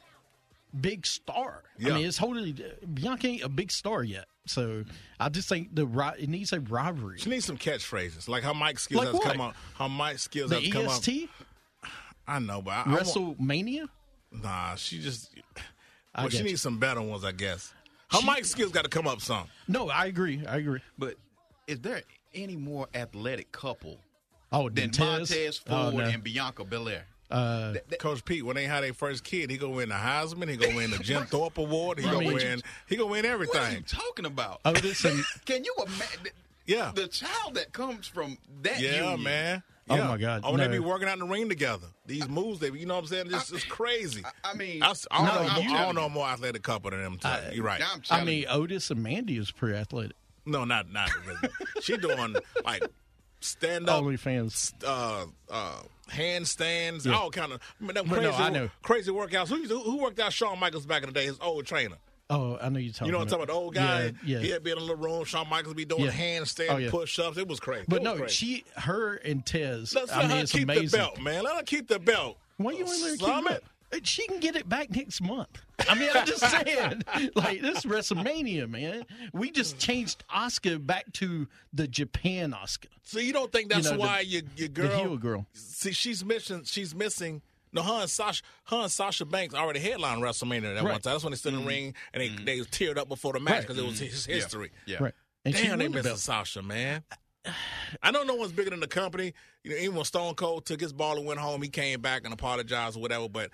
S19: big star.
S2: Yeah.
S19: I mean, it's totally Bianca ain't a big star yet. So I just think the ri- it needs a rivalry.
S2: She needs some catchphrases, like her mic skills
S19: Like
S2: has
S19: what?
S2: come up. Her mic skills
S19: The
S2: has come
S19: E S T,
S2: up. I know, but I, I want,
S19: WrestleMania.
S2: nah, she just.
S19: I
S2: Well, she
S19: get
S2: needs some better ones, I guess. Her mic skills got to come up some.
S19: No, I agree. I agree.
S3: But is there any more athletic couple
S19: Oh,
S3: than
S19: Tez?
S3: Montez
S19: Oh,
S3: Ford
S19: no.
S3: and Bianca Belair?
S19: Uh,
S2: Coach Pete, when they had their first kid, he gonna win the Heisman, he gonna win the Jim Thorpe Award, he
S3: I
S2: gonna
S3: mean,
S2: win, he gonna win
S3: What are you
S2: everything.
S3: talking about?
S19: Otis and
S3: Can you imagine?
S2: Yeah,
S3: the child that comes from that
S2: yeah,
S3: union.
S2: man.
S19: Oh,
S2: Yeah.
S19: my God,
S2: Oh, they
S19: no.
S2: be working out in the ring together. These moves, they, you know what I'm saying? Just it's crazy.
S3: I, I mean,
S2: I, s- I don't,
S19: No,
S2: know,
S19: you-
S2: I don't know a more athletic couple than them two. You're right.
S3: I'm
S19: I
S3: telling
S19: mean,
S3: you.
S19: Otis and Mandy is pretty athletic.
S2: No, not not. She doing like stand up,
S19: OnlyFans.
S2: uh, uh, handstands,
S19: Yeah.
S2: all kind of I mean, them
S19: But
S2: crazy,
S19: no, I know.
S2: crazy workouts. Who, who who worked out Shawn Michaels back in the day? His old trainer.
S19: Oh, I know you're talking.
S2: You know what I'm talking about? The old guy.
S19: Yeah, yeah.
S2: He'd be in a little room. Shawn Michaels be doing
S19: Yeah.
S2: handstand
S19: Oh, yeah.
S2: push-ups. It was crazy.
S19: But
S2: It was
S19: no,
S2: crazy.
S19: she, her, and Tez.
S2: Let's
S19: I
S2: let
S19: mean,
S2: her
S19: it's
S2: keep
S19: amazing.
S2: the belt, man. Let her keep the belt.
S19: Why you want to let her keep
S2: Summit.
S19: it? She can get it back next month. I mean, I'm just saying, like, this is WrestleMania, man. We just changed Asuka back to the Japan Asuka.
S2: So you don't think that's
S19: You know,
S2: why
S19: the-
S2: your your girl,
S19: the heel girl.
S2: See, she's missing. She's missing. No, her and Sasha, her and Sasha Banks already headlined WrestleMania that
S19: Right.
S2: one time. That's when they stood in the ring and they they teared up before the match because it was his
S3: Yeah.
S2: history.
S3: Yeah.
S19: Right. And she
S2: Damn, they
S19: won the
S2: missing
S19: belt.
S2: Sasha, man. I don't know what's bigger than the company. You know, even when Stone Cold took his ball and went home, he came back and apologized or whatever. But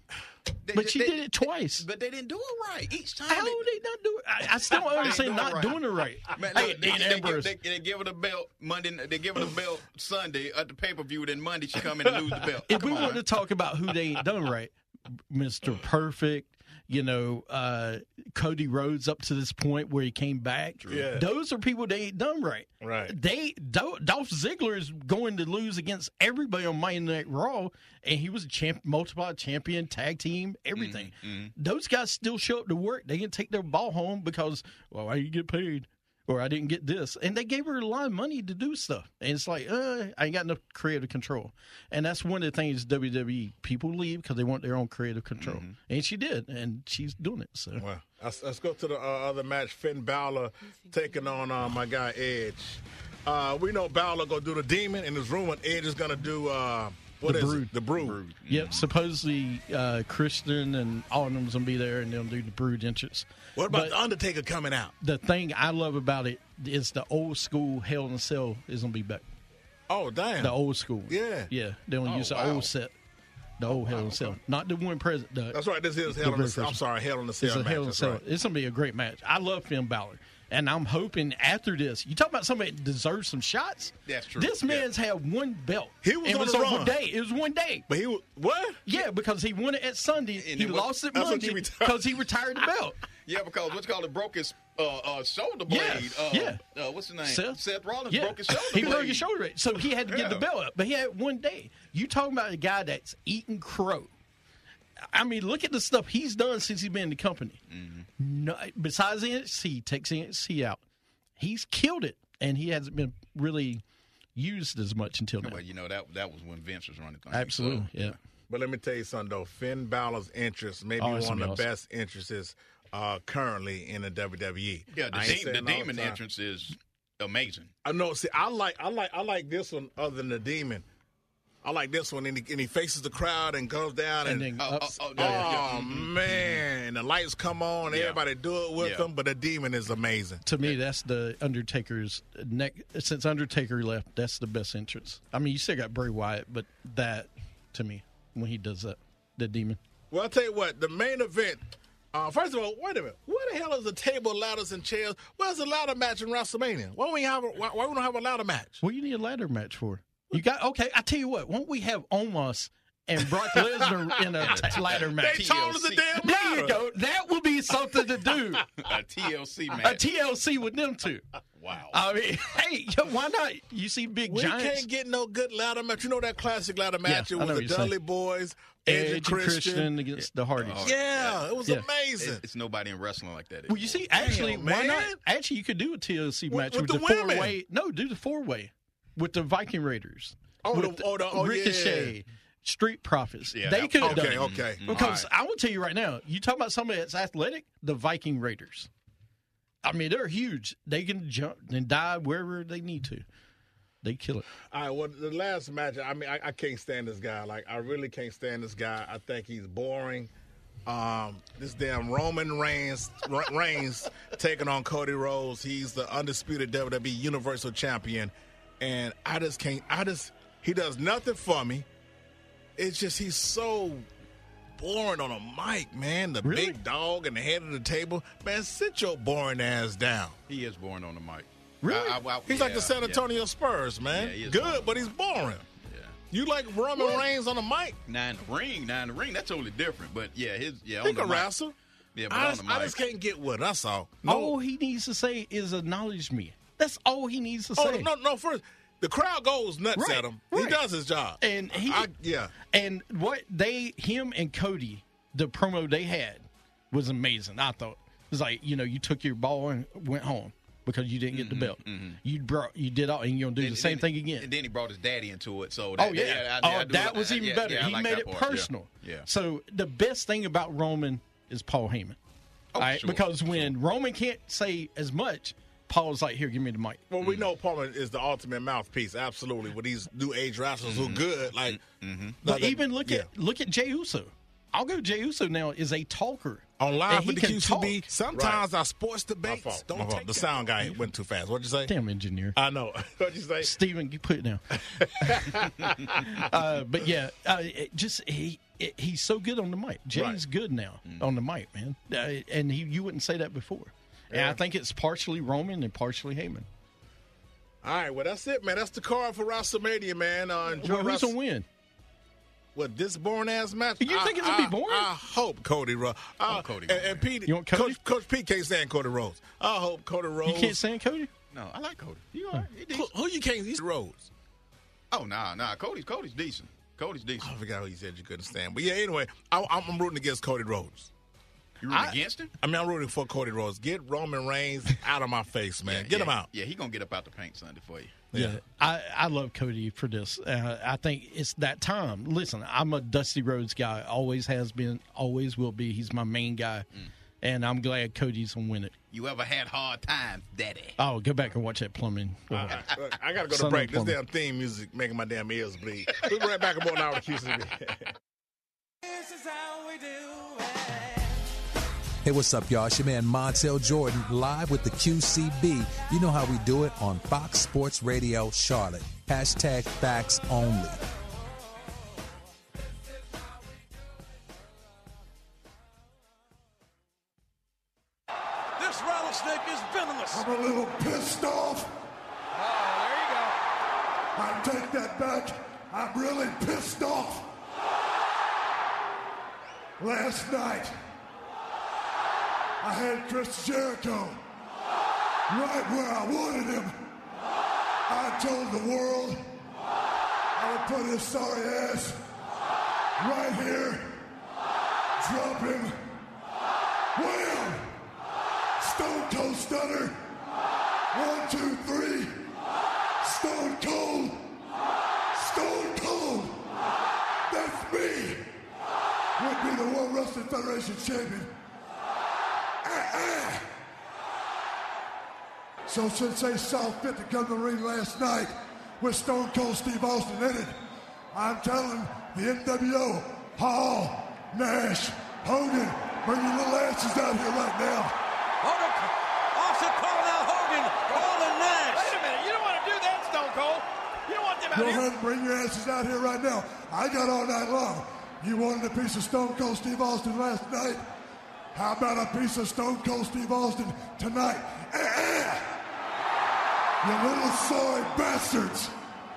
S19: But she did it twice.
S3: But they didn't do it right each time.
S19: How
S3: they,
S19: they not do it? I, I still don't understand
S3: doing
S19: not
S3: it right.
S19: doing it right.
S3: Man,
S19: Hey,
S3: look, they,
S19: Dean
S3: they,
S19: Ambrose.
S3: give, they, they give her the belt Monday. They give her the belt Sunday at the pay per view. Then Monday she come in and lose the belt.
S19: If we
S3: Come on,
S19: want to talk about who they ain't done right, Mister Perfect, you know, uh, Cody Rhodes up to this point where he came back.
S2: Yeah.
S19: Those are people they ain't done right.
S2: Right.
S19: They Do- Dolph Ziggler is going to lose against everybody on Monday Night Raw, and he was a champ, multiple champion, tag team, everything.
S3: Mm-hmm.
S19: Those guys still show up to work. They can take their ball home because, well, I didn't get paid. Or I didn't get this. And they gave her a lot of money to do stuff. And it's like, uh, I ain't got enough creative control. And that's one of the things W W E, people leave because they want their own creative control.
S3: Mm-hmm.
S19: And she did. And she's doing it. So
S2: well, let's, let's go to the uh, other match. Finn Balor taking on uh, my guy Edge. Uh, we know Balor gonna do the Demon, and there's rumored Edge is gonna do uh, what
S19: The
S2: is
S19: Brood.
S2: it? The Brood.
S19: Yep, supposedly uh, Christian and all of them's going to be there, and they'll do the Brood entrance.
S2: What about
S19: But
S2: the Undertaker coming out?
S19: the thing I love about it is the old school Hell in a Cell is going to be back.
S2: Oh, damn.
S19: The old school.
S2: Yeah.
S19: Yeah, they're going to
S2: Oh,
S19: use the
S2: wow.
S19: old set. The old Hell in a Cell. Not the one present. The,
S2: That's right. This is
S19: the
S2: Hell in
S19: very
S2: the Cell. I'm
S19: first
S2: sorry, Hell in the
S19: It's
S2: Cell
S19: a
S2: match.
S19: Hell in a
S2: That's
S19: Cell.
S2: right.
S19: It's going to be a great match. I love Finn Balor. And I'm hoping after this, you talk about somebody that deserves some shots.
S3: That's true.
S19: This man's had one belt.
S2: He was
S19: it
S2: on
S19: was
S2: the
S19: on
S2: run.
S19: one day. It was one day.
S2: But he was what?
S19: Yeah, because he won it at Sunday. he
S3: it was-
S19: lost it
S2: that's when
S19: Monday
S2: he retired.
S19: because he retired the belt.
S3: Yeah, because what's called it broke his uh, uh, shoulder blade.
S19: Yeah,
S3: uh,
S19: yeah.
S3: Uh, what's his name?
S19: Seth?
S3: Seth Rollins
S19: Yeah.
S3: broke his shoulder
S19: He
S3: blade.
S19: broke his shoulder blade. So he had to get
S3: Yeah.
S19: the belt up. But he had one day. You talking about a guy that's eating crow. I mean, look at the stuff he's done since he's been in the company.
S3: Mm-hmm.
S19: No, besides N X T, takes N X T out. He's killed it, and he hasn't been really used as much until now.
S3: Well, you know that that was when Vince was running things.
S19: Absolutely,
S3: So,
S19: yeah.
S2: But let me tell you something, though. Finn Balor's interest, maybe
S19: Oh, it's
S2: one
S19: gonna
S2: of
S19: be
S2: the
S19: awesome.
S2: best interests uh, currently in the W W E.
S3: Yeah, the,
S2: I ain't
S3: de-
S2: saying
S3: the
S2: all the
S3: demon
S2: time.
S3: entrance is amazing.
S2: I know. See, I like, I like, I like this one other than the demon. I like this one, and he, and he faces the crowd and goes down, and,
S19: And then
S3: Oh,
S19: ups-
S3: oh, oh,
S2: oh
S3: yeah, yeah. Mhm,
S2: man, and the lights come on,
S3: Yeah.
S2: everybody do it with
S3: Yeah.
S2: him, but the demon is amazing.
S19: To me, that's the Undertaker's neck. Since Undertaker left, that's the best entrance. I mean, you still got Bray Wyatt, but that, to me, when he does that, the demon.
S2: Well, I'll tell you what, the main event. Uh, first of all, wait a minute. Where the hell is the table, ladders, and chairs? Where's the ladder match in WrestleMania? Why don't we have? A, why, why we don't have a ladder match?
S19: What do you need a ladder match for? You got okay. I tell you what. Won't we have Omos and Brock Lesnar in a t- ladder match?
S2: They tall as a damn
S19: There
S2: ladder.
S19: you go. That would be something to do.
S3: A T L C
S19: A
S3: match.
S19: T L C with them two.
S3: Wow.
S19: I mean, hey, yo, why not? You see big
S2: We
S19: giants.
S2: can't get no good ladder match. You know that classic ladder match?
S19: Yeah,
S2: it
S19: I
S2: was
S19: know
S2: the
S19: what you're saying.
S2: Dudley Boys, Edge,
S19: Edge
S2: and
S19: and
S2: Christian.
S19: Christian against the Hardys.
S3: Oh,
S2: Yeah, it was
S19: Yeah.
S2: amazing.
S3: It's, it's nobody in wrestling like that.
S19: Well, you see, actually,
S2: Damn,
S19: why
S2: man.
S19: not? Actually, you could do a T L C
S2: With-
S19: match
S2: with
S19: with,
S2: the
S19: the,
S2: women.
S19: four way. No, do the four way with the Viking Raiders.
S2: Oh,
S19: with
S2: the- oh, the- oh,
S19: Ricochet,
S2: yeah.
S19: Street Profits.
S3: Yeah,
S19: they
S3: that-
S19: could have
S2: okay,
S19: done it.
S2: okay.
S19: Because
S2: All
S19: I will tell you right now, you talk about somebody that's athletic, the Viking Raiders. I mean, they're huge. They can jump and dive wherever they need to. They kill it.
S2: All right, well, the last match, I mean, I, I can't stand this guy. Like, I really can't stand this guy. I think he's boring. Um, this damn Roman Reigns, Reigns taking on Cody Rhodes. He's the undisputed W W E Universal Champion. And I just can't, I just, he does nothing for me. It's just, he's so boring on a mic, man. The
S19: Really?
S2: big dog and the head of the table. Man, sit your boring ass down.
S3: He is born on the mic.
S19: Really?
S3: I- I- I-
S2: He's like
S3: yeah,
S2: the San
S3: yeah.
S2: Antonio Spurs, man.
S3: Yeah, he is
S2: Good,
S3: boring.
S2: but he's boring.
S3: Yeah.
S2: You like Roman Reigns on the mic?
S3: Now in the ring, now in the ring, that's totally different. But yeah, his yeah.
S2: He
S3: on the
S2: can
S3: mic.
S2: wrestle.
S3: Yeah, but
S2: I
S3: on
S2: just,
S3: the
S2: I
S3: mic.
S2: just can't get with it. That's all.
S19: All he needs to say is acknowledge me. That's all he needs to
S2: Oh,
S19: say.
S2: no, no, first, the crowd goes nuts
S19: Right,
S2: at him. He
S19: right.
S2: does his job.
S19: And he,
S2: I, yeah.
S19: and what they, him and Cody, the promo they had was amazing. I thought it was like, you know, you took your ball and went home because you didn't get the belt.
S3: Mm-hmm.
S19: You brought, you did all, and you're gonna do
S3: And
S19: the same
S3: then-
S19: thing again.
S3: And then he brought his daddy into it. So that,
S19: Oh yeah,
S3: yeah, I- I
S19: oh
S3: do
S19: that
S3: like-
S19: was even
S3: yeah,
S19: better.
S3: yeah, I
S19: he
S3: like
S19: made
S3: that
S19: it
S3: part. Yeah.
S19: personal.
S3: Yeah.
S19: So the best thing about Roman is Paul Heyman.
S3: Oh,
S19: All right?
S3: sure,
S19: Because when Roman can't say as much, Paul's like, "Here, give me the mic."
S2: Well, we know Paul is the ultimate mouthpiece, absolutely. With these new age wrestlers who good, like.
S19: But
S2: like,
S19: even look
S2: yeah.
S19: at look at Jey Uso. I'll go. Jey Uso now is a talker.
S2: On
S19: And
S2: live
S19: he
S2: with the
S19: can
S2: Q C B,
S19: talk.
S2: sometimes our sports debates
S19: fault.
S2: don't
S19: My fault.
S2: take the sound guy went too fast. What'd you say?
S19: Damn engineer.
S2: I know. What'd you say?
S19: Steven, you put it down. uh, but yeah, uh, it just he it, he's so good on the mic. Jay's
S2: Right.
S19: good now on the mic, man. Uh, and he you wouldn't say that before. And
S2: Yeah.
S19: I think it's partially Roman and partially Heyman.
S2: All right, well, that's it, man. That's the card for WrestleMania, man. Uh, enjoy
S19: Well, who's
S2: Wrestle-
S19: gonna win?
S2: What, this boring-ass match?
S19: You
S2: I-
S19: think it's gonna
S2: I-
S19: be boring?
S2: I hope Cody Rhodes. Uh,
S3: Cody
S2: and, and Pete,
S19: You want Cody?
S2: Coach, Coach Pete can't stand Cody Rhodes. I hope Cody Rhodes.
S19: You can't stand Cody?
S3: No, I like Cody. You all right? He
S2: Who,
S3: decent.
S2: who you can't stand? Rhodes.
S3: Oh, nah, nah. Cody's Cody's decent. Cody's decent.
S2: I forgot who you said you couldn't stand. But yeah, anyway, I, I'm, I'm rooting against Cody Rhodes.
S3: You rooting
S2: I-
S3: against him?
S2: I mean, I'm rooting for Cody Rhodes. Get Roman Reigns out of my face, man. Get
S3: yeah,
S2: him out.
S3: Yeah, he gonna get up out the paint Sunday for you.
S19: Yeah, I, I love Cody for this. Uh, I think it's that time. Listen, I'm a Dusty Rhodes guy. Always has been, always will be. He's my main guy.
S3: Mm.
S19: And I'm glad Cody's going to win it.
S3: You ever had hard times, Daddy?
S19: Oh, go back and watch that plumbing.
S2: Uh, look, I got to go to
S19: Sunday
S2: break. This
S19: plumbing.
S2: damn theme music making my damn ears bleed. We'll be right back about an hour to Q C B.
S5: This is how we do it.
S4: Hey, what's up, y'all? It's your man Montel Jordan, live with the Q C B. You know how we do it on Fox Sports Radio Charlotte. Hashtag facts only.
S11: This rattlesnake is venomous.
S21: I'm a little pissed off.
S11: Oh, there you go.
S21: I take that back. I'm really pissed off. Last night, I had Chris Jericho right where I wanted him. I told the world I would put his sorry ass right here, drop him, wham! Stone Cold Stunner, one, two, three, Stone Cold, Stone Cold, that's me, would be the World Wrestling Federation champion. Ah, ah. So since they saw fit to come to the ring last night with Stone Cold Steve Austin in it, I'm telling the N W O, Hall, Nash, Hogan, bring your little asses out here right now.
S11: Hogan, Austin calling out Hogan, calling Nash. Wait a minute, you don't want to do that, Stone Cold. You don't want them out
S21: Go
S11: here.
S21: ahead and bring your asses out here right now. I got all night long. You wanted a piece of Stone Cold Steve Austin last night? How about a piece of Stone Cold Steve Austin tonight? Eh, eh. You little sorry bastards.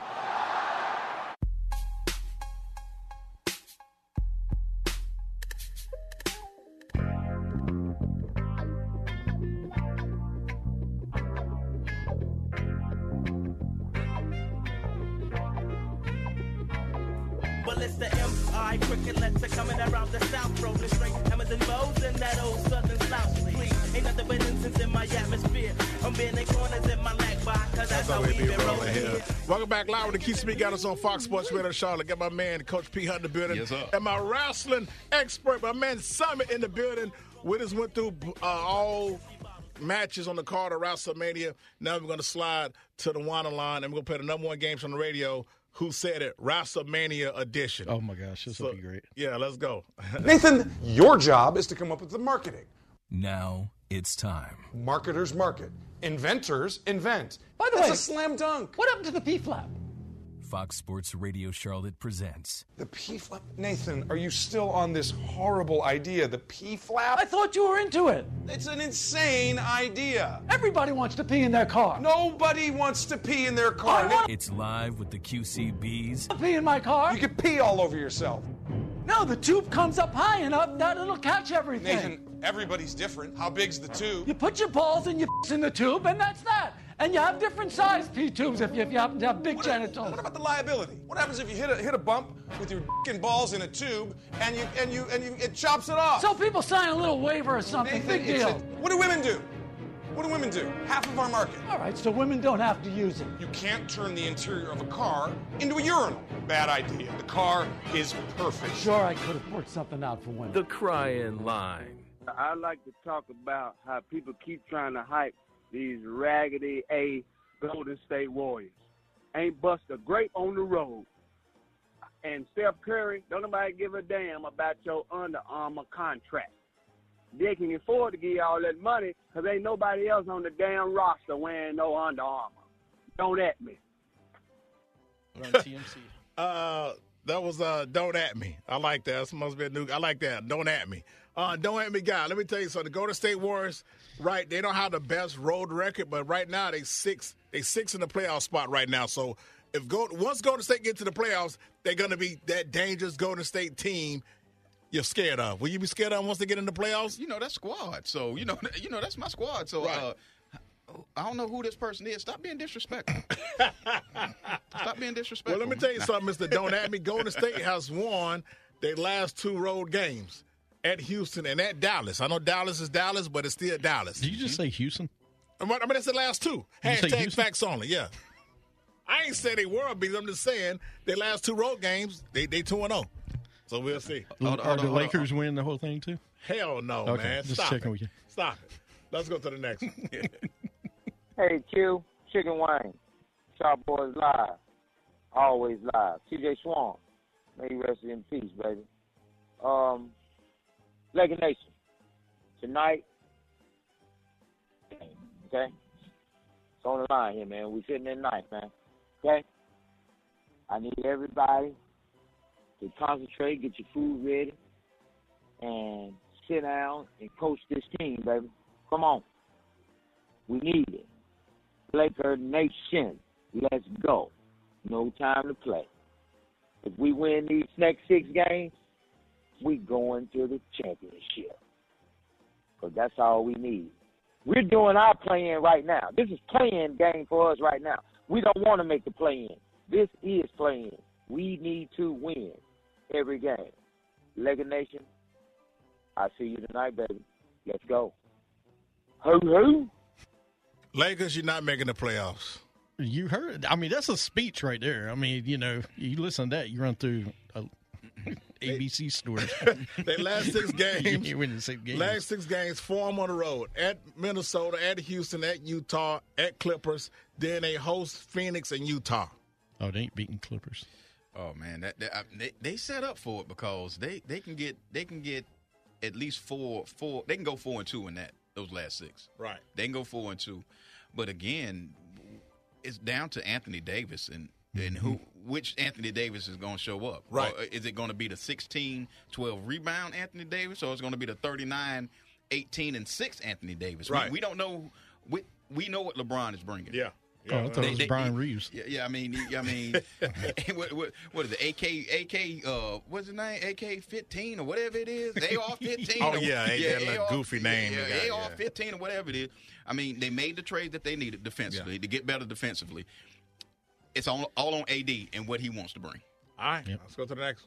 S5: Well, it's the M I cricket letter coming around the south, rolling straight hammers and bows in that old southern slouch sleeve. Ain't nothing but incense in my atmosphere. I'm bending corners in my lag bar, cause that's,
S2: That's
S5: how
S2: how
S5: we
S2: we be
S5: been
S2: rolling
S5: rolling
S2: here.
S5: here.
S2: Welcome back live with the Q C B. Got us on Fox Sports Radio Charlotte. Got my man, Coach P. Hunt in the building.
S3: Yes, sir.
S2: And my wrestling expert, my man Summit in the building. We just went through uh, all matches on the card of WrestleMania. Now we're going to slide to the Wanna line, and we're going to play the number one games on the radio. Who said it? WrestleMania edition.
S19: Oh, my gosh. This
S2: So-
S19: will be great.
S2: Yeah, let's go.
S22: Nathan, your job is to come up with the marketing.
S4: Now it's time.
S22: Marketers market. Inventors invent.
S23: By the
S22: That's
S23: way,
S22: a slam dunk.
S23: What happened to the P-flap?
S4: Fox Sports Radio Charlotte presents
S22: The P-flap. Nathan, are you still on this horrible idea? The P-flap?
S23: I thought you were into it.
S22: It's an insane idea.
S23: Everybody wants to pee in their car.
S22: Nobody wants to pee in their car.
S23: I want
S4: It's live with the Q C Bs.
S23: to pee in my car.
S22: You can pee all over yourself.
S23: No, the tube comes up high enough that it'll catch everything.
S22: Nathan, everybody's different. How big's the tube?
S23: You put your balls and your in the tube, and that's that. And you have different size pee tubes if you, if you happen to have big
S22: What,
S23: genitals.
S22: what about the liability? What happens if you hit a hit a bump with your and balls in a tube and you and you and you it chops it off?
S23: So people sign a little waiver or something.
S22: Nathan,
S23: Big
S22: it's
S23: deal.
S22: a- what do women do? What do women do? Half of our market.
S23: All right, so women don't have to use it.
S22: You can't turn the interior of a car into a urinal. Bad idea. The car is perfect.
S23: Sure, I could have worked something out for women.
S6: The crying line.
S7: I like to talk about how people keep trying to hype these raggedy A Golden State Warriors. Ain't bust a grape on the road. And Steph Curry, don't nobody give a damn about your Under Armour contract. They can afford to give you all that money because ain't nobody else on the damn roster wearing no Under Armour. Don't at me.
S19: T M C.
S2: uh, that was uh, Don't At Me. I like that. That must be a new. I like that. Don't At Me. Uh, don't At Me guy. Let me tell you something. The Golden State Warriors, right, they don't have the best road record, but right now they six they six in the playoff spot right now. So if go, once Golden State get to the playoffs, they're going to be that dangerous Golden State team you're scared of. Will you be scared of once they get in the playoffs?
S3: You know, that's squad. So, you know, you know that's my squad. So, right. uh, I don't know who this person is. Stop being disrespectful. Stop being disrespectful.
S2: Well, let me tell you something, Mister Don't At Me. Golden State has won their last two road games at Houston and at Dallas. I know Dallas is Dallas, but it's still Dallas.
S19: Did you just say Houston?
S2: I mean, that's the last two. Hashtag facts only, yeah. I ain't saying they were beat. I'm just saying their last two road games, they they two and oh. So we'll see.
S19: Are, are the Lakers win the whole thing too?
S2: Hell no,
S19: okay,
S2: man.
S19: Just
S2: Stop
S19: checking
S2: it.
S19: with you.
S2: Stop it. Let's go to the next one.
S9: Hey, Q, Chicken Wing, Sharp Boys Live, always live. T J Swan, may you rest in peace, baby. Um, Laker Nation, tonight, okay? It's on the line here, man. We sitting in night, man, okay? I need everybody to concentrate, get your food ready, and sit down and coach this team, baby. Come on. We need it. Laker Nation, let's go. No time to play. If we win these next six games, we going to the championship. Because that's all we need. We're doing our play-in right now. This is play-in game for us right now. We don't want to make the play-in. This is play-in. We need to win every game. Laker Nation, I see you tonight, baby. Let's go. Hoo-hoo.
S2: Lakers, you're not making the playoffs.
S19: You heard. I mean, that's a speech right there. I mean, you know, you listen to that, you run through a A B C stores.
S2: They last six games.
S19: You win the six games.
S2: Last six games, four on the road. At Minnesota, at Houston, at Utah, at Clippers. Then they host Phoenix and Utah.
S19: Oh, they ain't beating Clippers.
S3: Oh man, that, that I, they they set up for it because they, they can get they can get at least four four. They can go four and two in that those last six.
S2: Right.
S3: They can go four and two, but again, it's down to Anthony Davis and and who which Anthony Davis is going to show up.
S2: Right.
S3: Or is it going to be the sixteen twelve rebound Anthony Davis, or is it going to be the thirty-nine eighteen and six Anthony Davis?
S2: Right.
S3: We, we don't know. We we know what LeBron is bringing.
S2: Yeah.
S19: Oh, I thought it was Brian Reeves.
S3: Yeah, yeah, I mean, I mean, what, what, what is it? A K, A K, uh, what's his name? A K fifteen or whatever it is. A R fifteen.
S2: Oh yeah, ain't
S3: yeah,
S2: that little goofy name?
S3: Yeah,
S2: yeah,
S3: A R fifteen or whatever it is. I mean, they made the trade that they needed defensively
S2: Yeah.
S3: to get better defensively. It's all all on A D and what he wants to bring.
S2: All right, yep. Let's go to the next.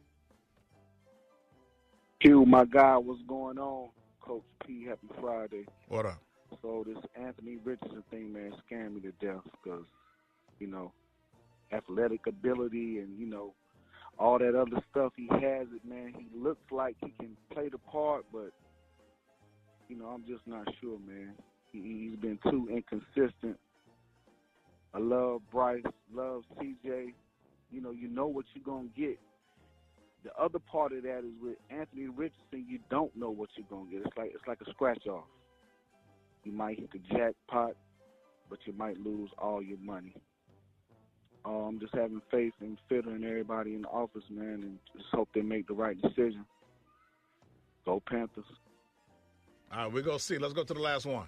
S18: Q, my guy, what's going on? Coach P, happy Friday.
S2: What up?
S18: So this Anthony Richardson thing, man, scared me to death because, you know, athletic ability and, you know, all that other stuff, he has it, man. He looks like he can play the part, but, you know, I'm just not sure, man. He, he's been too inconsistent. I love Bryce, love C J. You know, you know what you're going to get. The other part of that is with Anthony Richardson, you don't know what you're going to get. It's like it's like a scratch-off. You might hit the jackpot, but you might lose all your money. Uh, I'm just having faith in Fiddler and everybody in the office, man, and just hope they make the right decision. Go Panthers.
S2: All right, we're going to see. Let's go to the last one.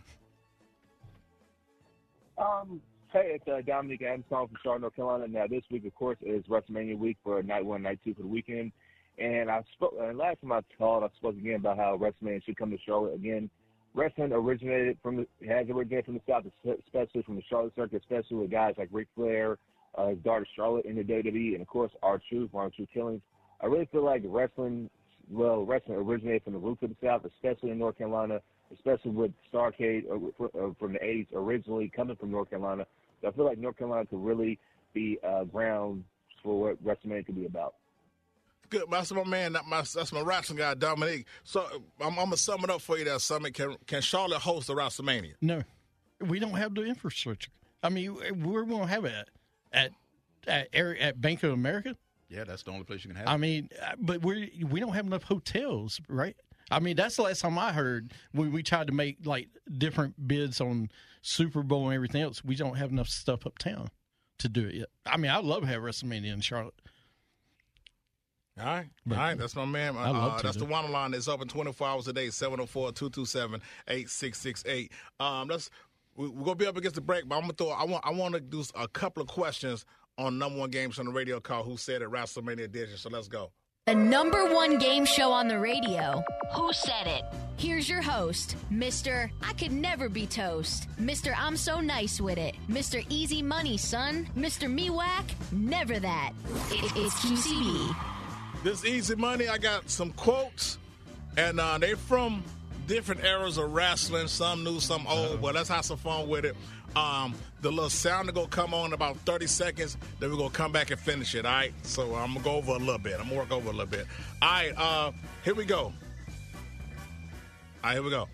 S24: Um, hey, it's uh, Dominic Adams calling from Charlotte, North Carolina. Now, this week, of course, is WrestleMania week for night one, night two for the weekend. And I spoke, uh, last time I called, I spoke again about how WrestleMania should come to Charlotte again. Wrestling originated from the, has originated from the South, especially from the Charlotte circuit, especially with guys like Ric Flair, uh, his daughter Charlotte in the W W E, and of course R-Truth, R-Truth Killings. I really feel like wrestling, well, wrestling originated from the roots of the South, especially in North Carolina. especially with Starrcade uh, uh, from the eighties originally coming from North Carolina. So I feel like North Carolina could really be uh, ground for what WrestleMania could be about.
S2: Good. That's my man. That my, that's my wrestling guy, Dominique. So I'm, I'm going to sum it up for you there, Summit. Can, can Charlotte host a WrestleMania?
S19: No. We don't have the infrastructure. I mean, we're going to have it at, at, at, at Bank of America.
S3: Yeah, that's the only place you can have
S19: I
S3: it.
S19: mean, but we we don't have enough hotels, right? I mean, that's the last time I heard when we tried to make, like, different bids on Super Bowl and everything else. We don't have enough stuff uptown to do it yet. I mean, I'd love to have WrestleMania in Charlotte.
S2: All right.
S19: But
S2: All right. That's my man.
S19: I love
S2: Uh,
S19: to
S2: that's
S19: do
S2: the one line that's open twenty-four hours a day, seven oh four, two two seven, eight six six eight. Um, that's, we, we're going to be up against the break, but I'm going to throw, I want, I want to do a couple of questions on number one games on the radio called Who Said It WrestleMania Edition. So let's go.
S6: The number one game show on the radio. Who said it? Here's your host, Mister I Could Never Be Toast, Mister I'm So Nice With It, Mister Easy Money, Son, Mister Me Whack, Never That. It, it's Q C B.
S2: This Easy Money, I got some quotes, and uh, they're from different eras of wrestling, some new, some old, but let's have some fun with it. Um, the little sound is going to come on in about thirty seconds, then we're going to come back and finish it, all right? So I'm going to go over a little bit. I'm going to work over a little bit. All right, uh, here we go. All right, here we go.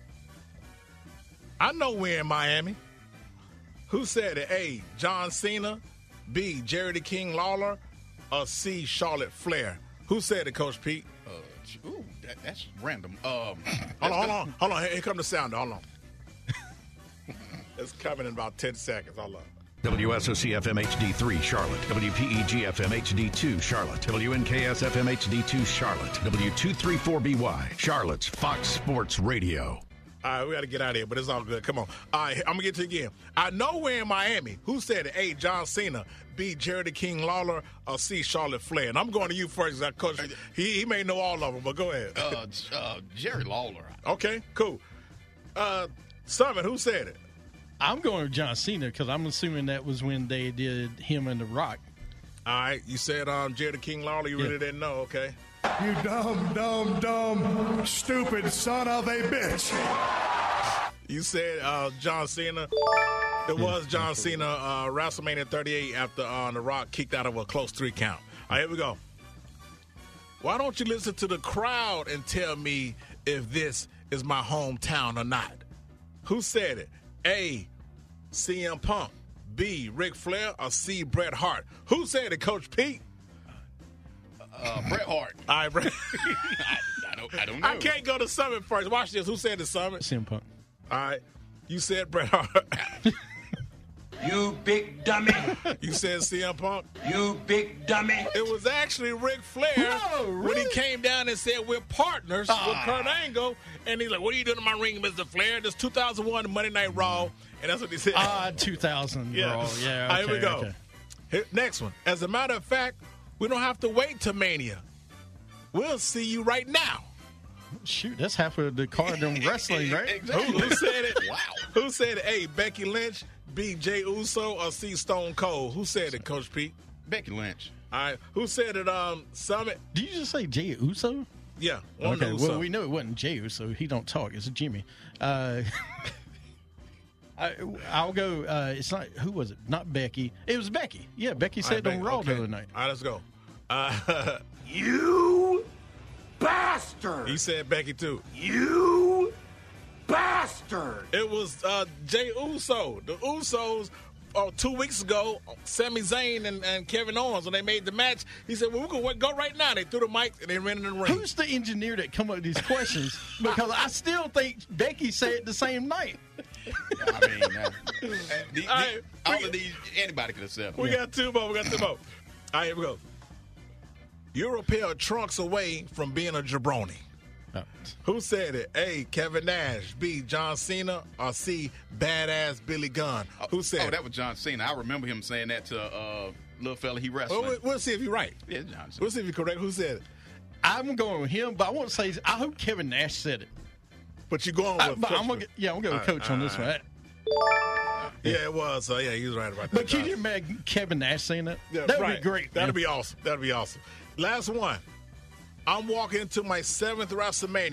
S2: I know we're in Miami. Who said it? A, John Cena, B, Jerry the King Lawler, or C, Charlotte Flair? Who said it, Coach Pete?
S3: Uh, ooh, that, that's random. Um,
S2: hold on, hold on, hold on. Here, here come the sound. Hold on. It's coming in about ten seconds. Hold on.
S1: W S O C F M H D three Charlotte, W P E G F M H D two Charlotte, W N K S F M H D two Charlotte, W two thirty-four B Y, Charlotte's Fox Sports Radio.
S2: All right, we got to get out of here, but it's all good. Come on. All right, I'm going to get to it again. I know we're in Miami. Who said it? A, John Cena, B, Jerry the King Lawler, or C, Charlotte Flair? And I'm going to you first, because Coach, he, he may know all of them, but go ahead.
S3: Uh, uh, Jerry Lawler.
S2: Okay, cool. Uh, Summit, who said it?
S19: I'm going with John Cena because I'm assuming that was when they did him and The Rock.
S2: All right, you said um, Jerry the King Lawler. You
S19: Yeah.
S2: really didn't know, okay?
S21: You dumb, dumb, dumb, stupid son of a bitch.
S2: You said uh, John Cena. It was John Cena, uh, WrestleMania thirty-eight, after uh, The Rock kicked out of a close three count. All right, here we go. Why don't you listen to the crowd and tell me if this is my hometown or not? Who said it? A, C M Punk, B, Ric Flair, or C, Bret Hart? Who said it, Coach Pete?
S3: Uh, Bret Hart.
S2: All right, Bret.
S3: I, I don't. I don't know.
S2: I can't go to Summit first. Watch this. Who said the Summit?
S19: C M Punk.
S2: All right. You said Bret Hart.
S11: You big dummy.
S2: You said C M Punk?
S11: You big dummy.
S2: It was actually Ric Flair
S11: No,
S2: when
S11: really?
S2: he came down and said, we're partners
S11: Ah.
S2: with Kurt Angle. And he's like, what are you doing in my ring, Mister Flair? This two thousand one Monday Night Raw. And that's what he said.
S19: Ah, two thousand.
S2: Yeah.
S19: Raw. Yeah.
S2: All right,
S19: Okay,
S2: here we go.
S19: okay.
S2: Here, next one. As a matter of fact, we don't have to wait till Mania. We'll see you right now.
S19: Shoot, that's half of the card in wrestling, right?
S2: Who, who said it? Wow. Who said it? A, Becky Lynch, B, Jey Uso, or C, Stone Cold? Who said it, Coach Pete?
S3: Becky Lynch.
S2: All right. Who said it, um, Summit?
S19: Did you just say Jey Uso?
S2: Yeah. One
S19: Okay,
S2: Uso.
S19: well, we know it wasn't Jey Uso. He don't talk. It's Jimmy. Uh, I, I'll go. Uh, it's not. Who was it? Not Becky. It was Becky. Yeah, Becky
S2: All
S19: said
S2: right,
S19: on
S2: Becky,
S19: Raw
S2: okay.
S19: the other night.
S2: All right, let's go. Uh,
S11: You bastard.
S2: he said Becky, too.
S11: You bastard.
S2: It was uh, Jey Uso. The Usos, uh, two weeks ago, Sami Zayn and, and Kevin Owens, when they made the match, he said, well, we're going to go right now. They threw the mic and they ran in the ring.
S19: Who's the engineer that come up with these questions? Because I still think Becky said it the same night.
S3: I mean, uh, the, the,
S2: All right,
S3: all
S2: we-
S3: of these, anybody could have said.
S2: We
S3: them.
S2: got two more. We got two more. All right, here we go. You're a pair of trunks away from being a jabroni.
S19: Oh.
S2: Who said it? A, Kevin Nash. B, John Cena. Or C, badass Billy Gunn. Who said
S3: Oh,
S2: it?
S3: that was John Cena. I remember him saying that to uh, little fella he wrestled.
S2: Well, we'll, we'll see if you're right.
S3: Yeah, John Cena.
S2: We'll see if you're correct. Who said it?
S19: I'm going with him, but I want to say I hope Kevin Nash said it.
S2: But you're going with
S19: I, but
S2: Coach.
S19: I'm gonna, get- yeah, I'm going to
S2: All
S19: coach
S2: right,
S19: on
S2: all
S19: this
S2: right.
S19: one.
S2: Yeah, it was. Uh, yeah, he was right about that.
S19: But can you imagine Kevin Nash saying that?
S2: Yeah,
S19: That would
S2: right.
S19: be great.
S2: That'd
S19: man.
S2: be awesome. That'd be awesome. Last one. I'm walking into my seventh WrestleMania,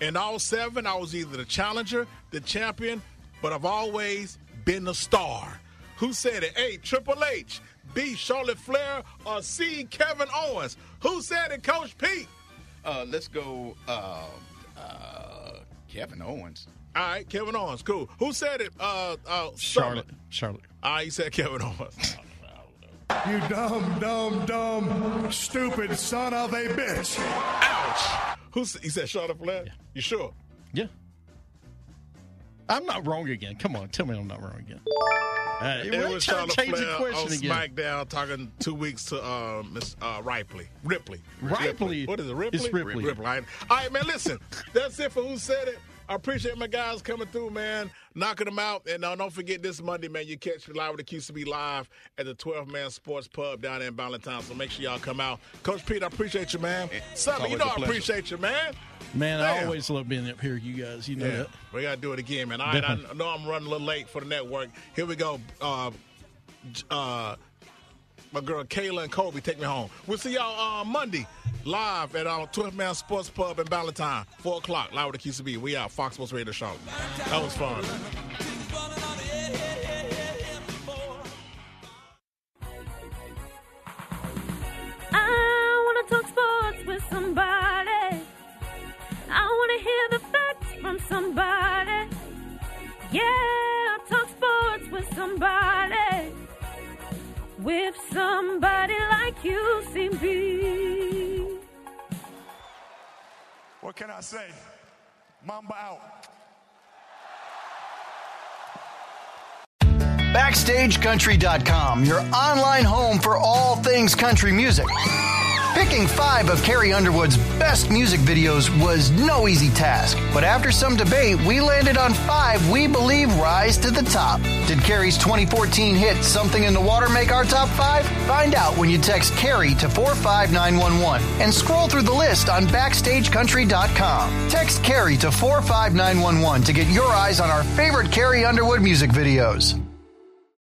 S2: In all seven, I was either the challenger, the champion, but I've always been the star. Who said it? A, Triple H, B, Charlotte Flair, or C, Kevin Owens? Who said it, Coach Pete?
S3: Uh, let's go uh, uh, Kevin Owens.
S2: All right, Kevin Owens, cool. Who said it? Uh, uh,
S19: Charlotte. Charlotte.
S2: All right, you said Kevin Owens.
S21: You dumb, dumb, dumb, stupid son of a bitch.
S2: Ouch. Who said, he said Charlotte Flair? Yeah. You sure?
S19: Yeah. I'm not wrong again. Come on, tell me I'm not wrong again. Uh,
S2: it was Charlotte Flair on
S19: again.
S2: SmackDown talking two weeks to uh, Miss uh, Ripley. Ripley.
S19: Ripley.
S2: Ripley. What is it, Ripley?
S19: It's Ripley.
S2: Ripley. All right, man, listen. That's it for Who Said It. I appreciate my guys coming through, man, knocking them out. And uh, don't forget this Monday, man, you catch me live with the Q C B live at the twelve man Sports Pub down there in Ballantyne. So make sure y'all come out. Coach Pete, I appreciate you, man. Son, you know I appreciate you, man.
S19: Man,
S2: Damn.
S19: I always love being up here with you guys. You know
S2: yeah.
S19: that.
S2: We got to do it again, man. All right, I know I'm running a little late for the network. Here we go. Uh, uh, my girl Kayla and Kobe, take me home. We'll see y'all uh, Monday live at our twelve man Sports Pub in Ballantyne, four o'clock, live with the Q C B. We out, Fox Sports Radio Charlotte. That was fun.
S8: I want to talk sports with somebody. I want to hear the facts from somebody. Yeah, talk sports with somebody. With somebody like U C B.
S21: What can I say? Mamba out.
S12: Backstage Country dot com, your online home for all things country music. Picking five of Carrie Underwood's best music videos was no easy task, but after some debate, we landed on five we believe rise to the top. Did Carrie's twenty fourteen hit Something in the Water make our top five? Find out when you text Carrie to four five nine one one and scroll through the list on Backstage Country dot com. Text Carrie to four five nine one one to get your eyes on our favorite Carrie Underwood music videos.